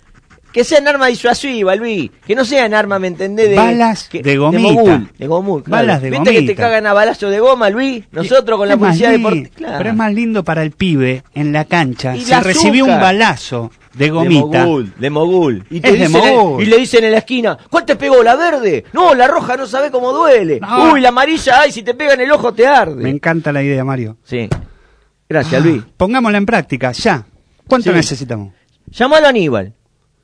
Que sean arma disuasiva, Luis. Que no sean arma, ¿me entendés? De, Balas que- de gomita. mogul, de gomul, claro. Balas de ¿Viste que te gomita. cagan a balazo de goma, Luis? Nosotros con la Es más policía lindo, deportiva. Claro. Pero es más lindo para el pibe en la cancha. Y Si la recibió un azúcar. balazo de De gomita. mogul, de mogul. Y, te Es de dicen en- mogul. y le dicen en la esquina, ¿cuál te pegó? ¿La verde? No, la roja no sabe cómo duele. No. Uy, la amarilla, ay, si te pega en el ojo te arde. Me encanta la idea, Mario. Sí. Gracias, Ah, Luis. Pongámosla en práctica, ya. ¿Cuánto Sí. necesitamos? Llamalo a Aníbal.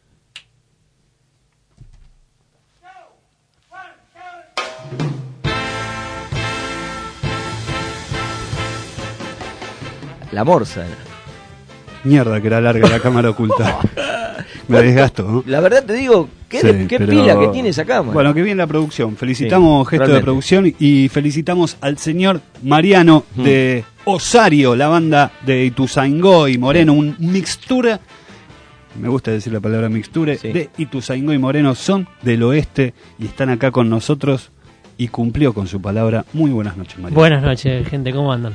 La morsa. Mierda que era larga la cámara oculta. Me desgasto, ¿no? La verdad te digo, qué, Sí, qué pero- pila que tiene esa cámara. Bueno, que bien la producción. Felicitamos Sí, gesto de realmente. producción y felicitamos al señor Mariano Mm. de Osario, la banda de Ituzaingó y Moreno, un mixtura, me gusta decir la palabra mixture, de Ituzaingó y Moreno, son del oeste y están acá con nosotros y cumplió con su palabra. Muy buenas noches, Mariano. Buenas noches, gente, ¿cómo andan?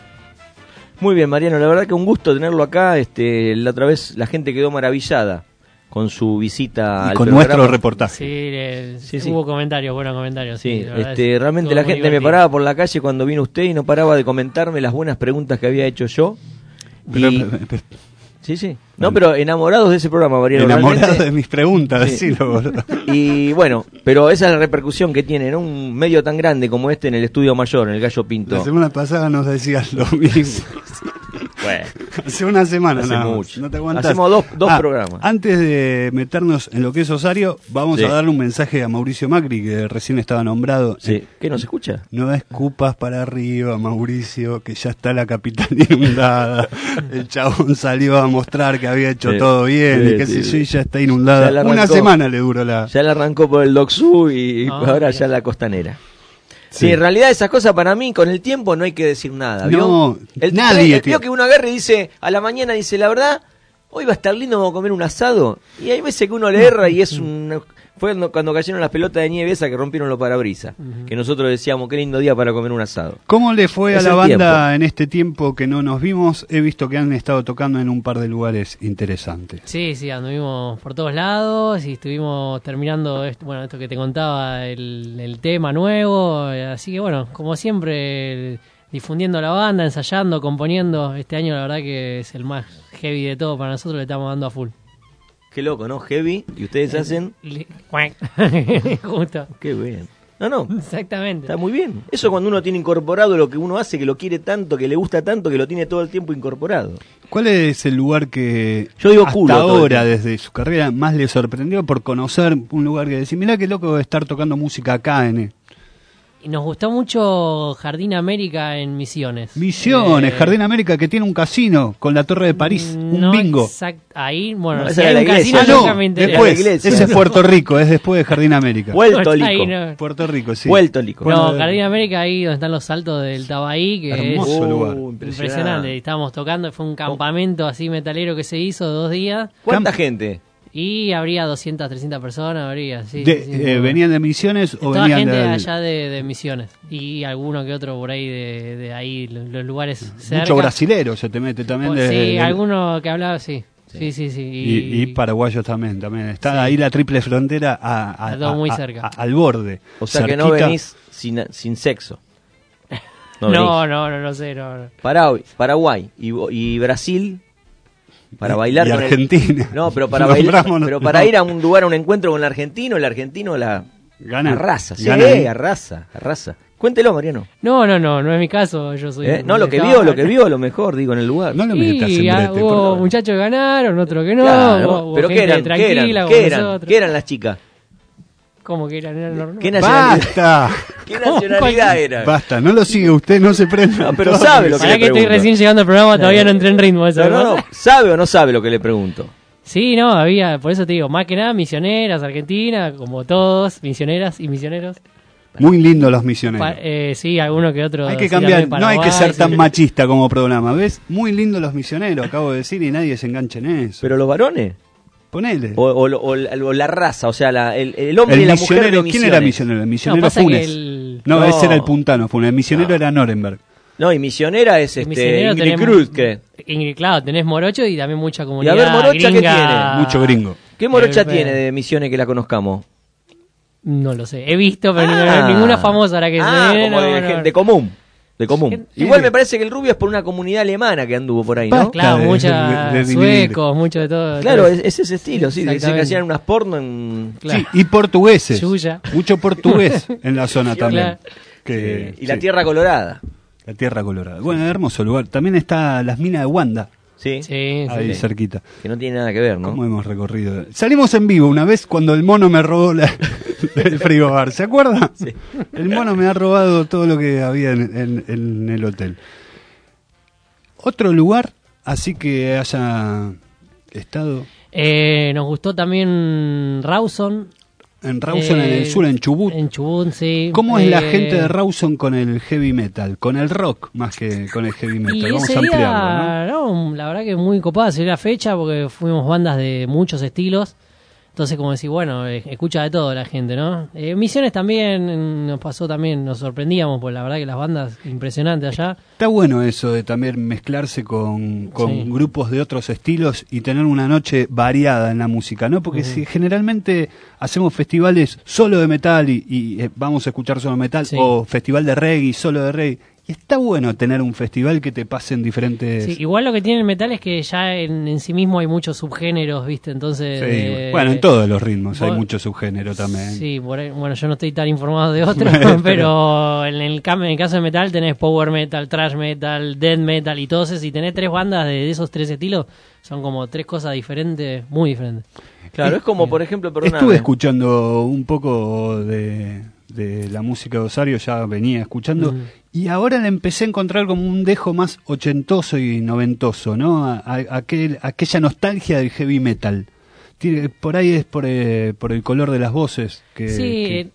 Muy bien, Mariano, la verdad que un gusto tenerlo acá. Este, la otra vez la gente quedó maravillada con su visita y al con programa. Nuestro reportaje. Sí, eh, Sí, sí. hubo comentarios, buenos comentarios. Sí, Sí, la verdad este, es- realmente estuvo la muy gente me divertido. paraba por la calle cuando vino usted y no paraba de comentarme las buenas preguntas que había hecho yo. Pero- Y- pero- sí, sí. No, pero enamorados de ese programa, Mariano. Enamorados realmente. de mis preguntas, Sí. decilo, boludo. Y bueno, pero esa es la repercusión que tiene, ¿no? Un medio tan grande como este en el Estudio Mayor, en el Gallo Pinto. La semana pasada nos decías lo mismo. Bueno, Hace una semana hace nada más. mucho. No te aguantás. Hacemos dos, dos Ah, programas. Antes de meternos en lo que es Osario, vamos Sí. a darle un mensaje a Mauricio Macri, que recién estaba nombrado. Sí. ¿Qué, no se escucha? No escupas para arriba, Mauricio, que ya está la capital inundada. El chabón salió a mostrar que había hecho Sí. todo bien Sí, y qué sí, sé sí. yo, y ya está inundada. Ya la Una arrancó. semana le duró la... Ya la arrancó por el Doxú y Ah, ahora mira. ya la costanera. Sí. Sí. en realidad esas cosas para mí con el tiempo no hay que decir nada. ¿vio? No, el, nadie, el- tío. vio que uno agarra y dice, a la mañana dice, la verdad, hoy va a estar lindo, vamos a comer un asado. Y hay veces que uno le erra y es un... Fue cuando, cuando cayeron las pelotas de nieve esas que rompieron los parabrisas. Que nosotros decíamos, qué lindo día para comer un asado. ¿Cómo le fue Es a la el banda tiempo. en este tiempo que no nos vimos? He visto que han estado tocando en un par de lugares interesantes. Sí, sí, anduvimos por todos lados y estuvimos terminando, esto, bueno, esto que te contaba, el, el tema nuevo. eh, Así que bueno, como siempre, difundiendo la banda, ensayando, componiendo. Este año la verdad que es el más heavy de todo para nosotros, le estamos dando a full. Qué loco, ¿no? Heavy. Y ustedes hacen... Li- Justo. Qué bien. No, no. Exactamente. Está muy bien. Eso cuando uno tiene incorporado lo que uno hace, que lo quiere tanto, que le gusta tanto, que lo tiene todo el tiempo incorporado. ¿Cuál es el lugar que Yo digo hasta culo todo el ahora, tiempo. desde su carrera, más le sorprendió por conocer un lugar que decir, mirá qué loco estar tocando música acá en Y nos gustó mucho Jardín América en Misiones. Misiones, Eh, Jardín América, que tiene un casino con la Torre de París, un no bingo? exact- ahí, bueno, No, si esa hay era un la iglesia. casino Ah, nunca no, me interesa. después, La iglesia. ese es Puerto Rico, es después de Jardín América. Vuelto Ahí Lico. no. Puerto Rico, sí. Vuelto Lico. No, Bueno, Jardín América, ahí donde están los saltos del Tabaí, que Hermoso es lugar. Uh, impresionante. Y estábamos tocando, fue un campamento así metalero que se hizo de dos días. ¿Cuánta gente? Y habría doscientas, trescientas personas, habría, sí. de- sí, sí, eh, muy ¿Venían de Misiones o Toda venían gente de, allá de, de Misiones. Y alguno que otro por ahí de, de ahí, lo- los lugares cerca. mucho brasilero se te mete también? Pues de- sí, de- alguno que hablaba, sí. Sí, sí, sí. Y, y paraguayos también, también. Está Sí. ahí la triple frontera a, a- Está todo muy a- cerca. a- al borde. O sea que no Cerquita. venís sin, sin sexo. No, venís. no, no, no, sé, no, no. Paraguay, Paraguay y, y Brasil para Y- bailar y con Argentina. el... No, pero para Nombramos, bailar, no- pero para no. ir a un lugar a un encuentro con el argentino, el argentino la Gana. arrasa, sí, Gana ahí. arrasa, arrasa. Cuéntelo, Mariano. No, no, no, no es mi caso, yo soy... ¿Eh? No, lo que estaba- vio, lo que vio, a lo mejor, digo, en el lugar. No lo metas Y en ah, brete, hubo por favor. muchachos que ganaron, otros que no, Claro, hubo- hubo pero ¿qué gente eran? ¿Qué tranquila eran? como ¿Qué eran? nosotros. ¿Qué eran las chicas? ¿Cómo que eran? Eran normal. ¿Qué nacionalidad, ¡Basta! ¿Qué nacionalidad era? Basta, no lo sigue usted, no se prenda. Ah, pero Todo sabe que lo que Para le que estoy pregunto. recién llegando al programa, todavía no entré en ritmo. Eso, No, no, no. ¿Sabe o no sabe lo que le pregunto? Sí, no, había, por eso te digo, más que nada misioneras, argentinas, como todos, misioneras y misioneros. Muy lindo los misioneros. Pa- eh, sí, alguno que otro. Hay que sí, cambiar, también no hay que Paraguay, ser tan sí. machista como programa, ¿ves? Muy lindo los misioneros, acabo de decir, y nadie se engancha en eso. ¿Pero los varones? Ponele. O, o, o, o la raza, o sea, la, el, el hombre El y la mujer de misionero, ¿quién Misiones. era misionero? El misionero No, pasa que Funes. el- No, No. ese era el puntano Funes. El misionero No. era Nuremberg. No, y misionera es El este misionero Ingrid tenemos- Cruz, que Ingrid, claro, tenés morocho y también mucha Y comunidad. a ver, Morocha, ¿qué gringa. tiene? Mucho gringo. ¿Qué morocha Eh, tiene de misiones que la conozcamos? No lo sé, he visto, pero Ah. ni- ninguna famosa ahora que Ah, se ve, como no, de, no. gente común. De común. Gente- Igual me parece que el rubio es por una comunidad alemana que anduvo por ahí, Pa- ¿no? Claro, de- mucha de- de dividir. suecos, mucho de todo. Claro, todo. es, es ese estilo, sí. Dicen que Exactamente. hacían unas porno en... Claro. Sí, y portugueses. Yuya. Mucho portugués en la zona también. Claro. Que, Y la sí, tierra colorada. la tierra colorada. Bueno, hermoso lugar. También está las minas de Wanda, Sí. Sí, ahí sí. cerquita. Que no tiene nada que ver, ¿no? ¿Cómo hemos recorrido? Salimos en vivo una vez cuando el mono me robó la, el frigobar. ¿Se acuerda? Sí. El mono me ha robado todo lo que había en, en- en el hotel. Otro lugar, así que haya estado Eh, nos gustó también Rawson. en Rawson, en el Eh, sur, en Chubut. En Chubut, sí. ¿Cómo es la Eh, gente de Rawson con el heavy metal? Con el rock más que con el heavy metal. Y Vamos ese a ampliarlo, ¿no? día, no, la verdad que muy copada sería la fecha porque fuimos bandas de muchos estilos. Entonces, como decir, bueno, eh, escucha de todo la gente, ¿no? Eh, Misiones también nos pasó también, nos sorprendíamos, pues la verdad que las bandas impresionantes allá. Está bueno eso de también mezclarse con, con Sí. grupos de otros estilos y tener una noche variada en la música, ¿no? Porque Ujú. si generalmente hacemos festivales solo de metal y, y, eh, vamos a escuchar solo metal, Sí. o festival de reggae, solo de reggae, y está bueno tener un festival que te pasen diferentes... Sí, igual lo que tiene el metal es que ya en, en sí mismo hay muchos subgéneros, ¿viste? Entonces... Sí, eh, bueno, en todos los ritmos hay vos- mucho subgénero también. Sí, por ahí- bueno, yo no estoy tan informado de otros, Pero- pero en el, cam- en el caso de metal tenés power metal, thrash metal, death metal y todo eso. Si tenés tres bandas de, de esos tres estilos, son como tres cosas diferentes, muy diferentes. Claro, es como, por ejemplo, perdóname. Estuve escuchando un poco de, de la música de Osario, ya venía escuchando, Mm. y ahora le empecé a encontrar como un dejo más ochentoso y noventoso, ¿no? A, a- aquel, aquella nostalgia del heavy metal. Tiene- por ahí es por, eh, por el color de las voces. Que, Sí, que- eh,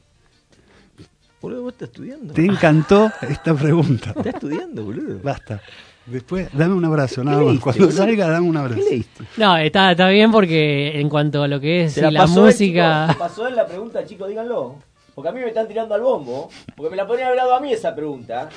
Boludo, ¿vos estás estudiando? ¿Te encantó esta pregunta? ¿Estás estudiando, boludo? Basta. Después, dame un abrazo, nada ¿Qué más. leíste, Cuando boludo? salga, dame un abrazo. ¿Qué leíste? no, está, está bien porque en cuanto a lo que es ¿Se la, la pasó él, música... chicos? ¿Se pasó él la pregunta, chicos? Díganlo. Porque a mí me están tirando al bombo. Porque me la podrían haber dado a mí esa pregunta.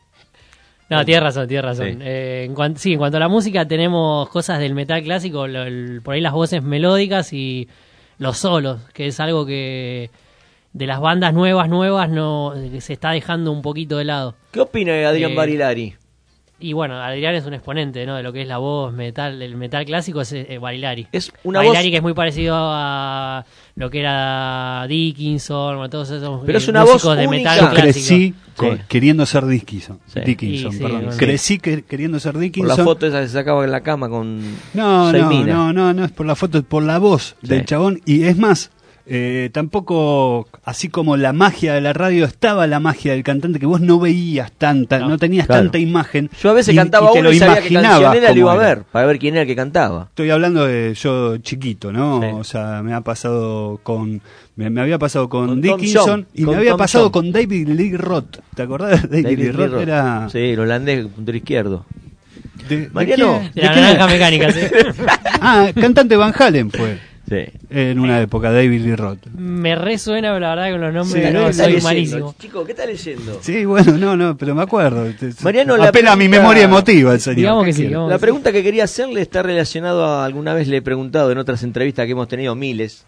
No, tienes razón, tienes razón. Sí. Eh, en cuan- sí, en cuanto a la música tenemos cosas del metal clásico, lo- el- por ahí las voces melódicas y los solos, que es algo que de las bandas nuevas, nuevas, no que se está dejando un poquito de lado. ¿Qué opina de Adrián Eh, Barilari? Y bueno, Adrián es un exponente, ¿no? De lo que es la voz metal, el metal clásico es eh, Barilari. Es una Barilari voz- que es muy parecido a lo que era Dickinson, a todos esos Pero eh, es una músicos voz de única. metal Yo clásico. crecí con- Sí. queriendo ser Dickinson. Sí. Dickinson, Y sí, perdón. bueno. Crecí que- queriendo ser Por Dickinson. la foto esa que se sacaba en la cama con No, seis no, minas. no, no, no es por la foto, es por la voz Sí. del chabón. Y es más, eh, tampoco, así como la magia de la radio, estaba la magia del cantante, que vos no veías tanta, no, tenías claro. tanta imagen. Yo a veces y- cantaba y te uno lo y sabía qué imaginabas canción era, lo cómo iba a era. ver, para ver quién era el que cantaba. Estoy hablando de yo chiquito, ¿no? Sí. O sea, me ha pasado con... Me, me había pasado con, Con Tom Dickinson Jones, y con me había Tom pasado Jones. con David Lee Roth. ¿Te acordás de David, David Lee Roth? Lee Roth. Era... Sí, el holandés, puntero izquierdo. De, de Mariano. quién- De la quién naranja era? mecánica, sí. Ah, cantante Van Halen fue. Sí. En una época, David Lee Roth. Me resuena, pero la verdad que con los nombres Sí, no, ¿qué está soy leyendo? malísimo. Chico, ¿qué está leyendo? Sí, bueno, no, no, pero me acuerdo. Mariano, la Apela a mi pregunta- memoria emotiva el señor. Digamos ¿Qué que sí, quiere? digamos La que pregunta que quería hacerle está relacionado a alguna vez le he preguntado en otras entrevistas que hemos tenido miles.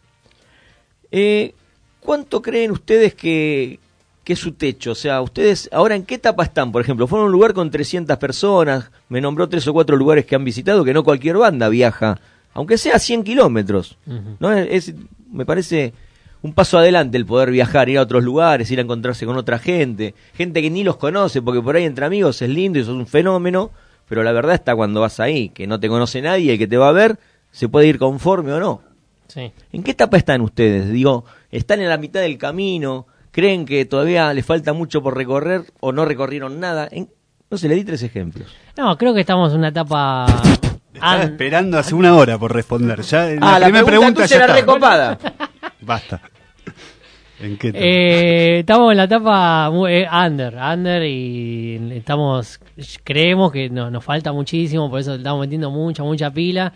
Eh, ¿Cuánto creen ustedes que, que es su techo? O sea, ustedes ahora en qué etapa están, por ejemplo. Fueron a un lugar con trescientas personas, me nombró tres o cuatro lugares que han visitado, que no cualquier banda viaja, aunque sea cien kilómetros. Ujú. ¿No? Es, es- me parece un paso adelante el poder viajar, ir a otros lugares, ir a encontrarse con otra gente, gente que ni los conoce, porque por ahí entre amigos es lindo y sos un fenómeno, pero la verdad está cuando vas ahí, que no te conoce nadie y el que te va a ver se puede ir conforme o no. Sí. ¿En qué etapa están ustedes? Digo, ¿están en la mitad del camino? ¿Creen que todavía les falta mucho por recorrer o no recorrieron nada? En- no sé, le di tres ejemplos. No, creo que estamos en una etapa... Estaba an- esperando hace una hora por responder. Ya en Ah, la primera pregunta, tuya ya era está. recopada. Basta. ¿En qué etapa? Eh, estamos en la etapa muy- eh, under, under y estamos, creemos que no, nos falta muchísimo, por eso le estamos metiendo mucha, mucha pila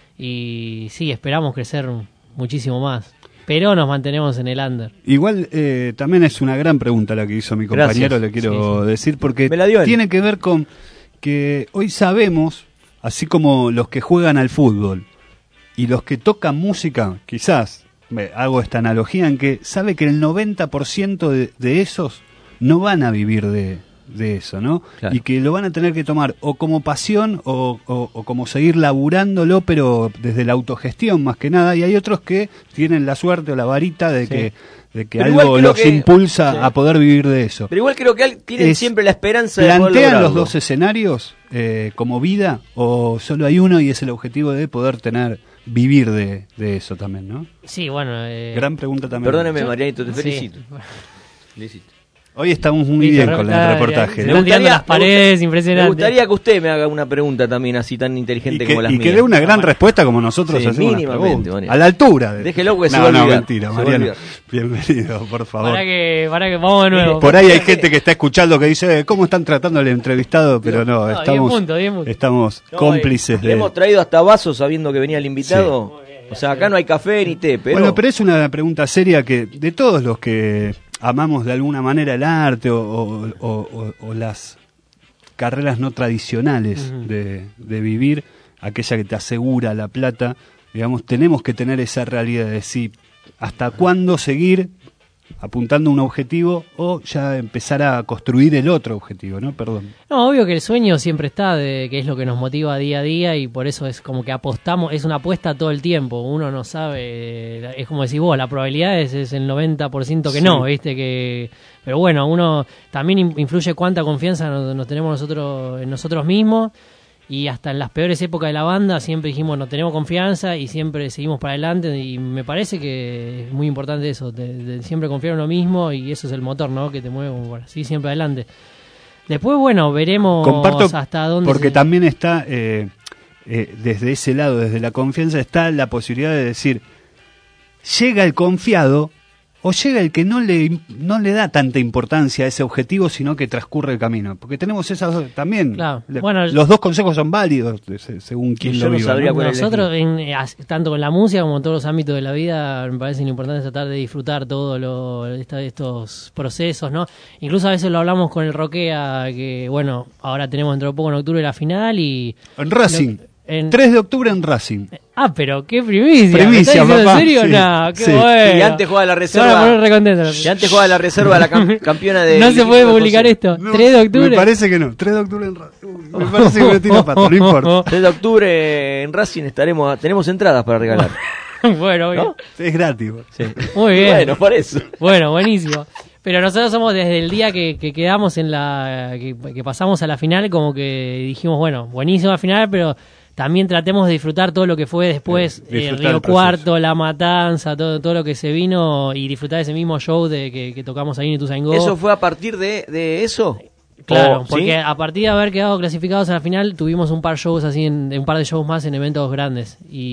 y sí, esperamos crecer muchísimo más, pero nos mantenemos en el under. Igual eh, también es una gran pregunta la que hizo mi compañero, Gracias. le quiero Sí, sí. decir, porque Me la dio él. tiene que ver con que hoy sabemos, así como los que juegan al fútbol y los que tocan música, quizás me hago esta analogía en que sabe que el noventa por ciento de, de esos no van a vivir de, de eso, ¿no? Claro. Y que lo van a tener que tomar o como pasión o, o- o como seguir laburándolo, pero desde la autogestión más que nada. Y hay otros que tienen la suerte o la varita de Sí. que, de que Pero igual algo creo los que- impulsa sí. a poder vivir de eso. Pero igual creo que al- tienen Es- siempre la esperanza de poder ¿Plantean los lograrlo. dos escenarios eh, como vida o solo hay uno y es el objetivo de poder tener vivir de, de eso también, ¿no? Sí, bueno. Eh, Gran pregunta también. Perdóneme, Yo- Marianito, te sí. felicito. Felicito. Hoy estamos muy Sí, bien te con re- el ah, reportaje. Se ¿no? están tirando las me paredes, gusta- impresionante. Me gustaría que usted me haga una pregunta también así tan Y inteligente que, como las y mías. que dé una gran respuesta como nosotros Sí, hacemos las mínimamente, preguntas. Mariano. A la altura. De... Déjelo porque se no, va a no, olvidar, mentira, se va a Mariano. olvidar. Bienvenido, por favor. Para que, para que, vamos de nuevo. Por ahí hay gente que está escuchando que dice, ¿cómo están tratando al entrevistado? Pero no, No, estamos, diez puntos, diez puntos. estamos No, cómplices y- le de... hemos traído hasta vasos sabiendo que venía el invitado. Muy bien, O sea, acá no hay café ni té, pero... Bueno, pero es una pregunta seria que de todos los que amamos de alguna manera el arte o, o, o, o, o las carreras no tradicionales uh-huh. de, de vivir, aquella que te asegura la plata, digamos, tenemos que tener esa realidad de decir hasta cuándo seguir apuntando a un objetivo o ya empezar a construir el otro objetivo, ¿no? Perdón. No, obvio que el sueño siempre está, de que es lo que nos motiva día a día y por eso es como que apostamos, es una apuesta todo el tiempo, uno no sabe, es como decís vos, la probabilidad es, es el noventa por ciento que sí. no, ¿viste? Que, pero bueno, uno también influye cuánta confianza nos, nos tenemos nosotros en nosotros mismos. Y hasta en las peores épocas de la banda siempre dijimos no tenemos confianza y siempre seguimos para adelante y me parece que es muy importante eso, de, de siempre confiar en uno mismo y eso es el motor, ¿no? Que te mueve como para así siempre adelante. Después, bueno, veremos Comparto hasta dónde... Porque se... también está, eh, eh, desde ese lado, desde la confianza, está la posibilidad de decir, llega el confiado o llega el que no le no le da tanta importancia a ese objetivo, sino que transcurre el camino. Porque tenemos esas dos también. Claro. Le, bueno, los dos consejos son válidos, según quien yo lo no viva. sabría ¿no? cuál Nosotros, en, tanto con la música como en todos los ámbitos de la vida, me parece importante tratar de disfrutar todos lo, esta, estos procesos, ¿no? Incluso a veces lo hablamos con el Roquea, que bueno, ahora tenemos dentro de poco en octubre la final y... En Racing. Lo, en... tres de octubre en Racing. Ah, pero qué primicia. Primicia, ¿Me papá. ¿En serio? Sí, No, qué sí. bueno. Y antes jugaba la reserva. Y antes jugaba la reserva la cam- campeona de... No se puede publicar esto. No, tres de octubre. Me parece que no. tres de octubre en Racing. Me parece que me tira pata, no importa. tres de octubre en Racing estaremos, tenemos entradas para regalar. Bueno, ¿no? Es gratis. Sí. Muy bien. Bueno, por eso. Bueno, buenísimo. Pero nosotros somos desde el día que, que quedamos en la... Que, que pasamos a la final, como que dijimos, bueno, buenísima final, pero... También tratemos de disfrutar todo lo que fue después, eh, el Río Cuarto, La Matanza, todo todo lo que se vino y disfrutar ese mismo show de que, que tocamos ahí en Ituzaingó. ¿Eso fue a partir de, de eso? Claro, ¿O, porque ¿sí? a partir de haber quedado clasificados a la final, tuvimos un par de shows así, en, un par de shows más en eventos grandes.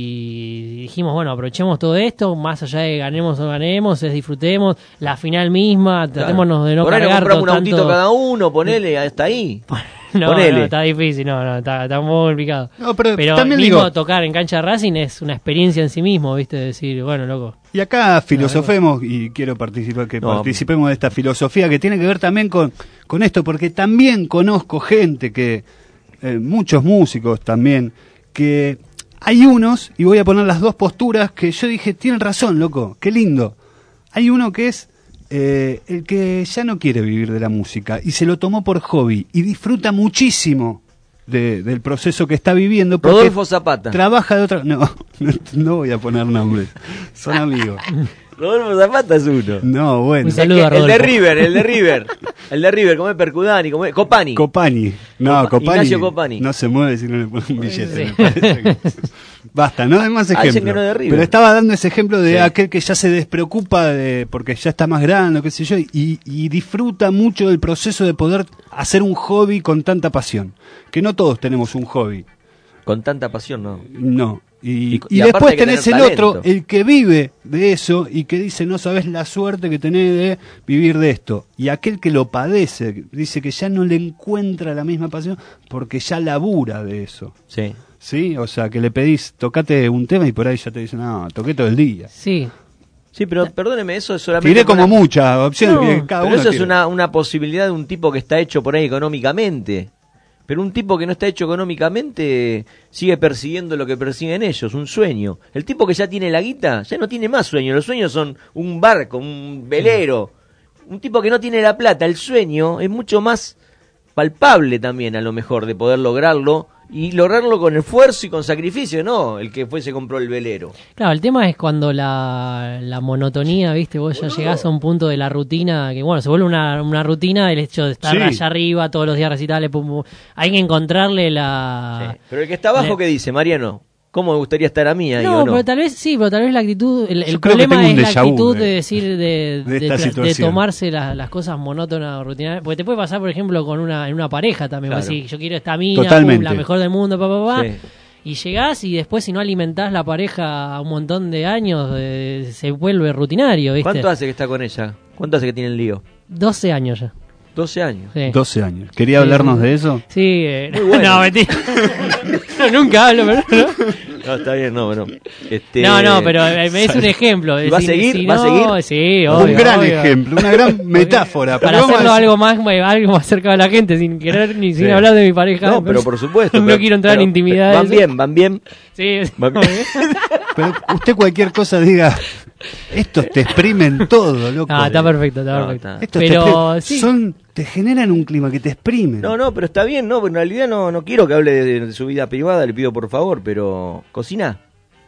Y dijimos, bueno, aprovechemos todo esto, más allá de ganemos o no ganemos, es disfrutemos la final misma, tratémonos claro. de no Por ahí cargar compramos un tanto... autito cada uno, ponele hasta ahí. No, Ponele. no, está difícil, no, no, está, está muy complicado. No, pero, pero también mismo digo, tocar en cancha de Racing es una experiencia en sí mismo, ¿viste? Decir, bueno, loco. Y acá filosofemos, y quiero participar que no, participemos de esta filosofía que tiene que ver también con, con esto, porque también conozco gente que, eh, muchos músicos también, que hay unos, y voy a poner las dos posturas, que yo dije, tienen razón, loco, qué lindo. Hay uno que es Eh, el que ya no quiere vivir de la música y se lo tomó por hobby y disfruta muchísimo de, del proceso que está viviendo. Rodolfo Zapata. Trabaja de otra... No, no, no voy a poner nombres, son amigos. Rodolfo Zapata es uno. No, bueno. Un saludo a el de River, el de River. El de River, como es Percudani, como es Copani. Copani. No, Copa, Copani. Ignacio Copani. No se mueve si no le ponen un billete. Sí. Me parece que... Basta, no hay más Ah, ejemplos. no de River. Pero estaba dando ese ejemplo de sí. aquel que ya se despreocupa de porque ya está más grande, qué sé yo, y, y disfruta mucho del proceso de poder hacer un hobby con tanta pasión. Que no todos tenemos un hobby. Con tanta pasión, no. No. Y, y, y, y después tenés el talento. Otro, el que vive de eso y que dice, no sabes la suerte que tenés de vivir de esto. Y aquel que lo padece, dice que ya no le encuentra la misma pasión porque ya labura de eso. Sí. Sí, o sea, que le pedís, tocate un tema y por ahí ya te dicen, no, toqué todo el día. Sí. Sí, pero perdóneme, eso es solamente... Tiré como una... muchas opciones. No, que cada pero uno eso quiere. es una, una posibilidad de un tipo que está hecho por ahí económicamente. Pero un tipo que no está hecho económicamente sigue persiguiendo lo que persiguen ellos, un sueño. El tipo que ya tiene la guita, ya no tiene más sueño. Los sueños son un barco, un velero. Un tipo que no tiene la plata, el sueño es mucho más palpable también a lo mejor de poder lograrlo. Y lograrlo con esfuerzo y con sacrificio, no el que fue se compró el velero. Claro, el tema es cuando la, la monotonía, viste, vos ya llegás a un punto de la rutina, que bueno, se vuelve una, una rutina el hecho de estar sí. allá arriba, todos los días recitales, pum, pum. Hay que encontrarle la... Sí. Pero el que está abajo, le... ¿qué dice, Mariano? ¿Cómo me gustaría estar a mí ahí no, o no? pero tal vez sí, pero tal vez la actitud, el, el problema es la actitud de, de decir, de, de, de, de tomarse la, las cosas monótonas o rutinarias, porque te puede pasar, por ejemplo, con una en una pareja también, claro. Decir, yo quiero esta mina, pum, la mejor del mundo, pa, pa, pa, sí. Y llegás y después si no alimentás la pareja un montón de años, eh, se vuelve rutinario, ¿viste? ¿Cuánto hace que está con ella? ¿Cuánto hace que tiene el lío? doce años ya. doce años. Sí. doce años. ¿Quería sí, hablarnos sí. de eso? Sí. Eh, Muy bueno. No, mentira. No, nunca hablo, pero no. No, está bien, no, no. Este... No, no, pero eh, es un ejemplo. ¿Va a Si- seguir? si ¿Va a no, seguir? Sí, Un obvio, gran obvio. ejemplo, una gran metáfora. Para Pero vamos hacerlo a decir- algo más, algo más cerca de la gente, sin querer ni sin Sí. hablar de mi pareja. No, pero por supuesto. No pero- quiero entrar pero- en intimidades. Van bien, van bien. Sí, Van muy bien. bien. Pero usted cualquier cosa diga, estos te exprimen todo, loco. Ah, está perfecto, está No, perfecto. está. Estos te Pero exprimen- sí. son, te generan un clima que te exprimen. No, no, pero está bien, no, pero en realidad no, no quiero que hable de, de su vida privada, le pido por favor, pero ¿cocina?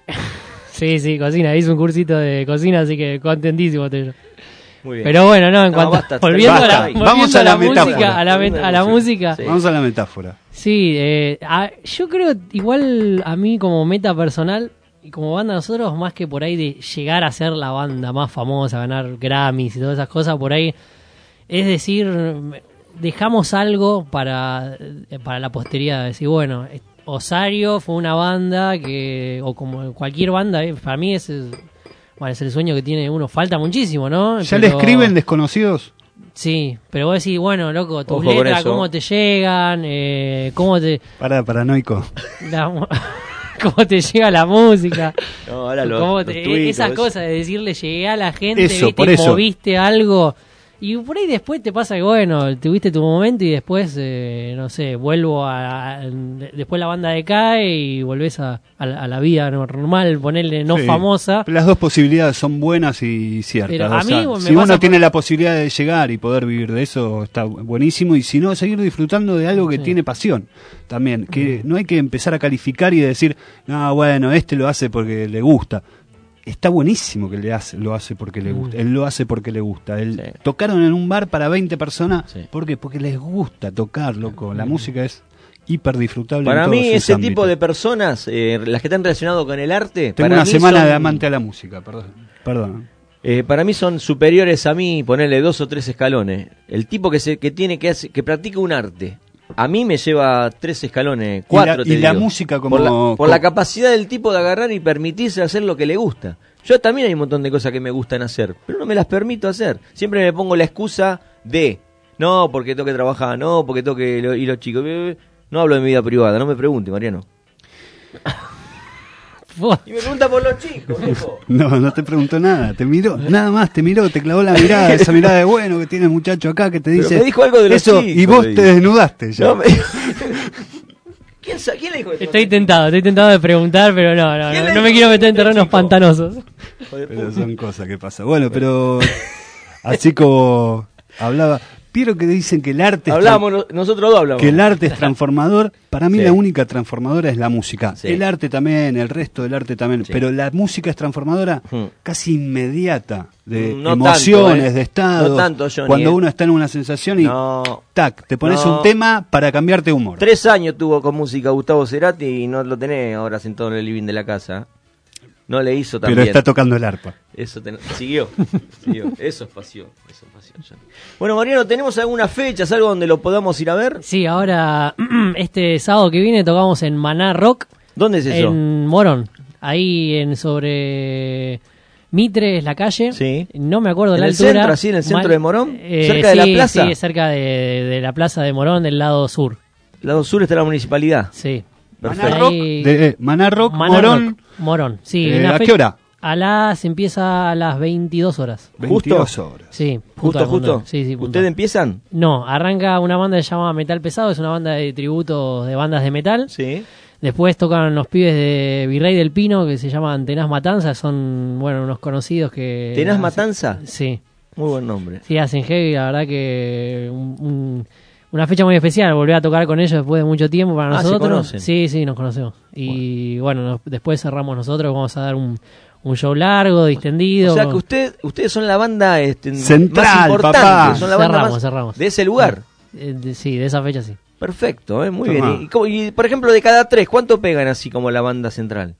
Sí, sí, cocina. Hice un cursito de cocina, así que contentísimo estoy yo. Muy bien. Pero bueno, no, en No, cuanto basta, volviendo a la, basta. volviendo Vamos a la música, metáfora. a la, met- a la música. Sí. Vamos a la metáfora. Sí, eh, a- yo creo igual a mí como meta personal y como banda nosotros, más que por ahí de llegar a ser la banda más famosa, ganar Grammys y todas esas cosas por ahí, es decir, dejamos algo para, eh, para la posteridad, decir, bueno, eh, Osario fue una banda que, o como cualquier banda, eh, para mí es, es- bueno, es el sueño que tiene uno, falta muchísimo, ¿no? ¿Ya le Pero- escriben desconocidos? Sí, pero vos decís, bueno, loco, tus Ojo con letras, eso. cómo te llegan, eh, cómo te... Para, paranoico. la mu- cómo te llega la música. No, ahora los, Cómo los te- tuitos, esas eso. cosas de decirle llegué a la gente, Eso, viste, por eso. moviste algo. Y por ahí después te pasa que, bueno, tuviste tu momento y después, eh, no sé, vuelvo a, a- después la banda decae y volvés a, a la- a la vida normal, ponerle no Sí. famosa. Las dos posibilidades son buenas y ciertas. Pero o a sea, mí me si pasa uno por- tiene la posibilidad de llegar y poder vivir de eso, está buenísimo. Y si no, seguir disfrutando de algo que Sí. tiene pasión también. Que no hay que empezar a calificar y decir, no, bueno, este lo hace porque le gusta. Está buenísimo que le hace, lo hace porque le gusta. Él lo hace porque le gusta. Él, Sí. Tocaron en un bar para veinte personas. Sí. ¿Por qué? Porque les gusta tocar, loco. La música es hiper disfrutable. Para en mí, todos sus ese ámbitos. tipo de personas, eh, las que están relacionadas con el arte, Tengo para una mí semana son- de amante a la música, perdón. Perdón. Eh, para mí son superiores a mí, ponerle dos o tres escalones. El tipo que se, que tiene que hace, que practica un arte, a mí me lleva tres escalones, cuatro. Y la- te y la digo. música como- por la, por como- la capacidad del tipo de agarrar y permitirse hacer lo que le gusta. Yo también hay un montón de cosas que me gustan hacer, pero no me las permito hacer. Siempre me pongo la excusa de no, porque tengo que trabajar, no, porque tengo que lo- ir los chicos. No hablo de mi vida privada, no me pregunte, Mariano. Y me pregunta por los chicos, viejo. No, no te preguntó nada, te miró, nada más te miró, te clavó la mirada, esa mirada de bueno que tiene el muchacho acá que te Pero dice me dijo algo de los eso chicos, y vos le te digo. desnudaste ya. No, me- ¿Quién, sa- ¿Quién le dijo eso? Estoy tentado, estoy tentado de preguntar, pero no, no, ¿Quién no, le no me dijo quiero meter en este terrenos chico? pantanosos. Pero son cosas que pasan. Bueno, pero así como hablaba, Piero que dicen que el arte es Hablamos, no- nosotros dos hablamos. que el arte es transformador, para mí Sí. la única transformadora es la música. Sí. El arte también, el resto del arte también, Sí. pero la música es transformadora Hmm. casi inmediata, de Mm, no emociones, tanto, ¿eh? de estados. No tanto, Johnny, cuando ¿eh? uno está en una sensación y No. tac, te pones No. un tema para cambiarte humor. Tres años tuvo con música Gustavo Cerati y no lo tenés ahora sentado en el living de la casa. No le hizo tan Pero bien. está tocando el arpa. Eso ten- siguió, siguió. Eso es pasión, eso es pasión, Johnny. Bueno, Mariano, ¿tenemos algunas fechas, algo donde lo podamos ir a ver? Sí, ahora este sábado que viene tocamos en Maná Rock. ¿Dónde es eso? En Morón. Ahí en sobre Mitre es la calle. Sí. No me acuerdo ¿En la el altura. centro, así, en el centro Mal- de Morón? Eh, ¿Cerca de la sí, plaza? Sí, cerca de, de la plaza de Morón, del lado sur. Lado sur está la municipalidad. Sí. Perfecto. Maná Rock, Ahí- de, eh, Maná Rock, Maná Morón, Rock, Morón, sí. Eh, en la ¿a fe- qué hora? A las, empieza a las veintidós horas. veintidós horas. Sí, Justo, puntual, justo. puntual. Sí, sí, puntual. ¿Ustedes empiezan? No, arranca una banda que se llama Metal Pesado, es una banda de tributo de bandas de metal. Sí. Después tocan los pibes de Virrey del Pino que se llaman Tenaz Matanza, son, bueno, unos conocidos que... ¿Tenaz hacen- Matanza? Sí. Muy buen nombre. Sí, hacen heavy, la verdad que un- un- una fecha muy especial, volver a tocar con ellos después de mucho tiempo para Ah, ¿se nosotros. conocen? Sí, sí, nos conocemos. Y bueno, nos- después cerramos nosotros, vamos a dar un, un show largo, distendido. O sea que usted, ustedes son la banda este, Central, más importante, papá. son la banda Cerramos, más cerramos. de ese lugar. Eh, de- sí, de esa fecha sí. Perfecto, eh, muy Tomá. bien. Y, cómo- y, por ejemplo, de cada tres, ¿cuánto pegan así como la banda central?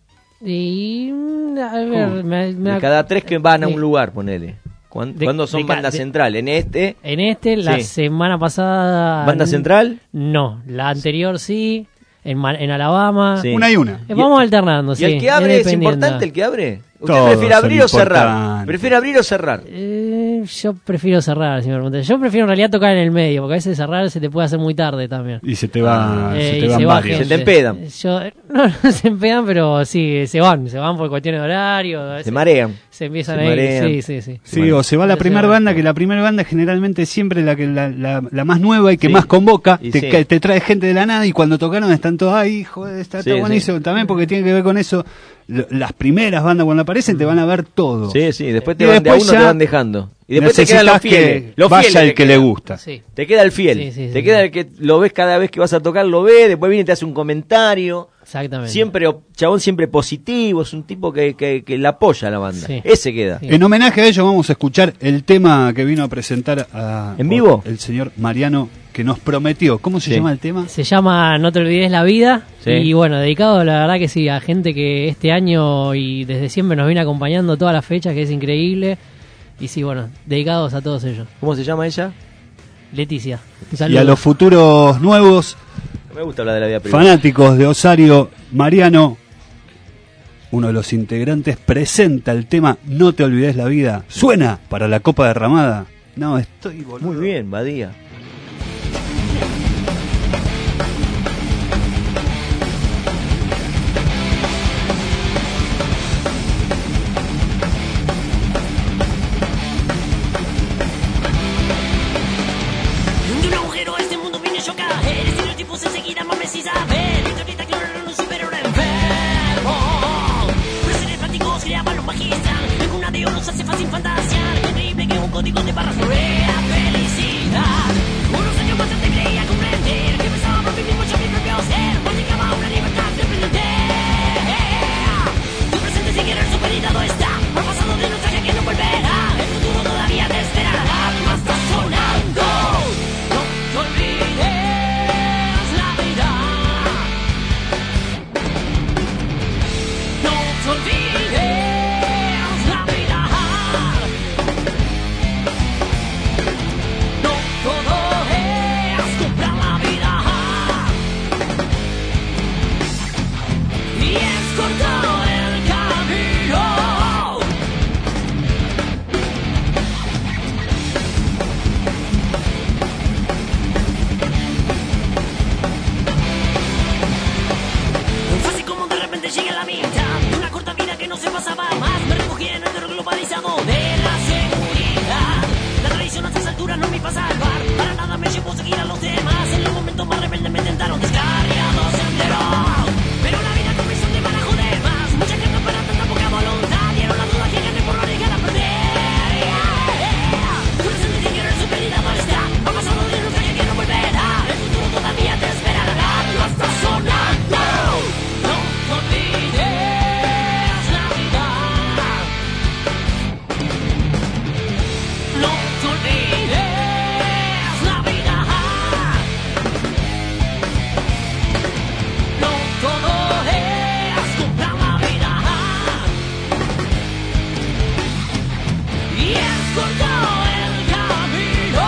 Y mm, a ver, me- me- De cada tres que van a de- un lugar, ponele. ¿Cuán- de- ¿Cuándo son de ca- banda de- central? En este, En este, la Sí. semana pasada... ¿banda central? No, la anterior sí, en, Ma- en Alabama. Sí. Una y una. Eh, vamos alternando, ¿Y sí. el que abre es dependiendo. importante el que abre? ¿Usted Todos prefiere son abrir o cerrar? importantes. ¿Prefiere abrir o cerrar? Eh, Eh, yo prefiero cerrar, si me preguntas. Yo prefiero en realidad tocar en el medio, porque a veces cerrar se te puede hacer muy tarde también. Y se te va, Eh, se y te van se va varios. Se te gente. empedan. Yo, no, no se empedan, pero sí, se van. Se van por cuestiones de horario. Se marean. Se empiezan Se a ir. marean. Sí, sí, sí. Sí, Bueno. o se va la Pero primera se va. banda, que la primera banda generalmente es siempre la que la, la, la más nueva y que Sí. más convoca, Y te, sí. que te trae gente de la nada y cuando tocaron están todos ahí, joder, está, Sí, está sí. buenísimo también porque tiene que ver con eso. Lo- Las primeras bandas cuando aparecen te van a ver todo. Sí, sí, después te Y van de a después uno te ya van dejando. Y después te quedan los necesitas fieles. que Los vaya fieles el te que le quedan. gusta. Sí. Te queda el fiel. Sí, sí, te sí. queda el que lo ves cada vez que vas a tocar, lo ves, después viene y te hace un comentario. Exactamente. Siempre, op- chabón siempre positivo, es un tipo que, que, que la apoya a la banda. Sí. Ese queda. En homenaje a ello vamos a escuchar el tema que vino a presentar a, ¿En vivo? el señor Mariano, que nos prometió. ¿Cómo se Sí. llama el tema? Se llama No te olvides la vida. Sí. Y bueno, dedicado la verdad que sí a gente que este año y desde siempre nos viene acompañando todas las fechas, que es increíble. Y sí, bueno, dedicados a todos ellos. ¿Cómo se llama ella? Leticia. Un Y saludo. a los futuros nuevos No me gusta hablar de la vida privada. fanáticos de Osario, Mariano, uno de los integrantes, presenta el tema No te olvides la vida. Suena para la Copa Derramada. No, estoy boludo. Muy bien, Badía. De un agujero a este mundo vine yo a caer. Estereotipos enseguida mames y saber. Victorita claro no supera un enfermo. Pero seres prácticos creaban lo magistral. En cuna de oro nos hace fácil fantasear. Qué increíble que un código de barras crea felicidad. Unos años más tarde creía comprender que pensaba por mí mismo yo mi propio ser. Practicaba una libertad sorprendente. Tu presente sin querer supeditado está al pasado de nostalgia que no volverá. El futuro todavía te esperará. No está sonando. No te olvides la vida. No te olvides la vida. No todo es comprar la vida. Y es cortar el camino. Fue así como de repente llegué a la mitad de una corta vida que no se pasaba más. Me recogí en el terror globalizado de la seguridad. La tradición a estas alturas no me iba a salvar. Para nada me llevó a seguir a los demás. En los momentos más rebeldes me tentaron descarriados senderos. Pero la vida comenzó de barajo de más. Mucha gente para tanta poca voluntad. Dieron la duda que gané por no llegar a perder. Tu presente sin querer supeditado está al pasado de nostalgia que no volverá. El futuro todavía te esperará. No está sonando. No te olvides la vida. No te olvides la vida. No todo es comprar la vida. Y es cortar el camino.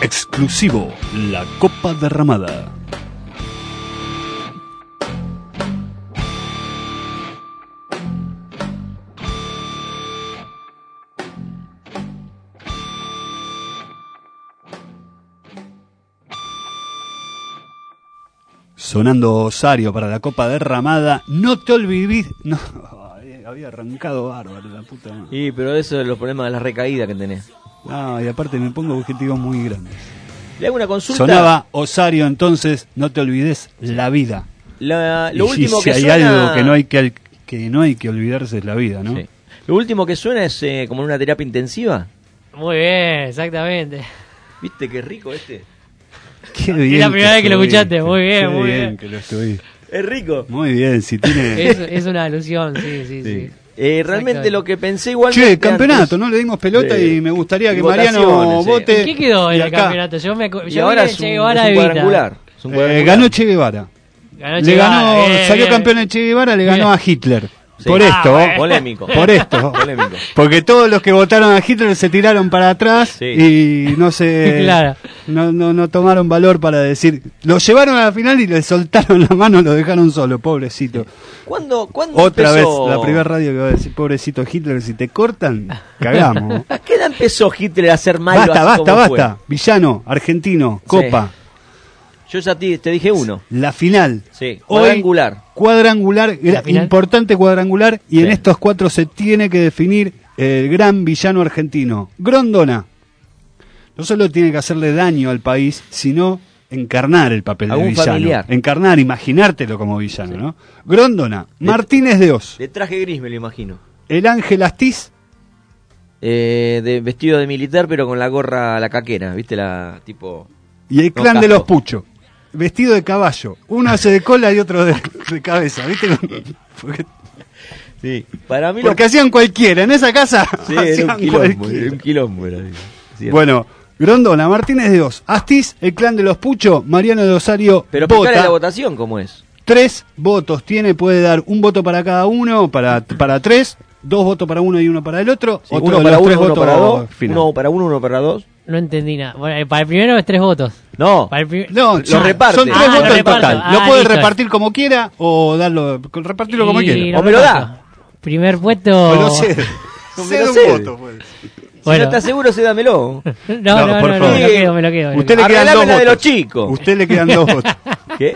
Exclusivo, la copa derramada. Sonando Osario para la copa derramada. No te olvides. No, había arrancado bárbaro la puta madre. Sí, pero eso es los problemas de la recaída que tenés. No, y aparte me pongo objetivos muy grandes. Le hago una consulta. Sonaba Osario, entonces no te olvides la vida. La, lo y último si que hay suena... algo que no hay que, que no hay que olvidarse es la vida, ¿no? Sí. Lo último que suena es eh, como en una terapia intensiva. Muy bien, exactamente. ¿Viste qué rico este? Qué bien. Es la primera vez que lo escuchaste, muy bien, Qué muy bien. bien. que lo estoy. Es rico. Muy bien, si tiene... Es, es una alusión, sí, sí, sí. sí. Eh, realmente lo que pensé igual. Che, campeonato, no le dimos pelota de, y me gustaría que votaciones, Mariano sí. vote. ¿En qué quedó en y el acá. campeonato? Yo me Y yo ahora vi es Che un, Guevara es un de Vita. cuadrangular. Es un Eh, cuadrangular. ganó Che Guevara. Ganó Le Che ganó, Guevara, bien, salió bien. campeón de Che Guevara, le ganó Bien. a Hitler. Sí. Por Ah, esto, bueno. Polémico. por esto, Polémico. porque todos los que votaron a Hitler se tiraron para atrás Sí. y no se, Claro. no, no, no tomaron valor para decir, lo llevaron a la final y le soltaron la mano, lo dejaron solo, pobrecito. ¿Cuándo, ¿cuándo Otra empezó? vez, la primera radio que va a decir, pobrecito Hitler, si te cortan, cagamos. ¿A qué edad empezó Hitler a ser malo? Basta, así basta, como fue? basta. Villano, argentino, copa. Yo ya te, te dije uno. La final. Sí, Hoy, cuadrangular. cuadrangular, ¿La final? importante cuadrangular, y Sí. en estos cuatro se tiene que definir el gran villano argentino. Grondona. No solo tiene que hacerle daño al país, sino encarnar el papel de Algún villano. familiar. Encarnar, imaginártelo como villano, Sí. ¿no? Grondona, De- Martínez de Oz, De traje gris me lo imagino. el Ángel Astiz, Eh, de vestido de militar pero con la gorra, la caquera, ¿viste? La tipo... y el No, clan de casco. los Pucho. Vestido de caballo. Uno hace de cola y otro de, de cabeza, ¿viste? Porque, Sí. Para mí lo... porque hacían cualquiera. En esa casa Sí, era hacían un quilombo, cualquiera. era un quilombo. Era, sí. Bueno, Grondona, Martínez de Oz, Astiz, el clan de los Pucho, Mariano de Osario, Pero vota. explicarle la votación cómo es. Tres votos tiene, puede dar un voto para cada uno, para, para tres, dos votos para uno y uno para el otro. Sí, otro uno de para los uno, tres uno votos para dos, final. uno para uno, uno para dos. No entendí nada. Bueno, eh, para el primero es tres votos. No, Para el pri- No, Lo son- reparte. Son tres Ah, lo votos en reparto. total. Ah, lo puede listo. repartir como quiera o darlo, repartirlo como Y quiera. lo O me lo da. reparto. Primer puesto. Pero cede. No me Cede lo un cede. voto, pues. Si Bueno. no estás seguro, sí dámelo. No, No, no, no, por no, favor. me lo quedo, me lo quedo. me lo Usted quedo. le quedan dos Arreglame la de votos. los chicos. Usted le quedan dos votos. ¿Qué?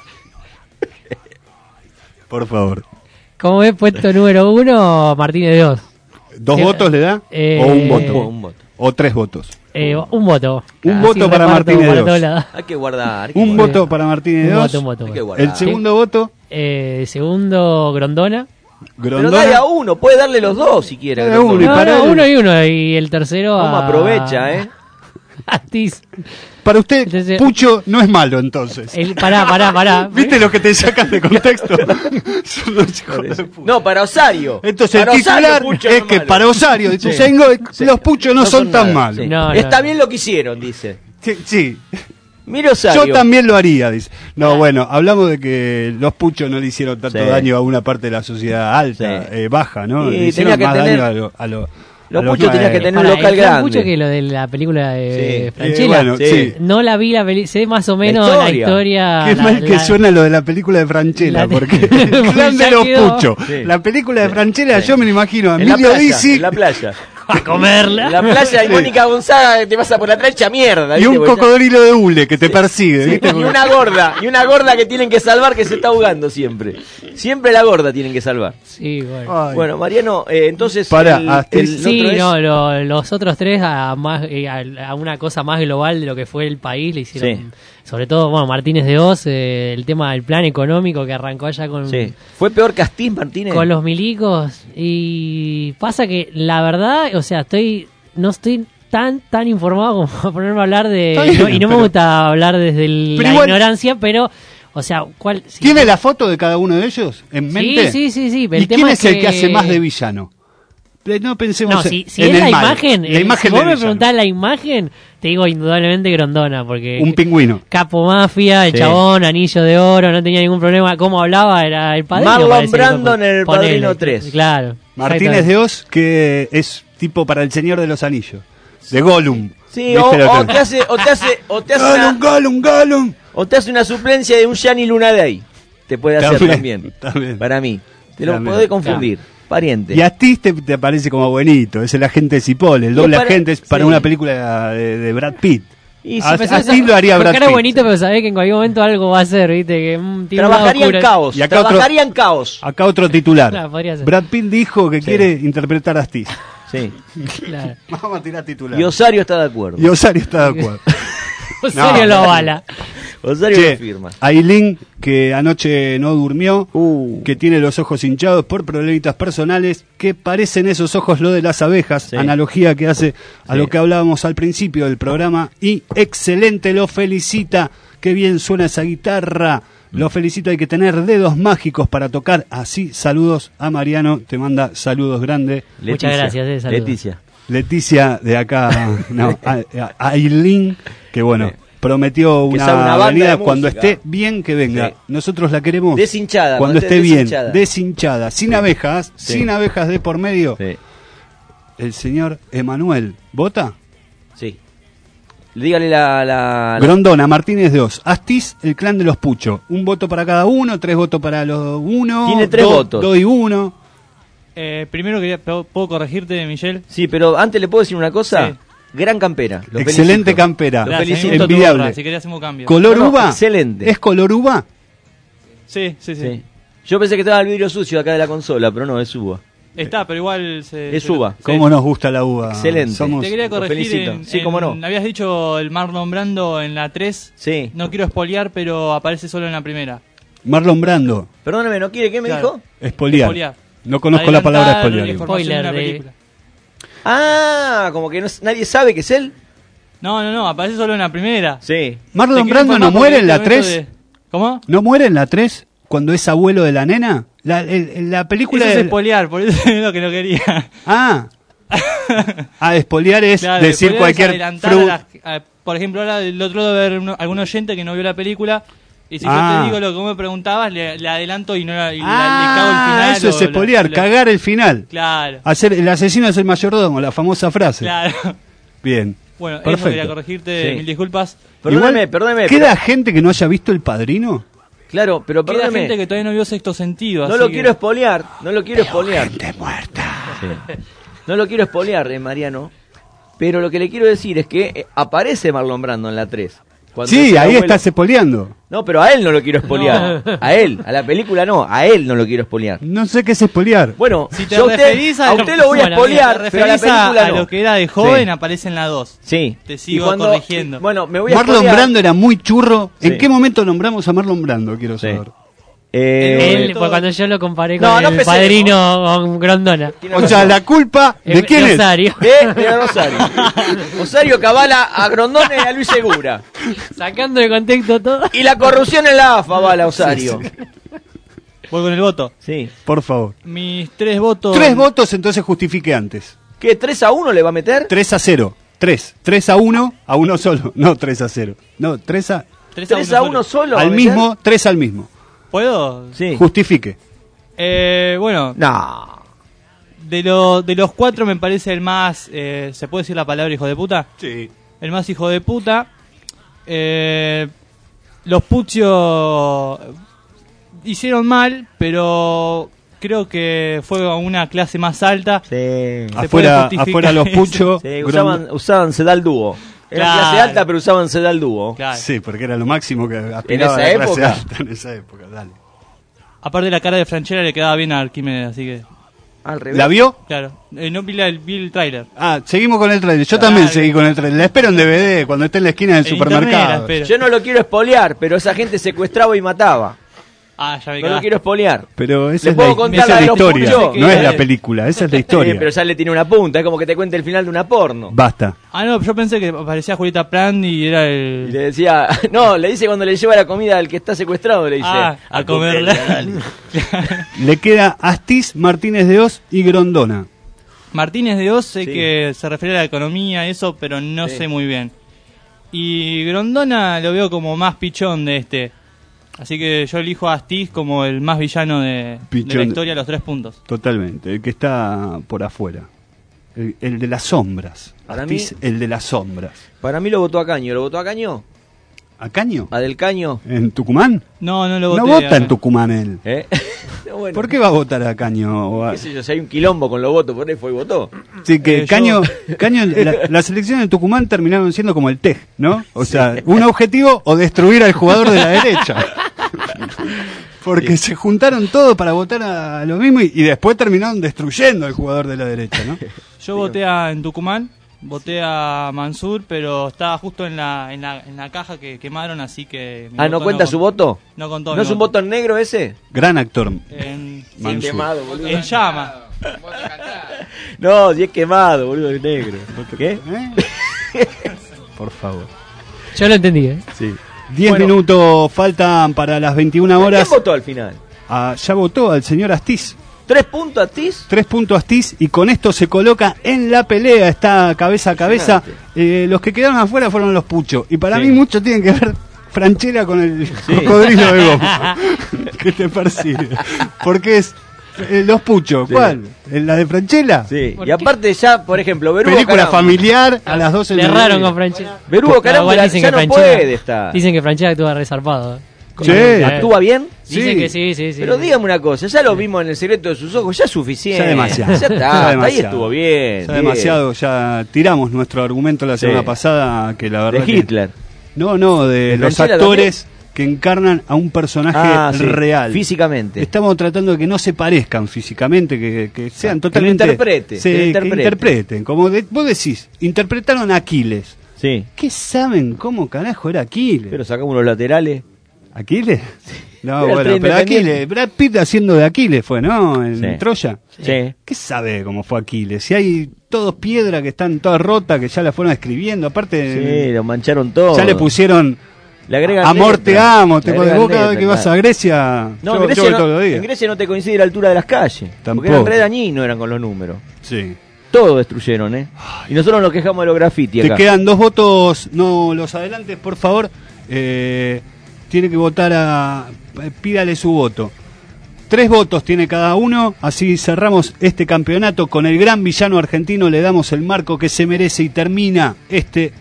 Por favor. ¿Cómo es puesto número uno? Martínez de Oz. ¿Dos Eh, votos le da? eh, ¿O un voto? Un voto. ¿O tres votos? Eh, un voto. Un Así voto para reparto Martínez para de todos Oz. lados. Hay que guardar. hay que Un guardar. voto para Martínez de Un Oz. voto, un voto. Hay un que voto. guardar. El segundo voto, Eh, segundo, Grondona. Pero Grondona. dale a uno, puede darle los dos si quiere. Dale a uno y No, para no, él. uno y uno. Y el tercero ¿Cómo a... aprovecha, eh? Astiz. Para usted, Entonces- Pucho no es malo, entonces. El, pará, pará, pará. ¿Viste lo que te sacan de contexto? Son los hijos de puta. No, para Osario. Entonces Para el Osario, titular Pucho es no que malo. para Osario, dice, Sí. "Sengo, Sí. los Puchos no, son tan nada, malos. sí. No, no, Está no. bien lo que hicieron, dice. Sí, sí. Mira Osario. Yo también lo haría, dice. No, bueno, hablamos de que los Puchos no le hicieron tanto Sí. daño a una parte de la sociedad alta, Sí. eh, baja, ¿no? Y Le hicieron tenía que más tener- daño a lo- a lo- Los a los Puchos más- tenían que tener Pará, un local el Gran grande. Pucho que lo de la película de Eh, Franchella. bueno, Sí. sí. No la vi, la peli- sé más o menos La la historia. historia. Qué la- mal que la- suena lo de la película de Franchella, la- porque el clan Ya de los quedó. Puchos. Sí. La película de Sí. Franchella, Sí. yo me lo imagino a En la Emilio playa, Dizzi en la playa. A comerla. En la playa y Mónica Gonzaga te pasa por la plancha mierda. y ¿viste? un Porque- cocodrilo de hule que te persigue, Sí, ¿viste? y una gorda, y una gorda que tienen que salvar que se está ahogando siempre. Siempre la gorda tienen que salvar. Sí, bueno. Ay. Bueno, Mariano, eh, entonces Pará, el, hasta- el Sí, otro es- no, lo- los otros tres a más eh, a, a una cosa más global de lo que fue el país le hicieron, Sí. sobre todo, bueno, Martínez de Oz, eh, el tema del plan económico que arrancó allá con, Sí. Fue peor que Astiz Martínez. con los milicos y pasa que la verdad, o sea, estoy no estoy tan tan informado como para ponerme a hablar de Está bien, no- y no pero- me gusta hablar desde el- Pero la igual- ignorancia, pero o sea, ¿cuál si- ¿Tiene la foto de cada uno de ellos en mente? Sí, sí, sí, sí, ¿Y el quién tema es es el que que- hace más de villano? Eh, No pensemos No, en, si, si en es el la malo. imagen, la eh, imagen si vos del me villano. preguntás la imagen, te digo indudablemente Grondona, porque Un pingüino. capo mafia, el Sí. chabón, anillo de oro, no tenía ningún problema. Cómo hablaba, era el padrino. Marlon parece que Brando fue- en El ponele. Padrino tres. Claro. Martínez de Oz, que es tipo para el Señor de los Anillos. De Gollum. Sí, o, o te hace, o te hace, o te hace Galon, una, Galon, Galon. o te hace una suplencia de un Gianni Luna Day. Te puede hacer También, también. también. Para mí. Te lo También. podés confundir. Pariente. Y a ti te, te parece como buenito, es el agente Cipoll, el Y doble para- agente es para sí. una película de, de Brad Pitt. Y si A- pensás así eso, lo haría con Brad cara Pitt. bonito, pero sabés que en cualquier momento algo va a hacer, ¿viste? Que mm, tiene un lado Trabajaría en oscuro. caos. Y acá otro- Trabajaría en caos. Acá otro titular. Claro, podría ser. Brad Pitt dijo que Sí. quiere interpretar a Astiz. Sí. Claro. Vamos a tirar titular. Y Osario está de acuerdo. Y Osario está de acuerdo. Osario lo avala. Osario Che, lo firma. Ailín, que anoche no durmió, Uh. que tiene los ojos hinchados por problemitas personales, que parecen esos ojos lo de las abejas, Sí. analogía que hace a Sí. lo que hablábamos al principio del programa, y excelente, lo felicita, qué bien suena esa guitarra, lo felicita, hay que tener dedos mágicos para tocar, así, saludos a Mariano, te manda saludos grandes. Muchas gracias, eh, saludos. Leticia. Leticia de acá, no, a- a- Ailín, que bueno, Sí. prometió Que una, sabe una banda venida de cuando música. esté bien que venga. Sí. Nosotros la queremos Deshinchada, cuando cuando esté esté bien, deshinchada. deshinchada, sin Sí. abejas, Sí. sin abejas de por medio. Sí. El señor Emanuel, ¿vota? Sí. Dígale la. la, la- Grondona, Martínez de Oz, Astiz, el clan de los Pucho. Un voto para cada uno, tres votos para los uno. Tiene tres dos- votos. Dos y uno. Eh, primero quería, ¿puedo corregirte, Michelle? Sí, pero antes le puedo decir una cosa. Sí. Gran campera. Lo Excelente felicito. campera. Lo Gracias, felicito. me gustó tu Envidiable. gorra, si querés hacemos cambio. ¿Color No, no, uva? excelente. ¿Es color uva? Sí, sí, sí, Sí. Yo pensé que estaba el vidrio sucio acá de la consola, pero no, es uva. Está, pero igual se... Es se- uva. sí. ¿Cómo nos gusta la uva? Excelente. Somos... Te quería Lo corregir felicito. en, Sí, cómo no. en- habías dicho el Marlon Brando en la tres. Sí. No quiero espolear, pero aparece solo en la primera. Marlon Brando, Perdóname, ¿no quiere? ¿Qué me Claro. dijo? espoliar. Espoliar. No conozco la palabra Adelantar espoliar. la información de Spoiler una de- película. Ah, como que no- nadie sabe que es él. No, no, no, aparece solo en la primera. Sí. Marlon Te quiero Brando no informar muere porque en la este momento tres. de- ¿Cómo? ¿No muere en la tres cuando es abuelo de la nena? La, el- la película Eso es del- espolear, por eso es lo que no quería. Ah. Ah, espoliar es Claro, decir espolear es cualquier adelantar a fruta. las- a- por ejemplo, ahora el otro día ver uno- algún oyente que no vio la película. Y si Ah. yo te digo lo que vos me preguntabas, le, le adelanto y no la- y la- Ah, le cago el final. eso es o la- espoliar, la- cagar el final. Claro, Hacer el asesino es el mayordomo, la famosa frase. claro. Bien. Bueno, eso Perfecto. quería corregirte, Sí. mil disculpas. Perdóname, Igual, perdóname. ¿Queda pero- gente que no haya visto El Padrino? Claro, pero Queda perdóname. gente que todavía no vio Sexto Sentido. No así lo que- quiero espolear, no lo quiero espolear. Gente muerta. Sí. No lo quiero espolear, eh, Mariano. Pero lo que le quiero decir es que eh, aparece Marlon Brando en la tres. Cuando es Sí, el ahí abuelo- estás espoleando. No, pero a él no lo quiero espolear. A él, a la película no, a él no lo quiero espolear. No sé qué es espolear. Bueno, Si te yo a usted, referís a, a usted lo voy a bueno, espolear, mira, te pero a la referís a- película a no. lo que era de joven, Sí. aparece en la dos. Sí. Te Y sigo cuando- corrigiendo. Bueno, me voy a Marlon espolear. Brando era muy churro. ¿En Sí. qué momento nombramos a Marlon Brando? Quiero Sí. saber. Eh, Él, pues, cuando yo lo comparé con No, no el empecemos. padrino con Grondona. tiene O razón. sea, la culpa de Eh, quién es. Rosario. de, de Rosario. Rosario Cabala a Grondona y a Luis Segura. Sacando de contexto todo. Y la corrupción en la AFA, bala Rosario. Voy con el voto. Sí. Por favor. Mis tres votos. Tres votos, entonces justifique antes. ¿Qué? ¿tres a uno le va a meter? tres a cero. tres. tres a uno a uno solo. No tres a cero. No, tres a... ¿tres a uno solo? va a Al meter? mismo, tres al mismo. ¿Puedo? Sí. Justifique. Eh, bueno, No. de, lo- de los cuatro me parece el más. eh, ¿Se puede decir la palabra hijo de puta? Sí. El más hijo de puta. Eh, los Puccio hicieron mal, pero creo que fue a una clase más alta. Sí. Se puede Afuera, justificar afuera los eso. puchos. Sí, usaban, usaban sedal dúo. Era Claro. clase alta, pero usaban sedal dúo. Claro. Sí, porque era lo máximo que aspiraba esa a la clase época. alta en esa época. Dale. Aparte, la cara de Franchella le quedaba bien a Arquímedes, así que. Al revés. ¿La vio? Claro. Eh, no vi, la- vi el tráiler. Ah, seguimos con el trailer. Yo Claro. también seguí con el trailer. La espero en D V D cuando esté en la esquina del En internet la supermercado. espero. Yo no lo quiero espolear, pero esa gente secuestraba y mataba. Ah, ya me No lo cagaste. quiero espolear. Pero esa ¿Le es puedo la, contar esa la es de la los historia, Puccio? no es Que- la película, esa es la Eh, historia. pero ya le tiene una punta, es como que te cuente el final de una porno. Basta. Ah, no, yo pensé que aparecía Julieta Plant y era Y el. le decía, no, le dice cuando le lleva la comida al que está secuestrado, le dice, Ah, a comerla. dale. Le queda Astiz, Martínez de Oz y Grondona. Martínez de Oz sé Sí. que se refiere a la economía, eso, pero no Sí. sé muy bien. Y Grondona lo veo como más pichón de este. Así que yo elijo a Astiz como el más villano de, de Pichón la de- historia, los tres puntos. Totalmente, el que está por afuera. El, el de las sombras. Para Astiz, mí- el de las sombras. Para mí lo votó a Caño. ¿Lo votó a Caño? ¿A Caño? ¿A Del Caño? ¿En Tucumán? No, no lo voté. No vota acá. en Tucumán él. ¿Eh? No, bueno, ¿Por qué va a votar a Caño? O a- qué sé yo, si hay un quilombo con los votos, por ahí fue y votó. Sí, que Eh, Caño, yo- Caño la- las elecciones de Tucumán terminaron siendo como el T E G, ¿no? O sea, un objetivo o destruir al jugador de la derecha. Porque se juntaron todos para votar a lo mismo y, y después terminaron destruyendo al jugador de la derecha, ¿no? Yo voté a, en Tucumán, voté a Mansur, pero estaba justo en la, en la, en la caja que quemaron, así que... mi Ah, ¿no voto cuenta con- su voto? No contó. ¿No mi es un voto en negro ese? Gran actor. En, Mansur. Quemado, boludo. en llama. No, si es quemado, boludo, es negro. ¿Qué? ¿Eh? Por favor. Yo lo entendí, ¿eh? Sí. Diez Bueno. minutos faltan para las veintiuna horas. ¿Quién votó al final? Ah, ya votó al señor Astiz. ¿Tres puntos a Tis? Tres puntos Astiz y con esto se coloca en la pelea, está cabeza a cabeza. Eh, los que quedaron afuera fueron los Puchos. Y para Sí. mí mucho tienen que ver Franchella con el cocodrilo de goma que te persigue. Porque es eh, los Puchos. Sí. ¿Cuál? ¿En ¿La de Franchella? Sí. Y aparte ya, por ejemplo, Berugo Película Caram- familiar a las doce Le del erraron mediodía. con Franchella. Berugo No, Caram igual ya dicen no que Franchella- puede estar. Dicen que Franchella actúa resarpado. ¿eh? Sí. ¿Actúa bien? Dicen que sí, sí, sí. Pero dígame una cosa, ya lo vimos en El secreto de sus ojos, ya es suficiente. Ya demasiado. Ya está, Ya hasta ahí demasiado. estuvo bien. Ya bien. demasiado, ya tiramos nuestro argumento la Sí. semana pasada, que la verdad De que- Hitler. No, no, de ¿De los Franchella actores que encarnan a un personaje Ah, sí, real. físicamente. Estamos tratando de que no se parezcan físicamente, que, que sean totalmente... interprete, Sí, que lo que interprete. interpreten. Como de- vos decís, interpretaron a Aquiles. Sí. ¿Qué saben cómo carajo era Aquiles? Pero sacamos los laterales. ¿Aquiles? No, Era el bueno, tren pero independiente. Aquiles, Brad Pitt haciendo de Aquiles fue, ¿no? En Sí. Troya. Sí. ¿Qué sabe cómo fue Aquiles? Si hay todos piedras que están todas rotas, que ya la fueron escribiendo, aparte... Sí, lo mancharon todo. Ya le pusieron Le agregan amor letra. te amo, te Le vos agregan cada vez letra, que vas claro. a Grecia, No, yo, en, Grecia yo voy no, todos los días. en Grecia no te coincide la altura de las calles. Tampoco. Porque eran re dañinos, eran con los números. Sí. Todo destruyeron, ¿eh? Y nosotros nos quejamos de los grafitis Te acá. quedan dos votos, no los adelantes, por favor. Eh, tiene que votar a... Pídale su voto. Tres votos tiene cada uno, así cerramos este campeonato. Con el gran villano argentino le damos el marco que se merece y termina este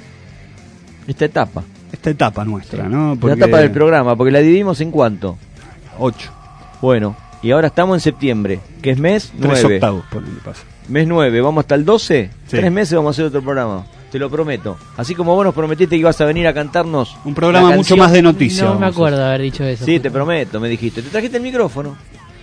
Esta etapa. esta etapa nuestra, ¿no? La etapa del programa, porque la dividimos en cuánto. Ocho. Bueno, y ahora estamos en septiembre, que es mes Tres nueve. octavos, ponele, pasa. Mes nueve, vamos hasta el doce. Sí. Tres meses vamos a hacer otro programa. Te lo prometo. Así como vos nos prometiste que ibas a venir a cantarnos Un programa la mucho canción. más de noticias. No me vamos a acuerdo de haber dicho eso. Sí, te prometo, me dijiste. Te trajiste el micrófono.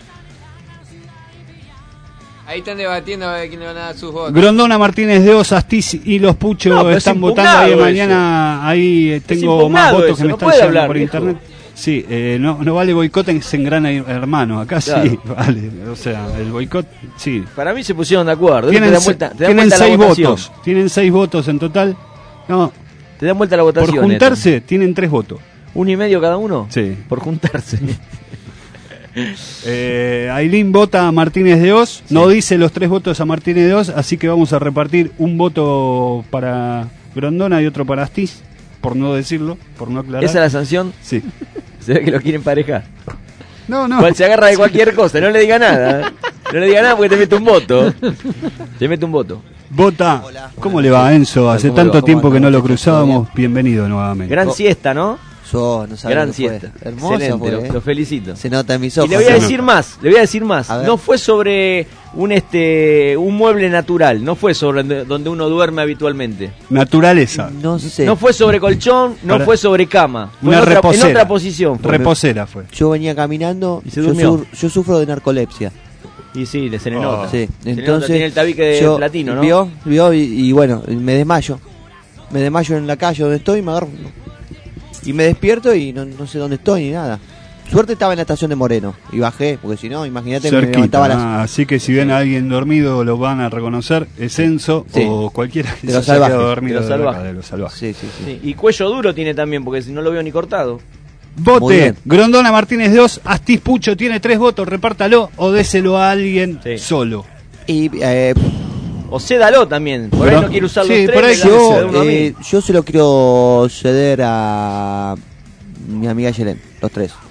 Ahí están debatiendo a ver quién le van a dar sus votos. Grondona, Martínez de Oz, Astiz y los Puchos No, pero es están votando ahí impugnado mañana. Ahí eh, tengo impugnado más votos eso, que me no están puede llegando hablar, por viejo. internet. Sí, eh, no, no vale boicot en, en Gran Hermano. Acá Claro. sí, vale. O sea, el boicot, sí. Para mí se pusieron de acuerdo. Tienen, te dan se- vuelta, te dan tienen vuelta la seis votación. votos. Tienen seis votos en total. No, Te dan vuelta la por votación. juntarse tienen tres votos. esto. ¿Uno y medio cada uno? Sí. Por juntarse. Eh, Ailín vota a Martínez de Oz, no dice los tres votos a Martínez de Oz, así que vamos a repartir un voto para Grondona y otro para Astiz, por no decirlo, por no aclarar. ¿Esa es la sanción? Sí. Se ve que lo quieren parejar. No, no. Cual se agarra de cualquier cosa, no le diga nada. ¿eh? No le diga nada porque te mete un voto. Te mete un voto. Vota. ¿Cómo le va, Enzo? Hace ¿Cómo le va? tanto ¿Cómo tiempo que no anda, lo cruzábamos. Bienvenido nuevamente. Gran siesta, ¿no? Yo no sabía Gran lo que fue. siesta. Hermosa Excelente, fue, lo, ¿eh? lo felicito. Se nota en mis Y ojos. le voy a Se decir nota. más, le voy a decir más. A ver. No fue sobre un este un mueble natural, no fue sobre donde- donde uno duerme habitualmente. Naturaleza. No sé. No fue sobre colchón, no Para- fue sobre cama. Fue Una en, otra, en reposera. otra posición. fue. Reposera fue. Yo venía caminando. Y se yo, durmió. sur- yo sufro de narcolepsia. Y sí, le se le Oh. nota. Sí. Se le nota, Entonces. tiene el tabique de yo- platino, ¿no? Vio, vio y, y bueno, me desmayo. Me desmayo en la calle donde estoy y me agarro. Y me despierto y no, no sé dónde estoy ni nada. Suerte estaba en la estación de Moreno y bajé, porque si no, imagínate que me Cerquita. levantaba a las. Ah, así que si ven a alguien dormido lo van a reconocer. Es Enzo Sí. o cualquiera que De se los haya salvajes. quedado dormido De los de, acá, salvajes. de los salvajes. Sí, sí, sí. Sí, y cuello duro tiene también, porque si no lo veo ni cortado. Muy Vote. bien. Grondona Martínez de Oz, Astiz Pucho tiene tres votos, repártalo o déselo a alguien Sí. solo. Y eh, O cédalo también. Por Pero- ahí no quiere usar sí, los por ahí tres. me da- yo, me da uno a mí. eh, yo se lo quiero ceder a mi amiga Yelén, los tres.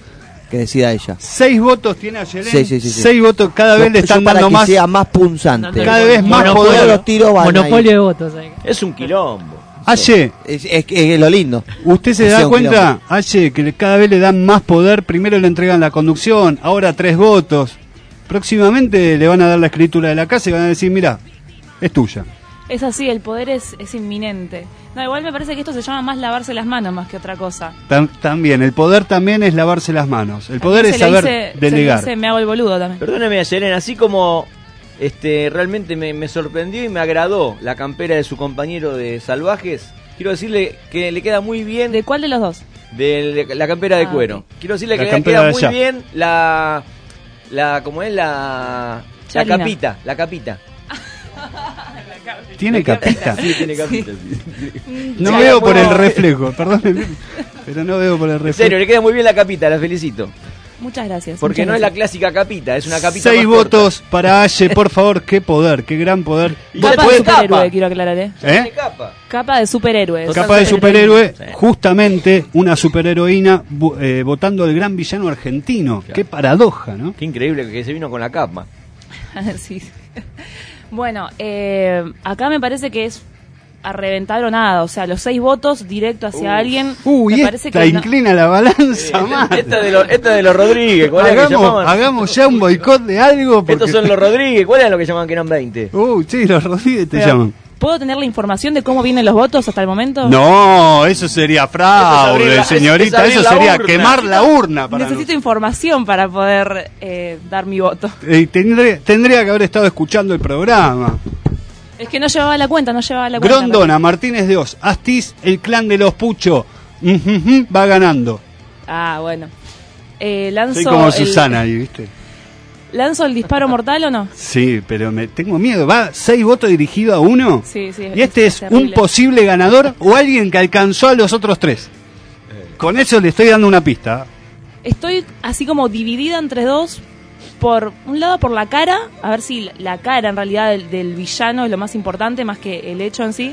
que decida ella. Seis votos tiene Ayelén. Sí, sí, sí, sí. Seis votos, cada Yo- vez le yo están para dando que más. sea más punzante. Cada vez más Monopolio poder. de los tiros van Monopolio ahí. de votos. ahí. Es un quilombo. Aye, Es, es, es lo lindo. ¿usted se Que sea da un cuenta, quilombo. Aye, que le- cada vez le dan más poder? Primero le entregan la conducción, ahora tres votos. Próximamente le van a dar la escritura de la casa y van a decir, mira, es tuya. Es así, el poder es, es inminente. No, igual me parece que esto se llama más lavarse las manos más que otra cosa. Tam- también, el poder también es lavarse las manos. El poder es Se le saber dice- se le delegar. dice, me hago el boludo también. Perdóneme, Ayelén, así como este realmente me, me sorprendió y me agradó la campera de su compañero de Salvajes, quiero decirle que le queda muy bien. ¿De cuál de los dos? De la campera de Ah, cuero. ok. Quiero decirle La que le campera queda de muy allá. bien la. la ¿Cómo es? La. La Charina. capita, la capita. ¿Tiene capita? Sí, tiene capita. No Sí, veo por bueno. el reflejo, perdónenme, pero no veo por el En reflejo. serio, le queda muy bien la capita, la felicito. Muchas gracias. Porque muchas no es la gracias. clásica capita, es una capita Seis más corta. votos para Aye, por favor, qué poder, qué gran poder. Capa de Después- superhéroe, quiero aclarar, ¿eh? ¿Eh? Capa. Capa de superhéroe. Capa de superhéroe, justamente una superheroína bu- eh, votando al gran villano argentino. Qué paradoja, ¿no? Qué increíble que se vino con la capa. Sí. Bueno, eh, acá me parece que es a reventar o nada. O sea, los seis votos directo hacia Uf. alguien. Uy, me parece esta que no- inclina la balanza más. Esta de los, esta de los Rodríguez, ¿cuál es la que Hagamos, llamaban? hagamos ya un boicot de algo. Porque... Estos son los Rodríguez, ¿cuál era lo que llamaban que eran veinte? Uy, sí, los Rodríguez te Pero, llaman. ¿puedo tener la información de cómo vienen los votos hasta el momento? No, eso sería fraude, abrir la- es- señorita. es abrir eso la sería urna. quemar la urna. Para Necesito información para poder eh, dar mi voto. nos- Eh, tendría, tendría que haber estado escuchando el programa. Es que no llevaba la cuenta, no llevaba la cuenta. Grondona, Martínez de Oz, Astiz, el clan de los Pucho. Ujujú, va ganando. Ah, bueno. Eh, lanzo Soy como el- Susana ahí, ¿viste? ¿Lanzo el disparo mortal o no? Sí, pero me tengo miedo. ¿Va seis votos dirigidos a uno? Sí, sí. ¿Y este es, un terrible. posible ganador o alguien que alcanzó a los otros tres? Con eso le estoy dando una pista. Estoy así como dividida entre dos. Por un lado, por la cara, a ver si la cara en realidad del, del villano es lo más importante, más que el hecho en sí.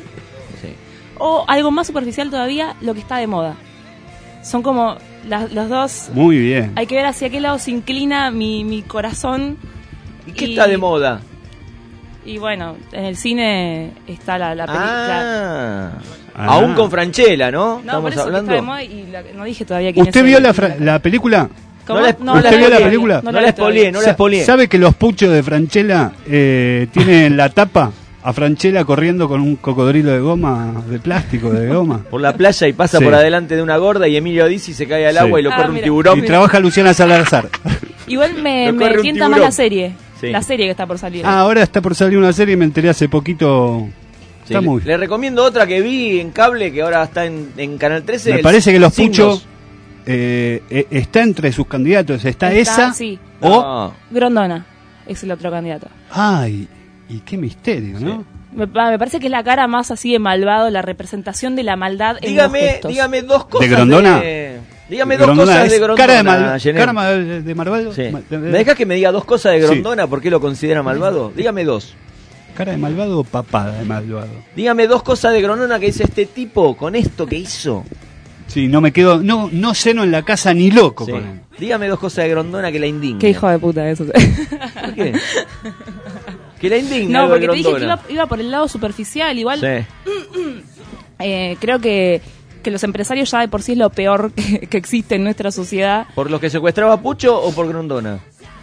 O algo más superficial todavía, lo que está de moda. Son como las, los dos. Muy bien. Hay que ver hacia qué lado se inclina mi, mi corazón. ¿Y qué está de moda? Y bueno, en el cine está la, la película. Ah, aún con Franchella, ¿no? No, por Estamos eso que hablando. está de moda y la- no dije todavía quién ¿Usted es vio el- la, fra- la película? ¿Cómo? No la- No, ¿Usted la vio la vi, película? no No la vi spoileé, todavía. no la spoileé. ¿Sabe que los puchos de Franchella eh, tienen en la tapa a Franchella corriendo con un cocodrilo de goma, de plástico, de goma? Por la playa y pasa Sí. por adelante de una gorda y Emilio Dizzi se cae al Sí. agua y lo Ah, corre un mira. tiburón. Y trabaja Luciana Salazar. Igual me, Lo me corre un tienta más tiburón. la serie. Sí. La serie que está por salir. Ah, ahora está por salir una serie y me enteré hace poquito. Sí, Está muy Le recomiendo otra que vi en cable que ahora está en, en Canal trece. Me el parece que los Signos. puchos eh, eh, está entre sus candidatos. Está, Está, esa sí. o... No. Grondona es el otro candidato. Ay, y qué misterio, ¿no? Me, pa- me parece que es la cara más así de malvado, la representación de la maldad en los Dígame, gestos. dígame dos cosas. ¿De Grondona? de- Dígame dos Grondona cosas es de Grondona. cara de, mal, Jenner. cara mal- de malvado. Sí. Ma- de- ¿Me dejas que me diga dos cosas de Sí. Grondona? ¿Por qué lo considera malvado? Dígame dos. ¿Cara de malvado o papada de malvado? Dígame dos cosas de Grondona que dice este tipo con esto que hizo. Sí, no me quedo, no, no ceno en la casa ni loco Sí. con él. Dígame dos cosas de Grondona que la indignen. Qué hijo de puta eso. ¿Por qué? Que la indigna No, algo de porque te dije que Grondona. iba, iba por el lado superficial. Igual Sí. eh, creo que, que los empresarios ya de por sí es lo peor que, que existe en nuestra sociedad. ¿Por los que secuestraba Pucho o por Grondona?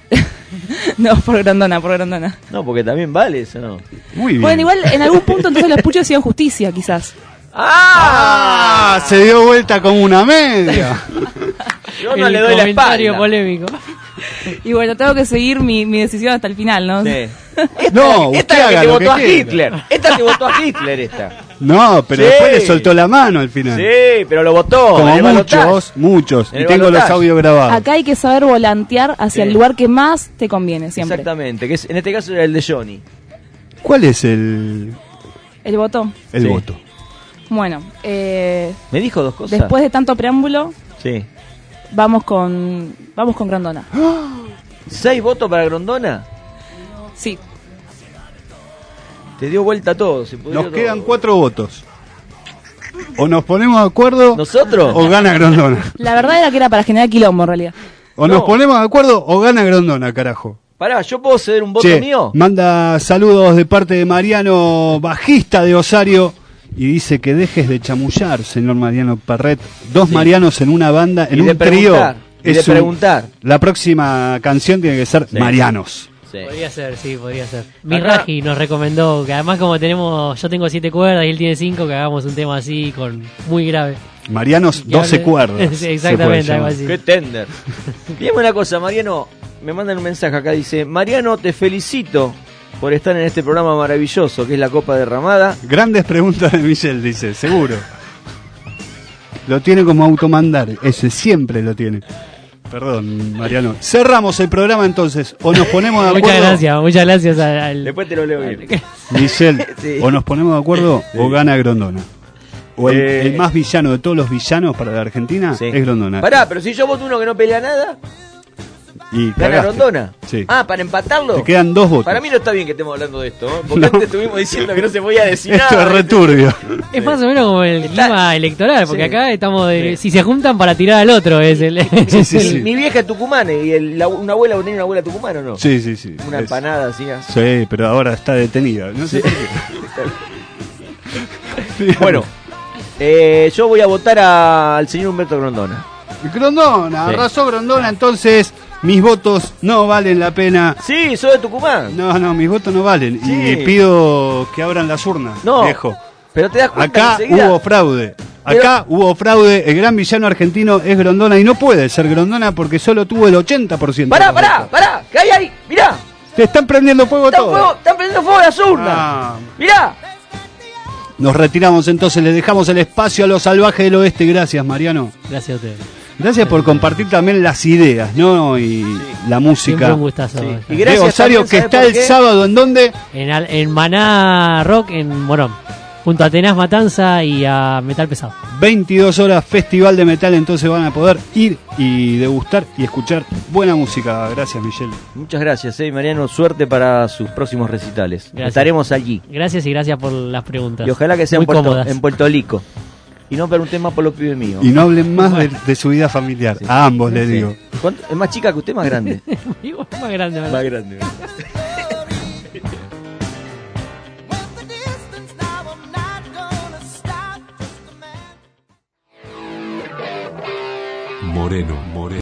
No, por Grondona, por Grondona. No, porque también vale eso, ¿no? Muy bien. Bueno, igual en algún punto entonces los puchos hacían justicia, quizás. ¡Ah! Se dio vuelta como una media. Yo no El le doy la comentario espalda. polémico. Y bueno, tengo que seguir mi, mi decisión hasta el final, ¿no? Sí. No, Esta usted es la haga que te lo votó a quiera. Hitler. Esta te votó a Hitler, esta. No, pero Sí. después le soltó la mano al final. Sí, pero lo votó. en Como el balotaje. muchos, muchos. En Y el tengo los balotaje. audios grabados. Acá hay que saber volantear hacia Sí. el lugar que más te conviene, siempre. Exactamente, que es, en este caso era el de Johnny. ¿Cuál es el, El botón. el Sí. voto? Bueno, eh, ¿Me dijo dos cosas? después de tanto preámbulo, Sí. vamos con vamos con Grondona. ¿Seis votos para Grondona? Sí. Te dio vuelta todo. Se pudrió Nos todo. quedan cuatro votos. O nos ponemos de acuerdo ¿Nosotros? o gana Grondona. La verdad era que era para generar quilombo, en realidad. O No. nos ponemos de acuerdo o gana Grondona, carajo. Pará, ¿yo puedo ceder un voto Che, mío? manda saludos de parte de Mariano, bajista de Osario, y dice que dejes de chamullar, señor Mariano Perret. Dos Sí. Marianos en una banda, en Y de un trío. preguntar, y de un- preguntar. La próxima canción tiene que ser Sí. Marianos. Sí. Podría ser, sí, podría ser. Acá- Miraji nos recomendó que además como tenemos, yo tengo siete cuerdas y él tiene cinco, que hagamos un tema así con muy grave. Marianos, Que doce hable- cuerdas. Sí, exactamente, se puede algo llamar. así. Qué tender. Dime una cosa, Mariano. Me mandan un mensaje acá. Dice: Mariano, te felicito por estar en este programa maravilloso que es la Copa Derramada. Grandes preguntas de Michelle, dice, seguro. Lo tiene como automandar, ese siempre lo tiene. Perdón, Mariano. Cerramos el programa entonces, o nos ponemos de acuerdo. Muchas gracias, muchas gracias al... al- Después te lo leo bien. Michelle, Sí. o nos ponemos de acuerdo o gana Grondona. O el, Eh. el más villano de todos los villanos para la Argentina Sí. es Grondona. Pará, pero si yo voto uno que no pelea nada, Y gana cagaste. Grondona. Sí. Ah, para empatarlo. Te quedan dos votos. Para mí no está bien que estemos hablando de esto, ¿eh? Porque No. antes estuvimos diciendo que no se podía decir Esto nada. es returbio. Es más o menos como el clima electoral, porque Sí. acá estamos de... Sí. Si se juntan para tirar al otro, es el... Sí, sí, Mi, sí. mi vieja es tucumana y el- la- una abuela tenía una abuela tucumana, ¿o no? Sí, sí, sí. Una Es- empanada así. ¿no? Sí, pero ahora está detenida. No sé por qué. Bueno, eh, yo voy a votar a- al señor Humberto Grondona. Grondona, Sí. arrasó Grondona, entonces mis votos no valen la pena. Sí, soy de Tucumán. No, no, mis votos no valen. Sí. Y pido que abran las urnas, No. viejo. Pero te das cuenta Acá que enseguida- hubo fraude. Acá hubo fraude. El gran villano argentino es Grondona y no puede ser Grondona porque solo tuvo el ochenta por ciento. Pará, pará, pará, ¿qué hay ahí? Mirá, Te están prendiendo fuego están, todo. fuego, están prendiendo fuego las urnas. Ah. Mirá. Nos retiramos entonces, le dejamos el espacio a los salvajes del oeste. Gracias, Mariano. Gracias a ustedes. Gracias por compartir también las ideas, ¿no? Y la música. Siempre un gustazo. Sí. estar. Y De gracias Osario, también, que ¿sabe está por el qué? sábado, ¿en dónde? En, Al- en Maná Rock, en Morón, junto a Tenaz Matanza y a Metal Pesado. veintidós horas, Festival de Metal, entonces van a poder ir y degustar y escuchar buena música. Gracias, Michelle. Muchas gracias, eh, Mariano. Suerte para sus próximos recitales. Gracias. Estaremos allí. Gracias y gracias por las preguntas. Y ojalá que sea Muy en Puerto, cómodas. en Puerto Rico. Y no pregunten más por los pibes míos. Y no hablen más de, de su vida familiar. Sí. A ambos les Sí. digo. ¿Cuánto- ¿Es más chica que usted, más grande? Igual, más grande, ¿verdad? Más grande. Moreno, Moreno.